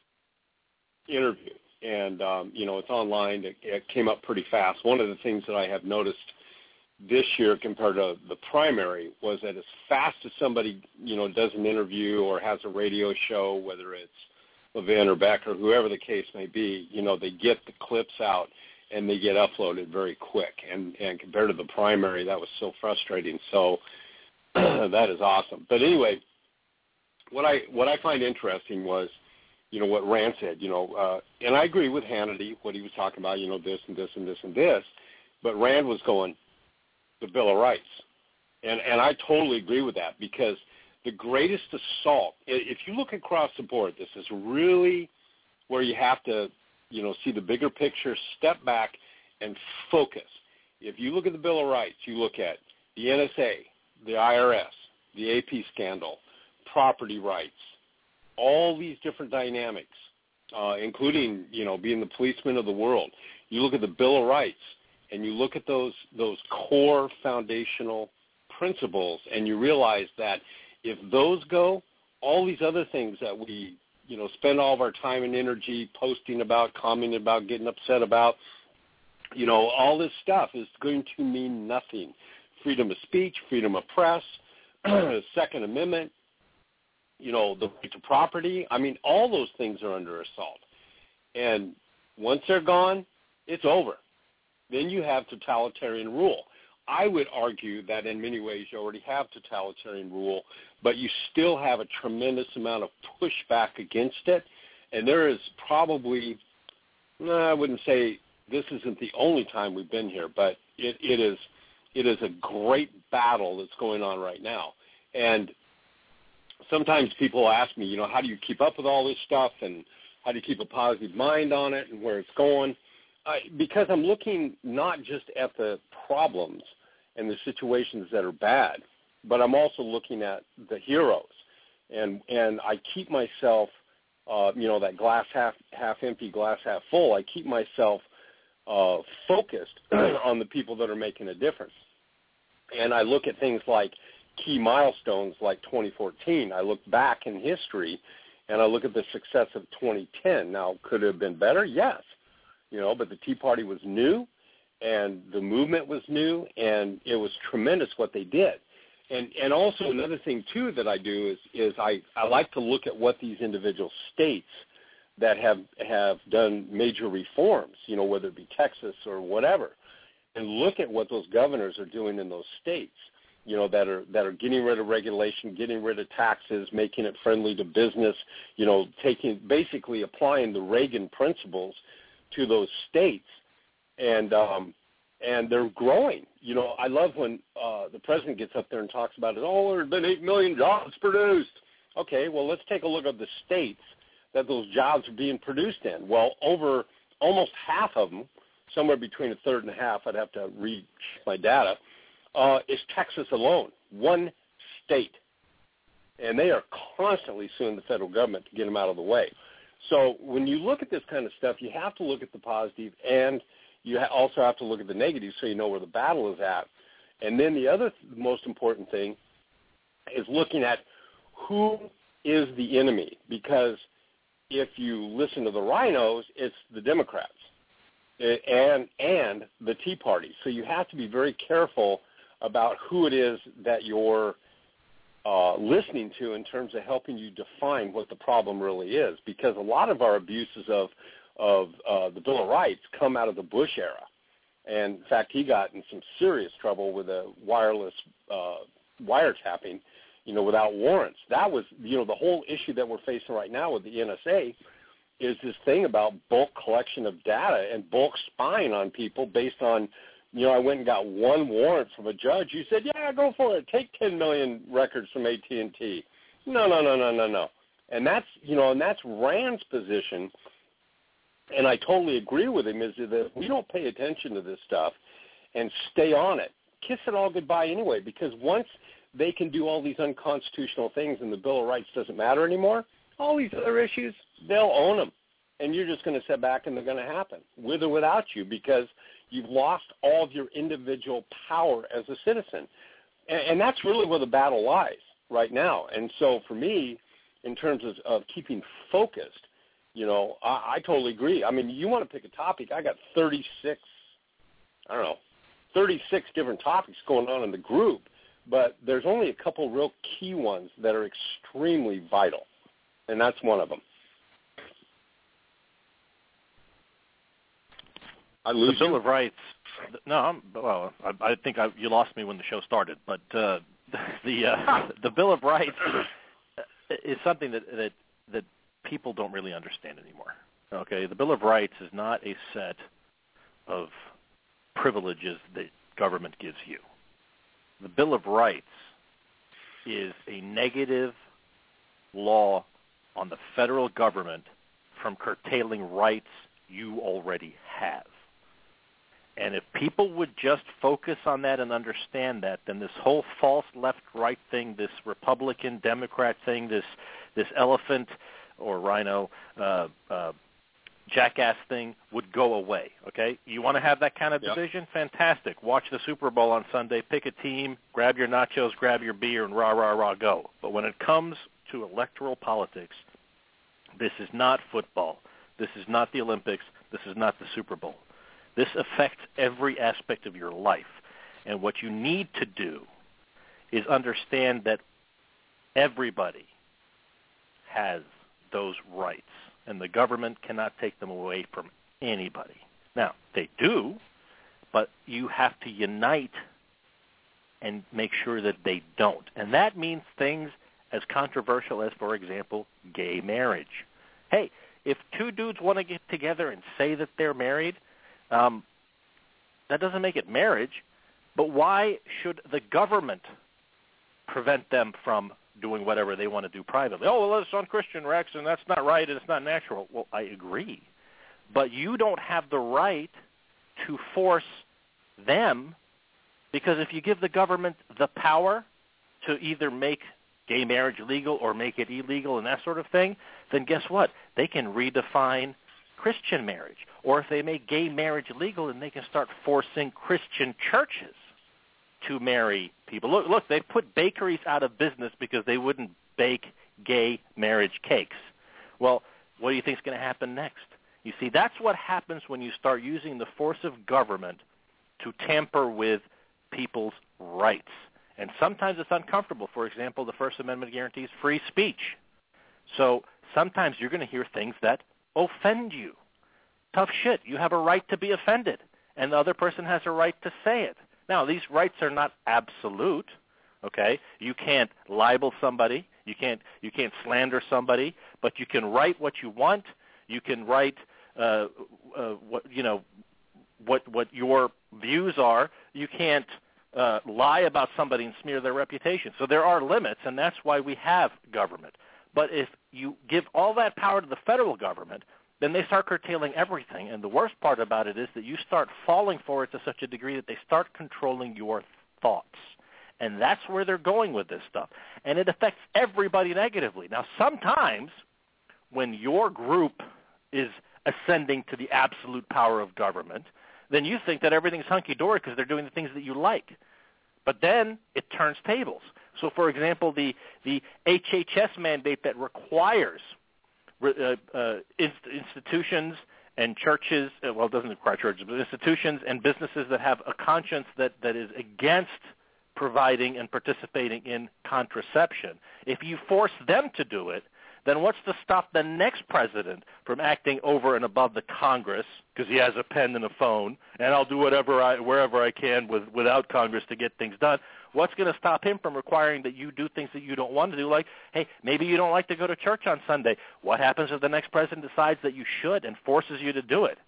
interview. And, um, you know, it's online. It, it came up pretty fast. One of the things that I have noticed this year compared to the primary was that as fast as somebody, you know, does an interview or has a radio show, whether it's Levin or Beck or whoever the case may be, you know, they get the clips out and they get uploaded very quick. And, and compared to the primary, that was so frustrating. So that is awesome. But anyway, what I what I find interesting was, you know, what Rand said, you know, uh, and I agree with Hannity, what he was talking about, you know, this and this and this and this. But Rand was going, the Bill of Rights. And and I totally agree with that because the greatest assault, if you look across the board, this is really where you have to, you know, see the bigger picture, step back, and focus. If you look at the Bill of Rights, you look at the N S A, the I R S, the A P scandal, property rights, all these different dynamics, uh, including, you know, being the policeman of the world. You look at the Bill of Rights, and you look at those those core foundational principles, and you realize that if those go, all these other things that we, you know, spend all of our time and energy posting about, commenting about, getting upset about, you know, all this stuff is going to mean nothing. Freedom of speech, freedom of press, Second Amendment, you know, the right to property. I mean, all those things are under assault. And once they're gone, it's over. Then you have totalitarian rule. I would argue that in many ways you already have totalitarian rule, but you still have a tremendous amount of pushback against it. And there is probably, I wouldn't say this isn't the only time we've been here, but it, it is it is a great battle that's going on right now. And sometimes people ask me, you know, how do you keep up with all this stuff and how do you keep a positive mind on it and where it's going? Uh, because I'm looking not just at the problems and the situations that are bad, but I'm also looking at the heroes, and and I keep myself, uh, you know, that glass half half empty, glass half full. I keep myself uh, focused on the people that are making a difference, and I look at things like key milestones like twenty fourteen. I look back in history, and I look at the success of twenty ten. Now, could it have been better? Yes, you know, but the Tea Party was new, and the movement was new, and it was tremendous what they did. And and also another thing, too, that I do is is I, I like to look at what these individual states that have, have done major reforms, you know, whether it be Texas or whatever, and look at what those governors are doing in those states, you know, that are that are getting rid of regulation, getting rid of taxes, making it friendly to business, you know, taking basically applying the Reagan principles to those states. And um, and they're growing. You know, I love when uh, the president gets up there and talks about it. Oh, there have been eight million jobs produced. Okay, well, let's take a look at the states that those jobs are being produced in. Well, over almost half of them, somewhere between a third and a half, I'd have to read my data, uh, is Texas alone, one state. And they are constantly suing the federal government to get them out of the way. So when you look at this kind of stuff, you have to look at the positive, and you also have to look at the negative so you know where the battle is at. And then the other th- most important thing is looking at who is the enemy, because if you listen to the rhinos, it's the Democrats and and the Tea Party. So you have to be very careful about who it is that you're uh, listening to in terms of helping you define what the problem really is, because a lot of our abuses of of uh, the Bill of Rights come out of the Bush era. And, in fact, he got in some serious trouble with a wireless uh, wiretapping, you know, without warrants. That was, you know, the whole issue that we're facing right now with the N S A is this thing about bulk collection of data and bulk spying on people based on, you know, I went and got one warrant from a judge. You said, yeah, go for it. Take ten million records from A T and T. No, no, no, no, no, no. And that's, you know, and that's Rand's position. And I totally agree with him, is that we don't pay attention to this stuff and stay on it. Kiss it all goodbye anyway, because once they can do all these unconstitutional things and the Bill of Rights doesn't matter anymore, all these other issues, they'll own them. And you're just going to sit back and they're going to happen, with or without you, because you've lost all of your individual power as a citizen. And, and that's really where the battle lies right now. And so for me, in terms of, of keeping focused, you know, I, I totally agree. I mean, you want to pick a topic. I got thirty-six, I don't know, thirty-six different topics going on in the group, but there's only a couple real key ones that are extremely vital, and that's one of them. I lose the Bill you? of Rights. No, I'm, well, I, I think I, you lost me when the show started, but uh, the uh, the Bill of Rights is something that that that. people don't really understand anymore. Okay, the Bill of Rights is not a set of privileges that government gives you. The Bill of Rights is a negative law on the federal government from curtailing rights you already have. And if people would just focus on that and understand that, then this whole false left-right thing, this Republican Democrat thing, this this elephant or rhino uh, uh, jackass thing would go away, okay? You want to have that kind of division? Yep. Fantastic. Watch the Super Bowl on Sunday, pick a team, grab your nachos, grab your beer, and rah, rah, rah, go. But when it comes to electoral politics, this is not football. This is not the Olympics. This is not the Super Bowl. This affects every aspect of your life. And what you need to do is understand that everybody has those rights, and the government cannot take them away from anybody. Now, they do, but you have to unite and make sure that they don't. And that means things as controversial as, for example, gay marriage. Hey, if two dudes want to get together and say that they're married, um, that doesn't make it marriage, but why should the government prevent them from doing whatever they want to do privately? Oh, well, it's unchristian, Rex, and that's not right, and it's not natural. Well, I agree. But you don't have the right to force them, because if you give the government the power to either make gay marriage legal or make it illegal and that sort of thing, then guess what? They can redefine Christian marriage. Or if they make gay marriage legal, then they can start forcing Christian churches to marry people. Look, look, they put bakeries out of business because they wouldn't bake gay marriage cakes. Well, what do you think is going to happen next? You see, that's what happens when you start using the force of government to tamper with people's rights. And sometimes it's uncomfortable. For example, the First Amendment guarantees free speech. So sometimes you're going to hear things that offend you. Tough shit. You have a right to be offended, and the other person has a right to say it. Now, these rights are not absolute, okay? You can't libel somebody. You can't you can't slander somebody, but you can write what you want. You can write uh, uh, what you know what what your views are. You can't uh, lie about somebody and smear their reputation. So there are limits, and that's why we have government. But if you give all that power to the federal government, then they start curtailing everything. And the worst part about it is that you start falling for it to such a degree that they start controlling your thoughts. And that's where they're going with this stuff. And it affects everybody negatively. Now, sometimes when your group is ascending to the absolute power of government, then you think that everything's hunky-dory because they're doing the things that you like. But then it turns tables. So, for example, the, the H H S mandate that requires uh, uh, inst- institutions and churches, uh, well, it doesn't require churches, but institutions and businesses that have a conscience that, that is against providing and participating in contraception. If you force them to do it, then what's to stop the next president from acting over and above the Congress because he has a pen and a phone, and I'll do whatever I, wherever I can with, without Congress to get things done? What's going to stop him from requiring that you do things that you don't want to do? Like, hey, maybe you don't like to go to church on Sunday. What happens if the next president decides that you should and forces you to do it?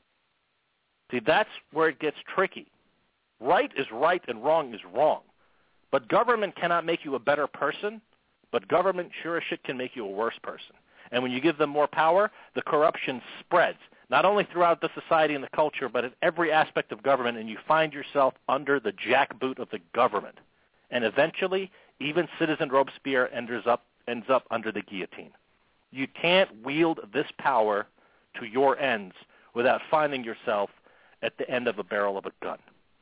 See, that's where it gets tricky. Right is right and wrong is wrong. But government cannot make you a better person, but government sure as shit can make you a worse person. And when you give them more power, the corruption spreads, not only throughout the society and the culture, but in every aspect of government, and you find yourself under the jackboot of the government. And eventually, even Citizen Robespierre ends up, ends up under the guillotine. You can't wield this power to your ends without finding yourself at the end of a barrel of a gun.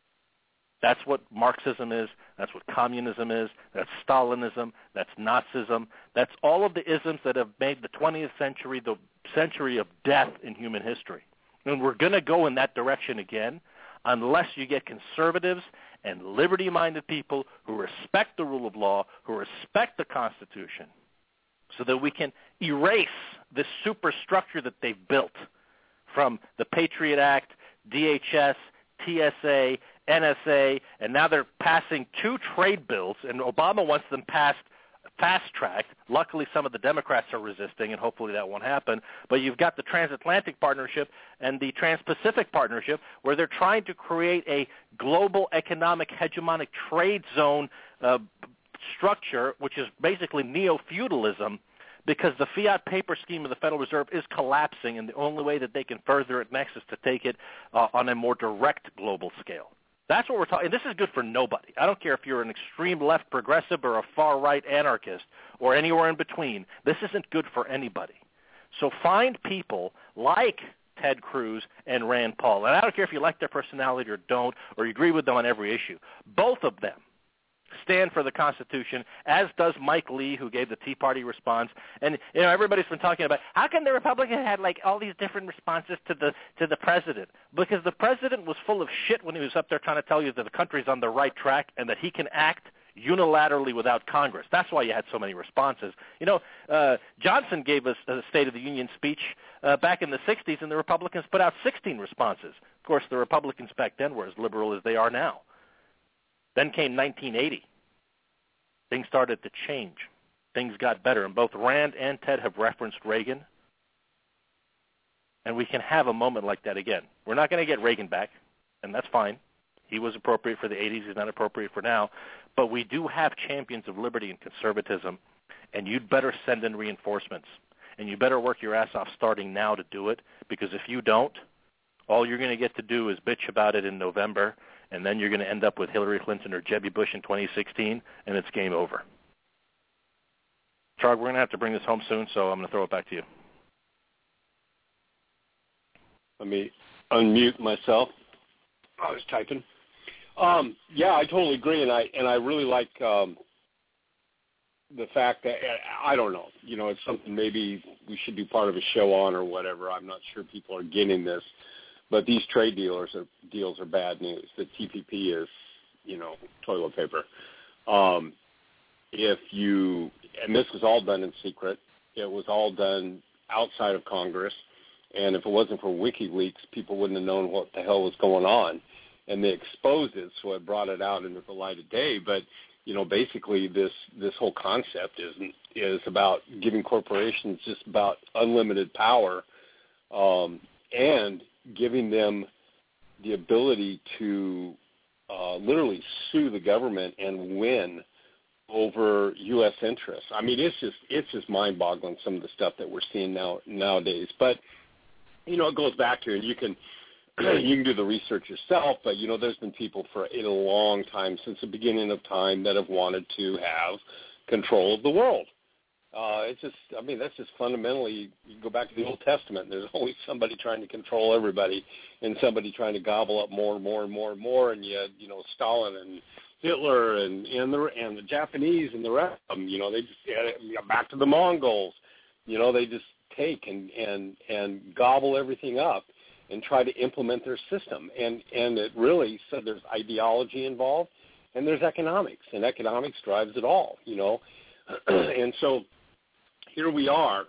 That's what Marxism is. That's what communism is. That's Stalinism. That's Nazism. That's all of the isms that have made the twentieth century the century of death in human history. And we're going to go in that direction again unless you get conservatives and liberty-minded people who respect the rule of law, who respect the Constitution, so that we can erase this superstructure that they've built from the Patriot Act, D H S, T S A, N S A, and now they're passing two trade bills, and Obama wants them passed fast-tracked. Luckily, some of the Democrats are resisting, and hopefully that won't happen. But you've got the Transatlantic Partnership and the Trans-Pacific Partnership, where they're trying to create a global economic hegemonic trade zone uh, structure, which is basically neo-feudalism, because the fiat paper scheme of the Federal Reserve is collapsing, and the only way that they can further it next is to take it uh, on a more direct global scale. That's what we're talking. This is good for nobody. I don't care if you're an extreme left progressive or a far right anarchist or anywhere in between. This isn't good for anybody. So find people like Ted Cruz and Rand Paul, and I don't care if you like their personality or don't, or you agree with them on every issue. Both of them stand for the Constitution, as does Mike Lee, who gave the Tea Party response. And you know, everybody's been talking about how come the Republicans had like all these different responses to the to the president? Because the president was full of shit when he was up there trying to tell you that the country's on the right track and that he can act unilaterally without Congress. That's why you had so many responses. You know, uh, Johnson gave us a State of the Union speech uh, back in the sixties, and the Republicans put out sixteen responses. Of course, the Republicans back then were as liberal as they are now. Then came nineteen eighty. Things started to change. Things got better. And both Rand and Ted have referenced Reagan. And we can have a moment like that again. We're not going to get Reagan back, and that's fine. He was appropriate for the eighties. He's not appropriate for now. But we do have champions of liberty and conservatism, and you'd better send in reinforcements. And you better work your ass off starting now to do it, because if you don't, all you're going to get to do is bitch about it in November and then you're going to end up with Hillary Clinton or Jeb Bush in twenty sixteen, and it's game over. Trog, we're going to have to bring this home soon, so I'm going to throw it back to you. Let me unmute myself. I was typing. Um, yeah, I totally agree, and I and I really like um, the fact that I don't know, you know, it's something maybe we should do part of a show on or whatever. I'm not sure people are getting this, but these trade dealers are deals are bad news. The T P P is, you know, toilet paper. Um, if you and this was all done in secret. It was all done outside of Congress. And if it wasn't for WikiLeaks, people wouldn't have known what the hell was going on. And they exposed it, so it brought it out into the light of day. But, you know, basically this, this whole concept is, is about giving corporations just about unlimited power um, and giving them the ability to uh, literally sue the government and win over U S interests. I mean, it's just it's just mind-boggling, some of the stuff that we're seeing now nowadays. But you know, it goes back to, and you can you can do the research yourself, but, you know, there's been people for a long time, since the beginning of time, that have wanted to have control of the world. Uh, it's just, I mean, that's just fundamentally, you go back to the Old Testament, there's always somebody trying to control everybody and somebody trying to gobble up more and more and more and more, and you had, you know, Stalin and Hitler and, and, the, and the Japanese and the rest of them, you know, they just, you know, back to the Mongols, you know, they just take and, and, and gobble everything up and try to implement their system. And, and it really said there's ideology involved and there's economics, and economics drives it all, you know. And so here we are,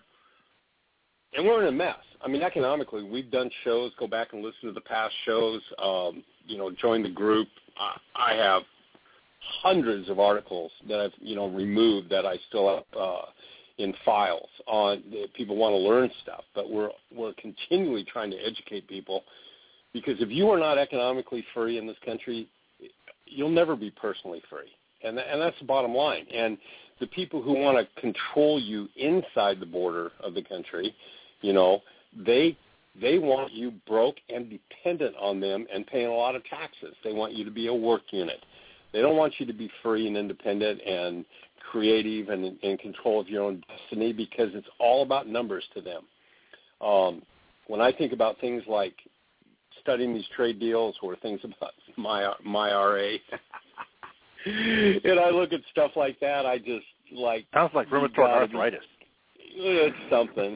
and we're in a mess. I mean, economically, we've done shows. Go back and listen to the past shows. Um, you know, join the group. I, I have hundreds of articles that I've, you know, removed that I still have uh, in files on. People want to learn stuff, but we're we're continually trying to educate people, because if you are not economically free in this country, you'll never be personally free, and and that's the bottom line. And the people who want to control you inside the border of the country, you know, they they want you broke and dependent on them and paying a lot of taxes. They want you to be a work unit. They don't want you to be free and independent and creative and in control of your own destiny, because it's all about numbers to them. Um, when I think about things like studying these trade deals or things about my my R A, and I look at stuff like that, I just like sounds like rheumatoid arthritis. It's something.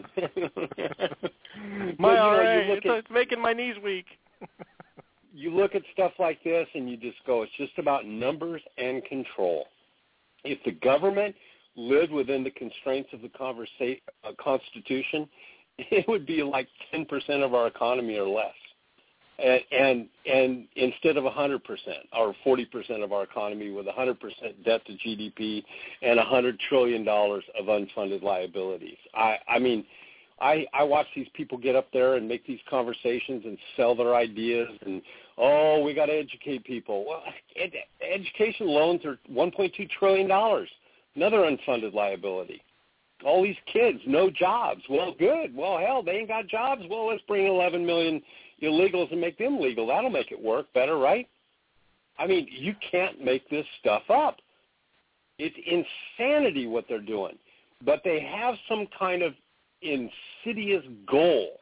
My but, R A, you know, it's, at, it's making my knees weak. You look at stuff like this and you just go, it's just about numbers and control. If the government lived within the constraints of the conversa- uh, Constitution, it would be like ten percent of our economy or less. And, and and instead of one hundred percent or forty percent of our economy with one hundred percent debt to G D P and one hundred trillion dollars of unfunded liabilities. I, I mean, I, I watch these people get up there and make these conversations and sell their ideas and, oh, we got to educate people. Well, ed- education loans are one point two trillion dollars, another unfunded liability. All these kids, no jobs. Well, good. Well, hell, they ain't got jobs. Well, let's bring eleven million illegals and make them legal. That'll make it work better, right? I mean, you can't make this stuff up. It's insanity what they're doing. But they have some kind of insidious goal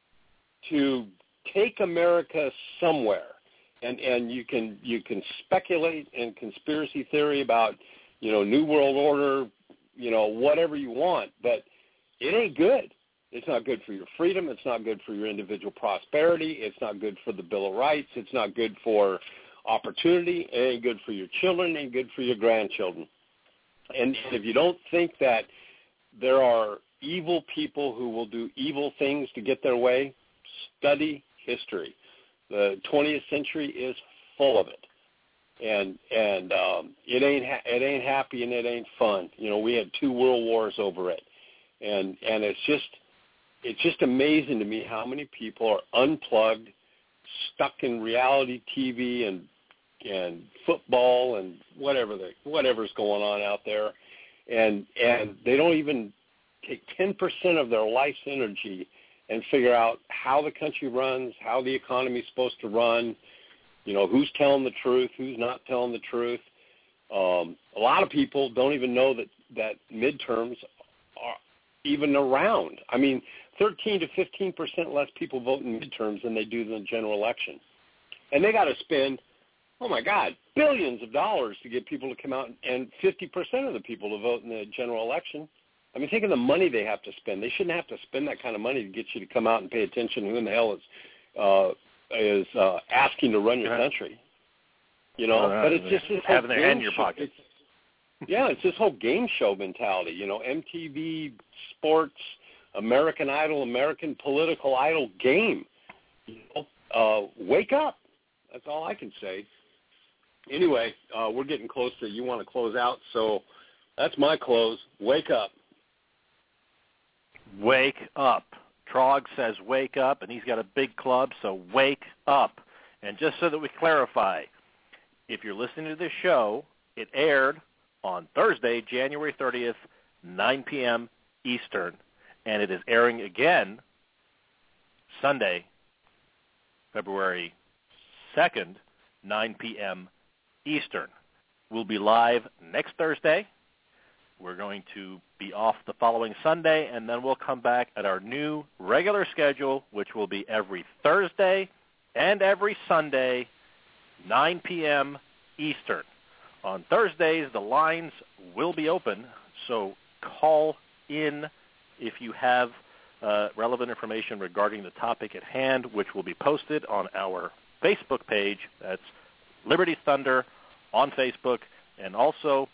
to take America somewhere. And and you can you can speculate in conspiracy theory about, you know, New World Order, you know, whatever you want, but it ain't good. It's not good for your freedom. It's not good for your individual prosperity. It's not good for the Bill of Rights. It's not good for opportunity. It ain't good for your children. It ain't good for your grandchildren. And if you don't think that there are evil people who will do evil things to get their way, study history. The twentieth century is full of it. And and um, it ain't ha- it ain't happy and it ain't fun. You know, we had two world wars over it. And and it's just It's just amazing to me how many people are unplugged, stuck in reality T V and and football and whatever the whatever's going on out there, and and they don't even take ten percent of their life's energy and figure out how the country runs, how the economy's supposed to run, You know, who's telling the truth, who's not telling the truth. Um, a lot of people don't even know that, that midterms are even around. I mean, thirteen to fifteen percent less people vote in midterms than they do in the general election. And they got to spend, oh, my God, billions of dollars to get people to come out, and fifty percent of the people to vote in the general election. I mean, think of the money they have to spend. They shouldn't have to spend that kind of money to get you to come out and pay attention. Who in the hell is uh, is uh, asking to run your country? You know, uh, but it's just this whole having their hand in game your show. pocket. It's, yeah, it's this whole game show mentality. You know, M T V, sports, American Idol, American political idol game. You know, uh, wake up. That's all I can say. Anyway, uh, we're getting close to, you want to close out, so that's my close. Wake up. Wake up. Trog says wake up, and he's got a big club, so wake up. And just so that we clarify, if you're listening to this show, it aired on Thursday, January thirtieth, nine p.m. Eastern, and it is airing again Sunday, February second, nine p.m. Eastern. We'll be live next Thursday. We're going to be off the following Sunday, and then we'll come back at our new regular schedule, which will be every Thursday and every Sunday, nine p.m. Eastern. On Thursdays, the lines will be open, so call in if you have uh, relevant information regarding the topic at hand, which will be posted on our Facebook page. That's Liberty Thunder on Facebook, and also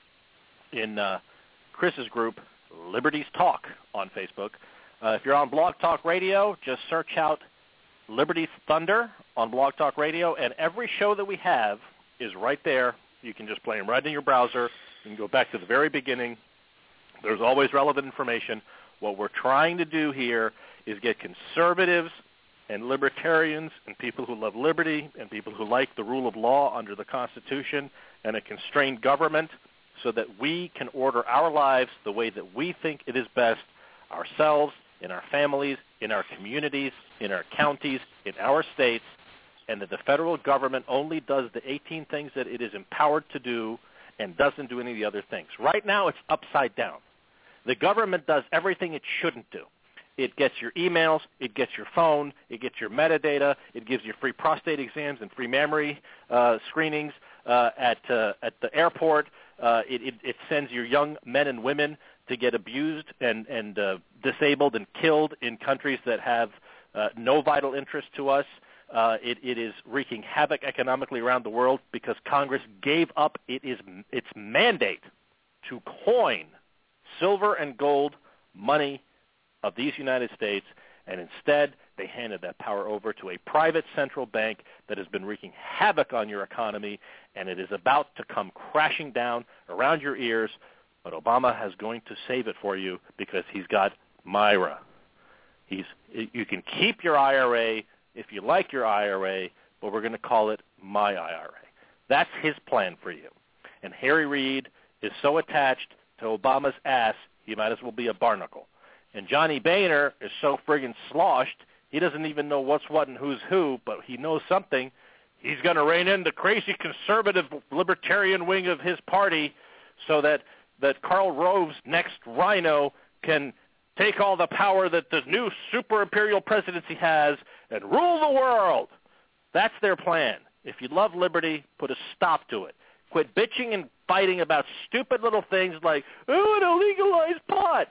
in uh, Chris's group, Liberty's Talk on Facebook. Uh, if you're on Blog Talk Radio, just search out Liberty Thunder on Blog Talk Radio, and every show that we have is right there. You can just play them right in your browser. You can go back to the very beginning. There's always relevant information. What we're trying to do here is get conservatives and libertarians and people who love liberty and people who like the rule of law under the Constitution and a constrained government so that we can order our lives the way that we think it is best, ourselves, in our families, in our communities, in our counties, in our states, and that the federal government only does the eighteen things that it is empowered to do and doesn't do any of the other things. Right now it's upside down. The government does everything it shouldn't do. It gets your emails, it gets your phone, it gets your metadata, it gives you free prostate exams and free memory uh, screenings uh, at uh, at the airport. Uh, it, it, it sends your young men and women to get abused and, and uh, disabled and killed in countries that have uh, no vital interest to us. Uh, it, it is wreaking havoc economically around the world because Congress gave up it is, its mandate to coin silver and gold money of these United States, and instead they handed that power over to a private central bank that has been wreaking havoc on your economy, and it is about to come crashing down around your ears, but Obama is going to save it for you because he's got Myra. He's, you can keep your I R A if you like your I R A, but we're going to call it My I R A. That's his plan for you. And Harry Reid is so attached to Obama's ass, he might as well be a barnacle. And Johnny Boehner is so friggin' sloshed, he doesn't even know what's what and who's who, but he knows something. He's going to rein in the crazy conservative libertarian wing of his party so that, that Karl Rove's next rhino can take all the power that the new super imperial presidency has and rule the world. That's their plan. If you love liberty, put a stop to it. Quit bitching and fighting about stupid little things like, oh, to legalize pot.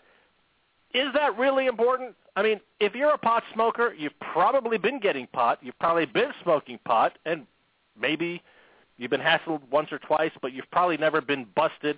Is that really important? I mean, if you're a pot smoker, you've probably been getting pot. You've probably been smoking pot, and maybe you've been hassled once or twice, but you've probably never been busted.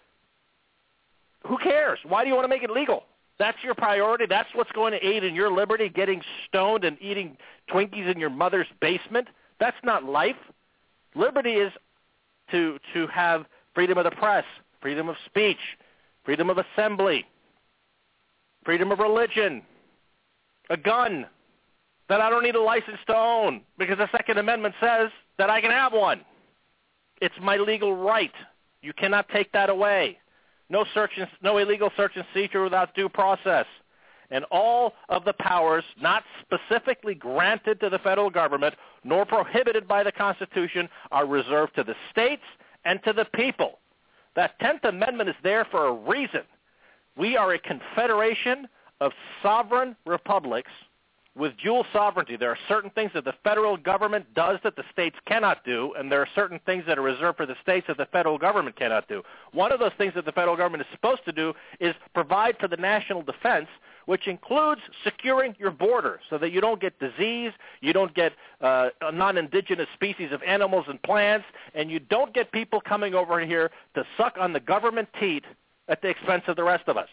Who cares? Why do you want to make it legal? That's your priority. That's what's going to aid in your liberty, getting stoned and eating Twinkies in your mother's basement. That's not life. Liberty is to to have freedom of the press, freedom of speech, freedom of assembly, freedom of religion, a gun that I don't need a license to own because the Second Amendment says that I can have one. It's my legal right. You cannot take that away. No search and, no illegal search and seizure without due process. And all of the powers not specifically granted to the federal government nor prohibited by the Constitution, are reserved to the states and to the people. That tenth Amendment is there for a reason. We are a confederation of sovereign republics with dual sovereignty. There are certain things that the federal government does that the states cannot do, and there are certain things that are reserved for the states that the federal government cannot do. One of those things that the federal government is supposed to do is provide for the national defense, which includes securing your border so that you don't get disease, you don't get uh, non-indigenous species of animals and plants, and you don't get people coming over here to suck on the government teat at the expense of the rest of us.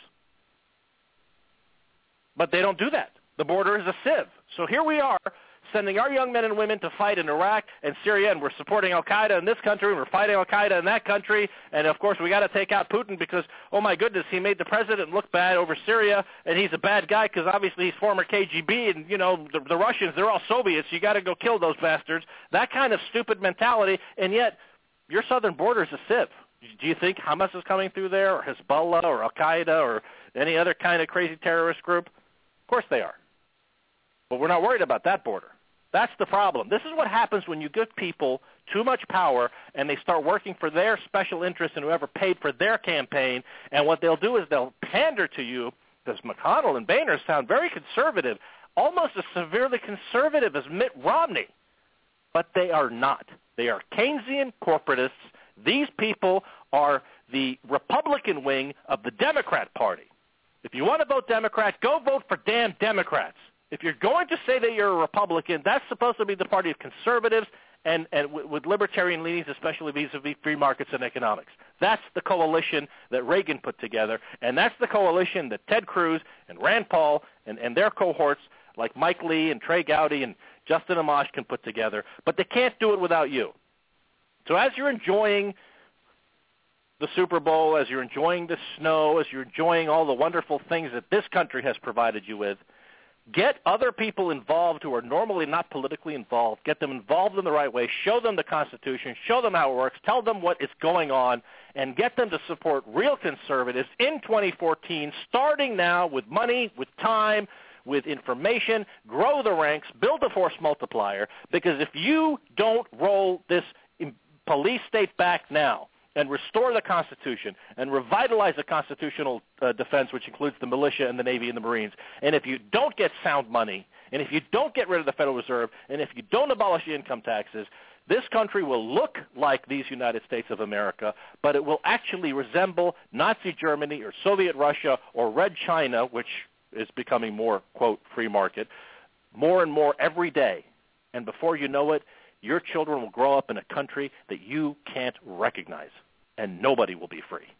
But they don't do that. The border is a sieve. So here we are, sending our young men and women to fight in Iraq and Syria, and we're supporting Al-Qaeda in this country, and we're fighting Al-Qaeda in that country, and of course we got to take out Putin because, oh my goodness, he made the president look bad over Syria, and he's a bad guy because obviously he's former K G B, and, you know, the, the Russians, they're all Soviets, you got to go kill those bastards. That kind of stupid mentality, and yet your southern border is a sieve. Do you think Hamas is coming through there, or Hezbollah, or Al-Qaeda, or any other kind of crazy terrorist group? Of course they are. But we're not worried about that border. That's the problem. This is what happens when you give people too much power and they start working for their special interests and whoever paid for their campaign. And what they'll do is they'll pander to you, because McConnell and Boehner sound very conservative, almost as severely conservative as Mitt Romney. But they are not. They are Keynesian corporatists. These people are the Republican wing of the Democrat Party. If you want to vote Democrat, go vote for damn Democrats. If you're going to say that you're a Republican, that's supposed to be the party of conservatives and, and w- with libertarian leanings, especially vis-a-vis free markets and economics. That's the coalition that Reagan put together, and that's the coalition that Ted Cruz and Rand Paul and, and their cohorts like Mike Lee and Trey Gowdy and Justin Amash can put together. But they can't do it without you. So as you're enjoying the Super Bowl, as you're enjoying the snow, as you're enjoying all the wonderful things that this country has provided you with, get other people involved who are normally not politically involved. Get them involved in the right way. Show them the Constitution. Show them how it works. Tell them what is going on, and get them to support real conservatives in twenty fourteen, starting now with money, with time, with information. Grow the ranks. Build a force multiplier, because if you don't roll this police state back now and restore the Constitution and revitalize the constitutional uh, defense, which includes the militia and the Navy and the Marines, and if you don't get sound money, and if you don't get rid of the Federal Reserve, and if you don't abolish the income taxes, this country will look like these United States of America, but it will actually resemble Nazi Germany or Soviet Russia or Red China, which is becoming more, quote, free market, more and more every day. And before you know it, your children will grow up in a country that you can't recognize, and nobody will be free.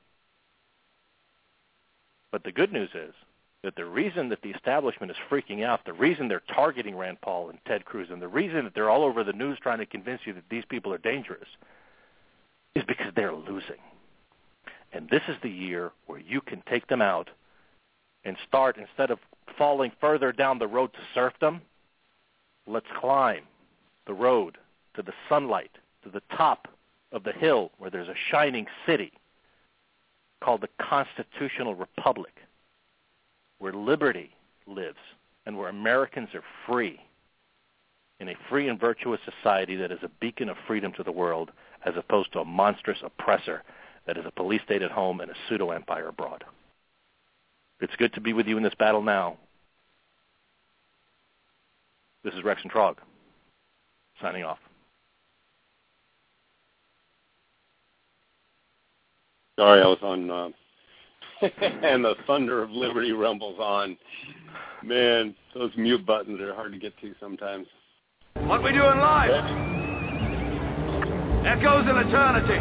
But the good news is that the reason that the establishment is freaking out, the reason they're targeting Rand Paul and Ted Cruz, and the reason that they're all over the news trying to convince you that these people are dangerous is because they're losing. And this is the year where you can take them out and start, instead of falling further down the road to serfdom, let's climb the road to the sunlight, to the top of the hill where there's a shining city called the Constitutional Republic, where liberty lives and where Americans are free in a free and virtuous society that is a beacon of freedom to the world, as opposed to a monstrous oppressor that is a police state at home and a pseudo-empire abroad. It's good to be with you in this battle now. This is Rex and Trog, signing off. Sorry, I was on, uh, and the thunder of liberty rumbles on. Man, those mute buttons are hard to get to sometimes. What we do in life echoes in eternity.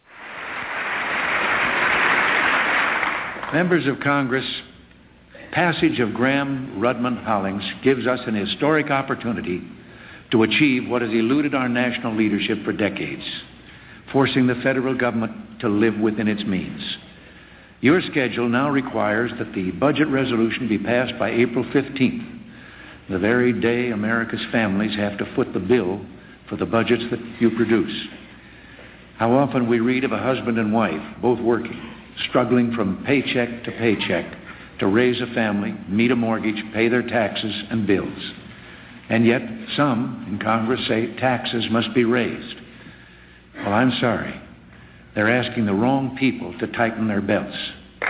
Members of Congress, passage of Graham-Rudman-Hollings gives us an historic opportunity to achieve what has eluded our national leadership for decades, forcing the federal government to live within its means. Your schedule now requires that the budget resolution be passed by April fifteenth, the very day America's families have to foot the bill for the budgets that you produce. How often we read of a husband and wife, both working, struggling from paycheck to paycheck to raise a family, meet a mortgage, pay their taxes and bills. And yet some in Congress say taxes must be raised. Well, I'm sorry. They're asking the wrong people to tighten their belts.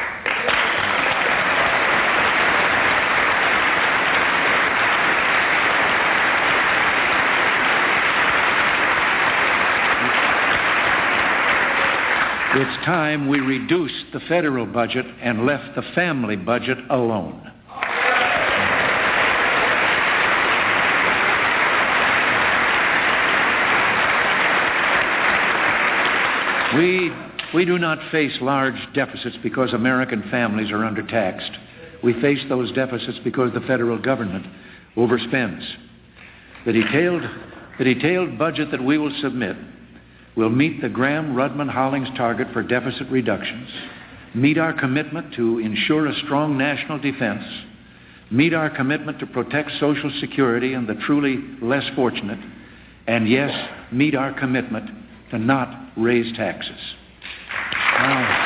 It's time we reduced the federal budget and left the family budget alone. We, we do not face large deficits because American families are undertaxed. We face those deficits because the federal government overspends. The detailed, the detailed budget that we will submit will meet the Graham-Rudman-Hollings target for deficit reductions, meet our commitment to ensure a strong national defense, meet our commitment to protect Social Security and the truly less fortunate, and yes, meet our commitment to not raise taxes. Now,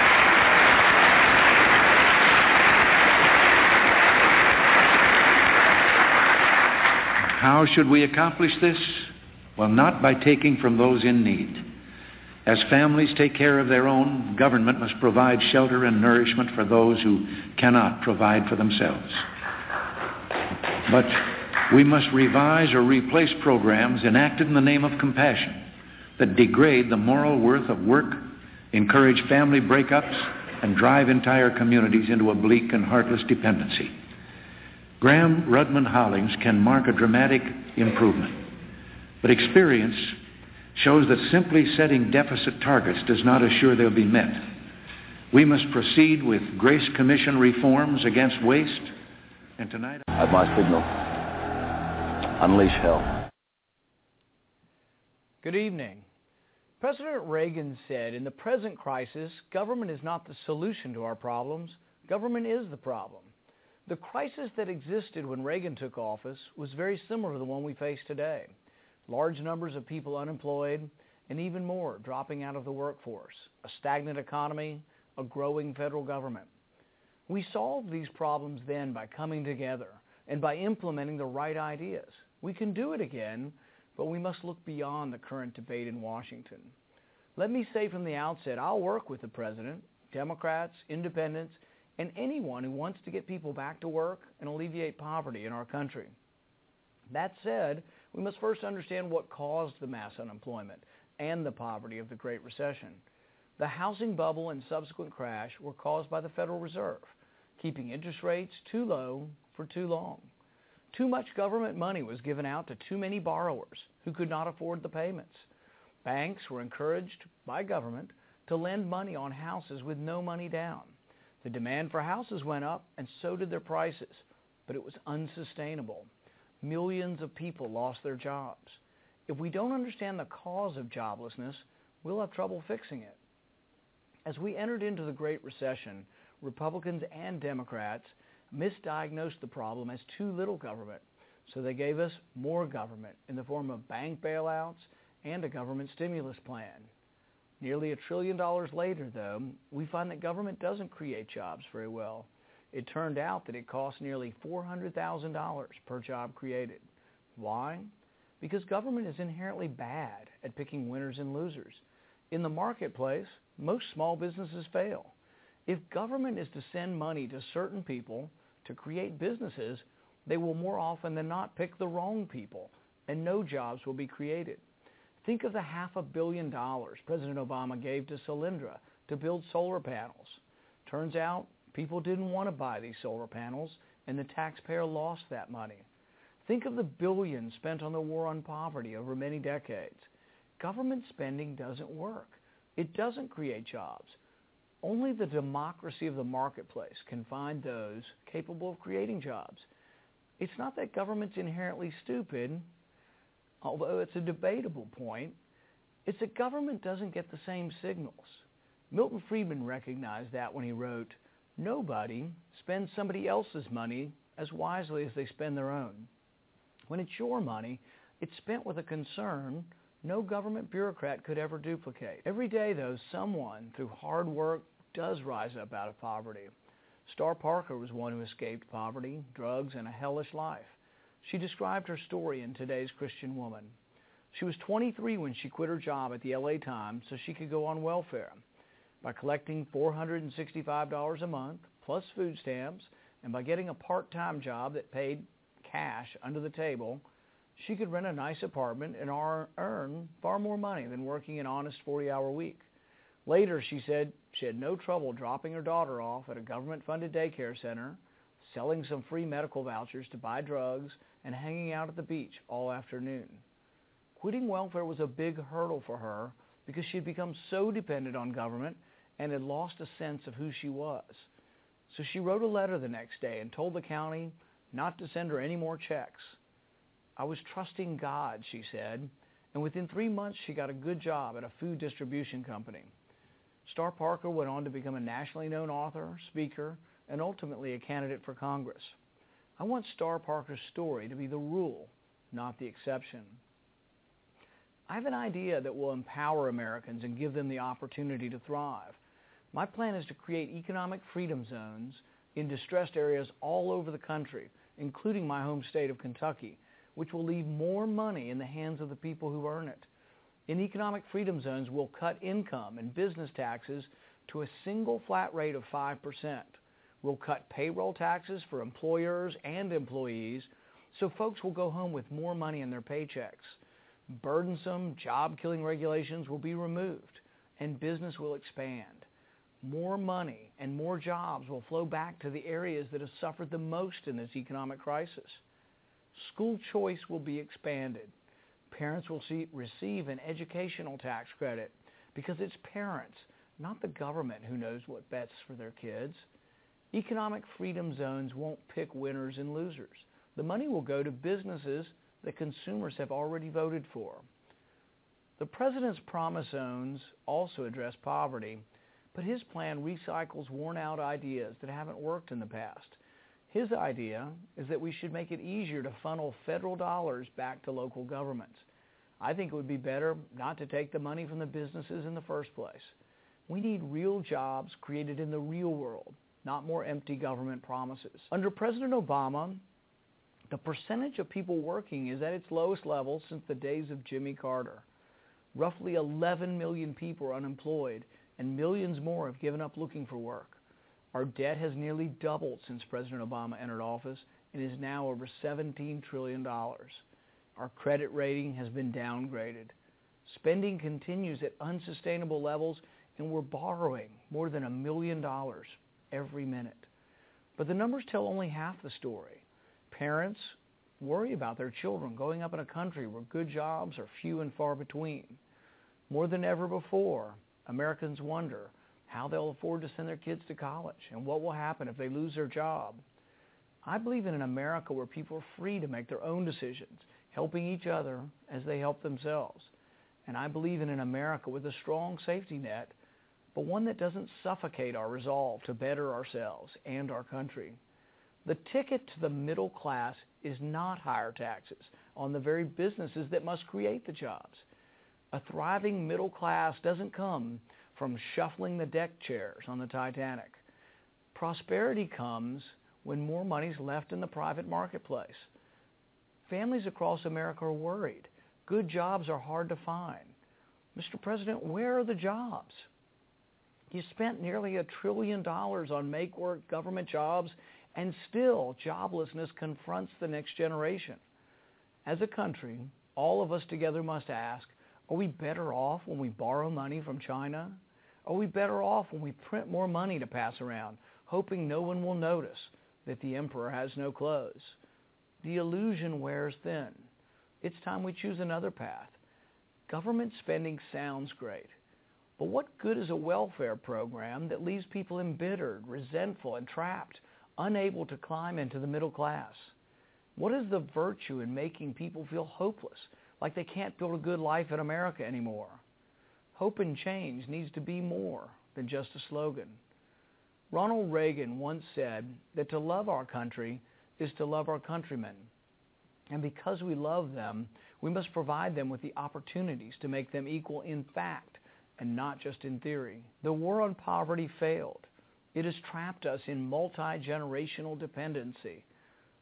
how should we accomplish this? Well, not by taking from those in need. As families take care of their own, government must provide shelter and nourishment for those who cannot provide for themselves. But we must revise or replace programs enacted in the name of compassion that degrade the moral worth of work, encourage family breakups, and drive entire communities into a bleak and heartless dependency. Graham-Rudman-Hollings can mark a dramatic improvement. But experience shows that simply setting deficit targets does not assure they'll be met. We must proceed with Grace Commission reforms against waste. And tonight... I have my signal. Unleash hell. Good evening. President Reagan said, in the present crisis, government is not the solution to our problems. Government is the problem. The crisis that existed when Reagan took office was very similar to the one we face today. Large numbers of people unemployed, and even more dropping out of the workforce, a stagnant economy, a growing federal government. We solved these problems then by coming together and by implementing the right ideas. We can do it again, but we must look beyond the current debate in Washington. Let me say from the outset, I'll work with the President, Democrats, Independents, and anyone who wants to get people back to work and alleviate poverty in our country. That said, we must first understand what caused the mass unemployment and the poverty of the Great Recession. The housing bubble and subsequent crash were caused by the Federal Reserve, keeping interest rates too low for too long. Too much government money was given out to too many borrowers who could not afford the payments. Banks were encouraged by government to lend money on houses with no money down. The demand for houses went up, and so did their prices, but it was unsustainable. Millions of people lost their jobs. If we don't understand the cause of joblessness, we'll have trouble fixing it. As we entered into the Great Recession, Republicans and Democrats misdiagnosed the problem as too little government, so they gave us more government in the form of bank bailouts and a government stimulus plan. Nearly a trillion dollars later, though, we find that government doesn't create jobs very well. It turned out that it cost nearly four hundred thousand dollars per job created. Why? Because government is inherently bad at picking winners and losers. In the marketplace, most small businesses fail. If government is to send money to certain people to create businesses, they will more often than not pick the wrong people, and no jobs will be created. Think of the half a billion dollars President Obama gave to Solyndra to build solar panels. Turns out, people didn't want to buy these solar panels, and the taxpayer lost that money. Think of the billions spent on the war on poverty over many decades. Government spending doesn't work. It doesn't create jobs. Only the democracy of the marketplace can find those capable of creating jobs. It's not that government's inherently stupid, although it's a debatable point. It's that government doesn't get the same signals. Milton Friedman recognized that when he wrote, "Nobody spends somebody else's money as wisely as they spend their own. When it's your money, it's spent with a concern no government bureaucrat could ever duplicate." Every day, though, someone, through hard work, does rise up out of poverty. Star Parker was one who escaped poverty, drugs, and a hellish life. She described her story in Today's Christian Woman. She was twenty-three when she quit her job at the L A Times so she could go on welfare. By collecting four hundred sixty-five dollars a month, plus food stamps, and by getting a part-time job that paid cash under the table, she could rent a nice apartment and earn far more money than working an honest forty-hour week. Later, she said she had no trouble dropping her daughter off at a government-funded daycare center, selling some free medical vouchers to buy drugs, and hanging out at the beach all afternoon. Quitting welfare was a big hurdle for her because she had become so dependent on government and had lost a sense of who she was. So she wrote a letter the next day and told the county not to send her any more checks. I was trusting God, she said, and within three months she got a good job at a food distribution company. Star Parker went on to become a nationally known author, speaker, and ultimately a candidate for Congress. I want Star Parker's story to be the rule, not the exception. I have an idea that will empower Americans and give them the opportunity to thrive. My plan is to create economic freedom zones in distressed areas all over the country, including my home state of Kentucky, which will leave more money in the hands of the people who earn it. In economic freedom zones, we'll cut income and business taxes to a single flat rate of five percent. We'll cut payroll taxes for employers and employees, so folks will go home with more money in their paychecks. Burdensome, job-killing regulations will be removed, and business will expand. More money and more jobs will flow back to the areas that have suffered the most in this economic crisis. School choice will be expanded. Parents will see, receive an educational tax credit because it's parents, not the government, who knows what best for their kids. Economic freedom zones won't pick winners and losers. The money will go to businesses that consumers have already voted for. The president's promise zones also address poverty, but his plan recycles worn-out ideas that haven't worked in the past. His idea is that we should make it easier to funnel federal dollars back to local governments. I think it would be better not to take the money from the businesses in the first place. We need real jobs created in the real world, not more empty government promises. Under President Obama, the percentage of people working is at its lowest level since the days of Jimmy Carter. Roughly eleven million people are unemployed, and millions more have given up looking for work. Our debt has nearly doubled since President Obama entered office and is now over seventeen trillion dollars. Our credit rating has been downgraded. Spending continues at unsustainable levels, and we're borrowing more than a million dollars every minute. But the numbers tell only half the story. Parents worry about their children growing up in a country where good jobs are few and far between. More than ever before, Americans wonder how they'll afford to send their kids to college and what will happen if they lose their job. I believe in an America where people are free to make their own decisions, helping each other as they help themselves. And I believe in an America with a strong safety net, but one that doesn't suffocate our resolve to better ourselves and our country. The ticket to the middle class is not higher taxes on the very businesses that must create the jobs. A thriving middle class doesn't come from shuffling the deck chairs on the Titanic. Prosperity comes when more money is left in the private marketplace. Families across America are worried. Good jobs are hard to find. Mister President, where are the jobs? You spent nearly a trillion dollars on make-work government jobs, and still joblessness confronts the next generation. As a country, all of us together must ask, are we better off when we borrow money from China? Are we better off when we print more money to pass around, hoping no one will notice that the emperor has no clothes? The illusion wears thin. It's time we choose another path. Government spending sounds great, but what good is a welfare program that leaves people embittered, resentful, and trapped, unable to climb into the middle class? What is the virtue in making people feel hopeless, like they can't build a good life in America anymore? Hope and change needs to be more than just a slogan. Ronald Reagan once said that to love our country is to love our countrymen. And because we love them, we must provide them with the opportunities to make them equal in fact and not just in theory. The war on poverty failed. It has trapped us in multi-generational dependency.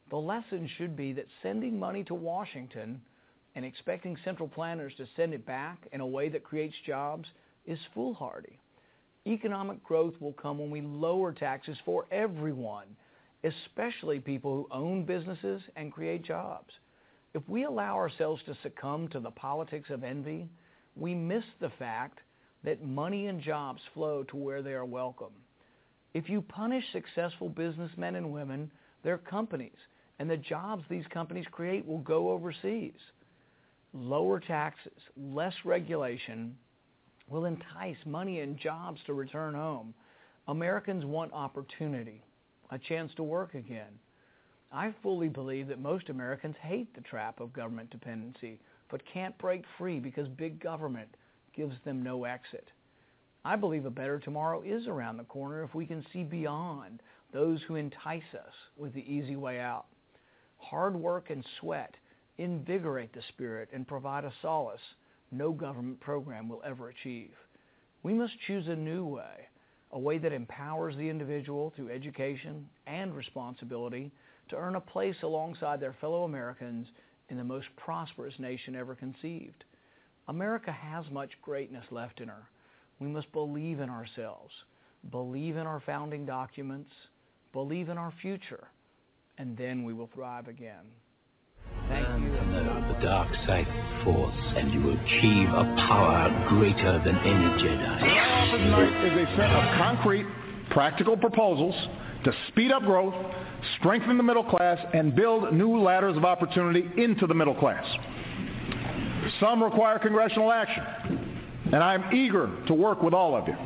The lesson should be that sending money to Washington and expecting central planners to send it back in a way that creates jobs is foolhardy. Economic growth will come when we lower taxes for everyone, especially people who own businesses and create jobs. If we allow ourselves to succumb to the politics of envy, we miss the fact that money and jobs flow to where they are welcome. If you punish successful businessmen and women, their companies and the jobs these companies create will go overseas. Lower taxes, less regulation will entice money and jobs to return home. Americans want opportunity, a chance to work again. I fully believe that most Americans hate the trap of government dependency, but can't break free because big government gives them no exit. I believe a better tomorrow is around the corner if we can see beyond those who entice us with the easy way out. Hard work and sweat invigorate the spirit and provide a solace no government program will ever achieve. We must choose a new way, a way that empowers the individual through education and responsibility to earn a place alongside their fellow Americans in the most prosperous nation ever conceived. America has much greatness left in her. We must believe in ourselves, believe in our founding documents, believe in our future, and then we will thrive again. Thank you. Know the dark side of the Force, and you will achieve a power greater than any Jedi. What I offer tonight is a set of concrete, practical proposals to speed up growth, strengthen the middle class, and build new ladders of opportunity into the middle class. Some require congressional action, and I'm eager to work with all of you.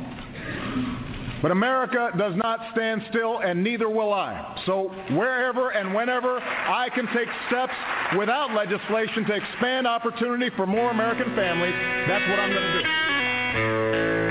But America does not stand still, and neither will I. So wherever and whenever I can take steps without legislation to expand opportunity for more American families, that's what I'm going to do.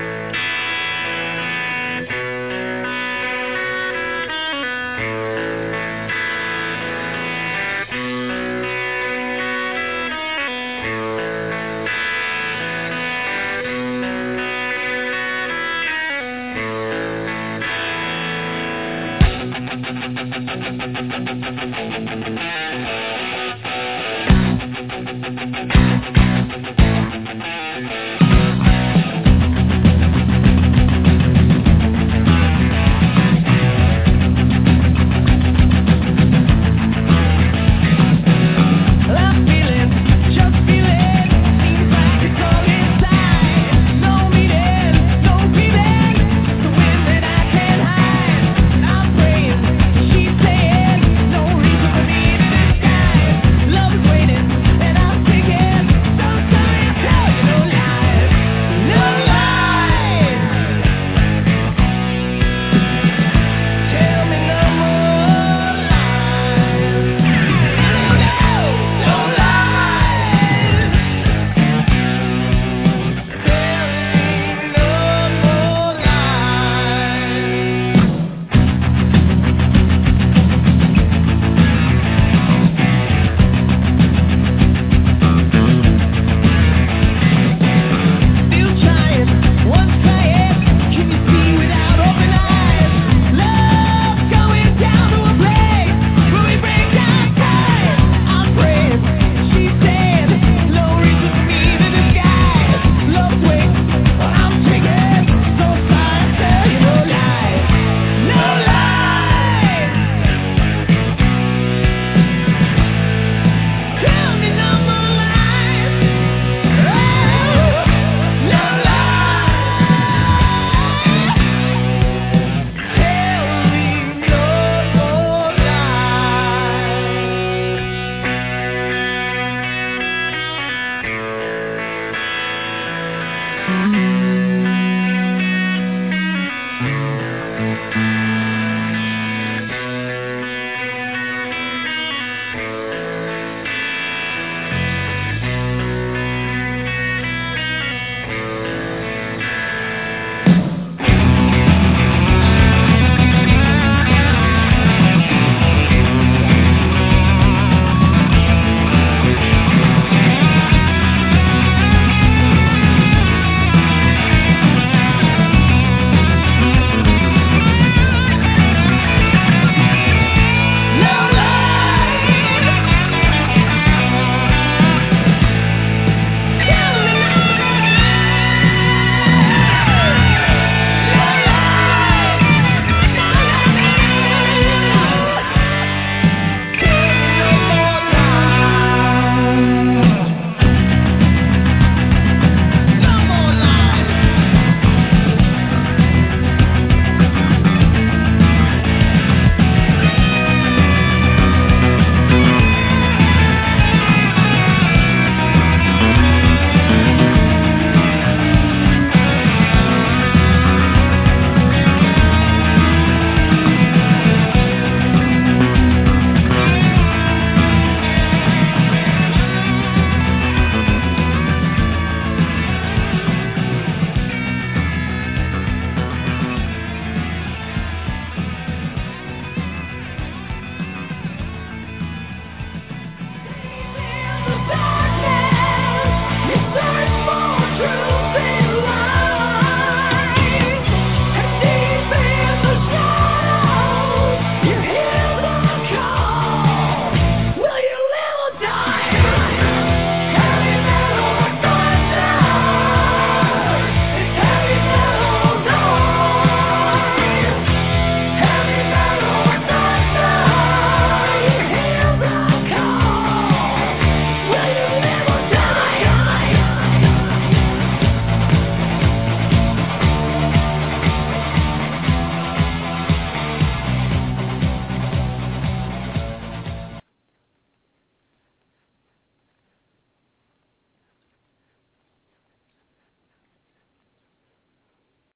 Mm-hmm.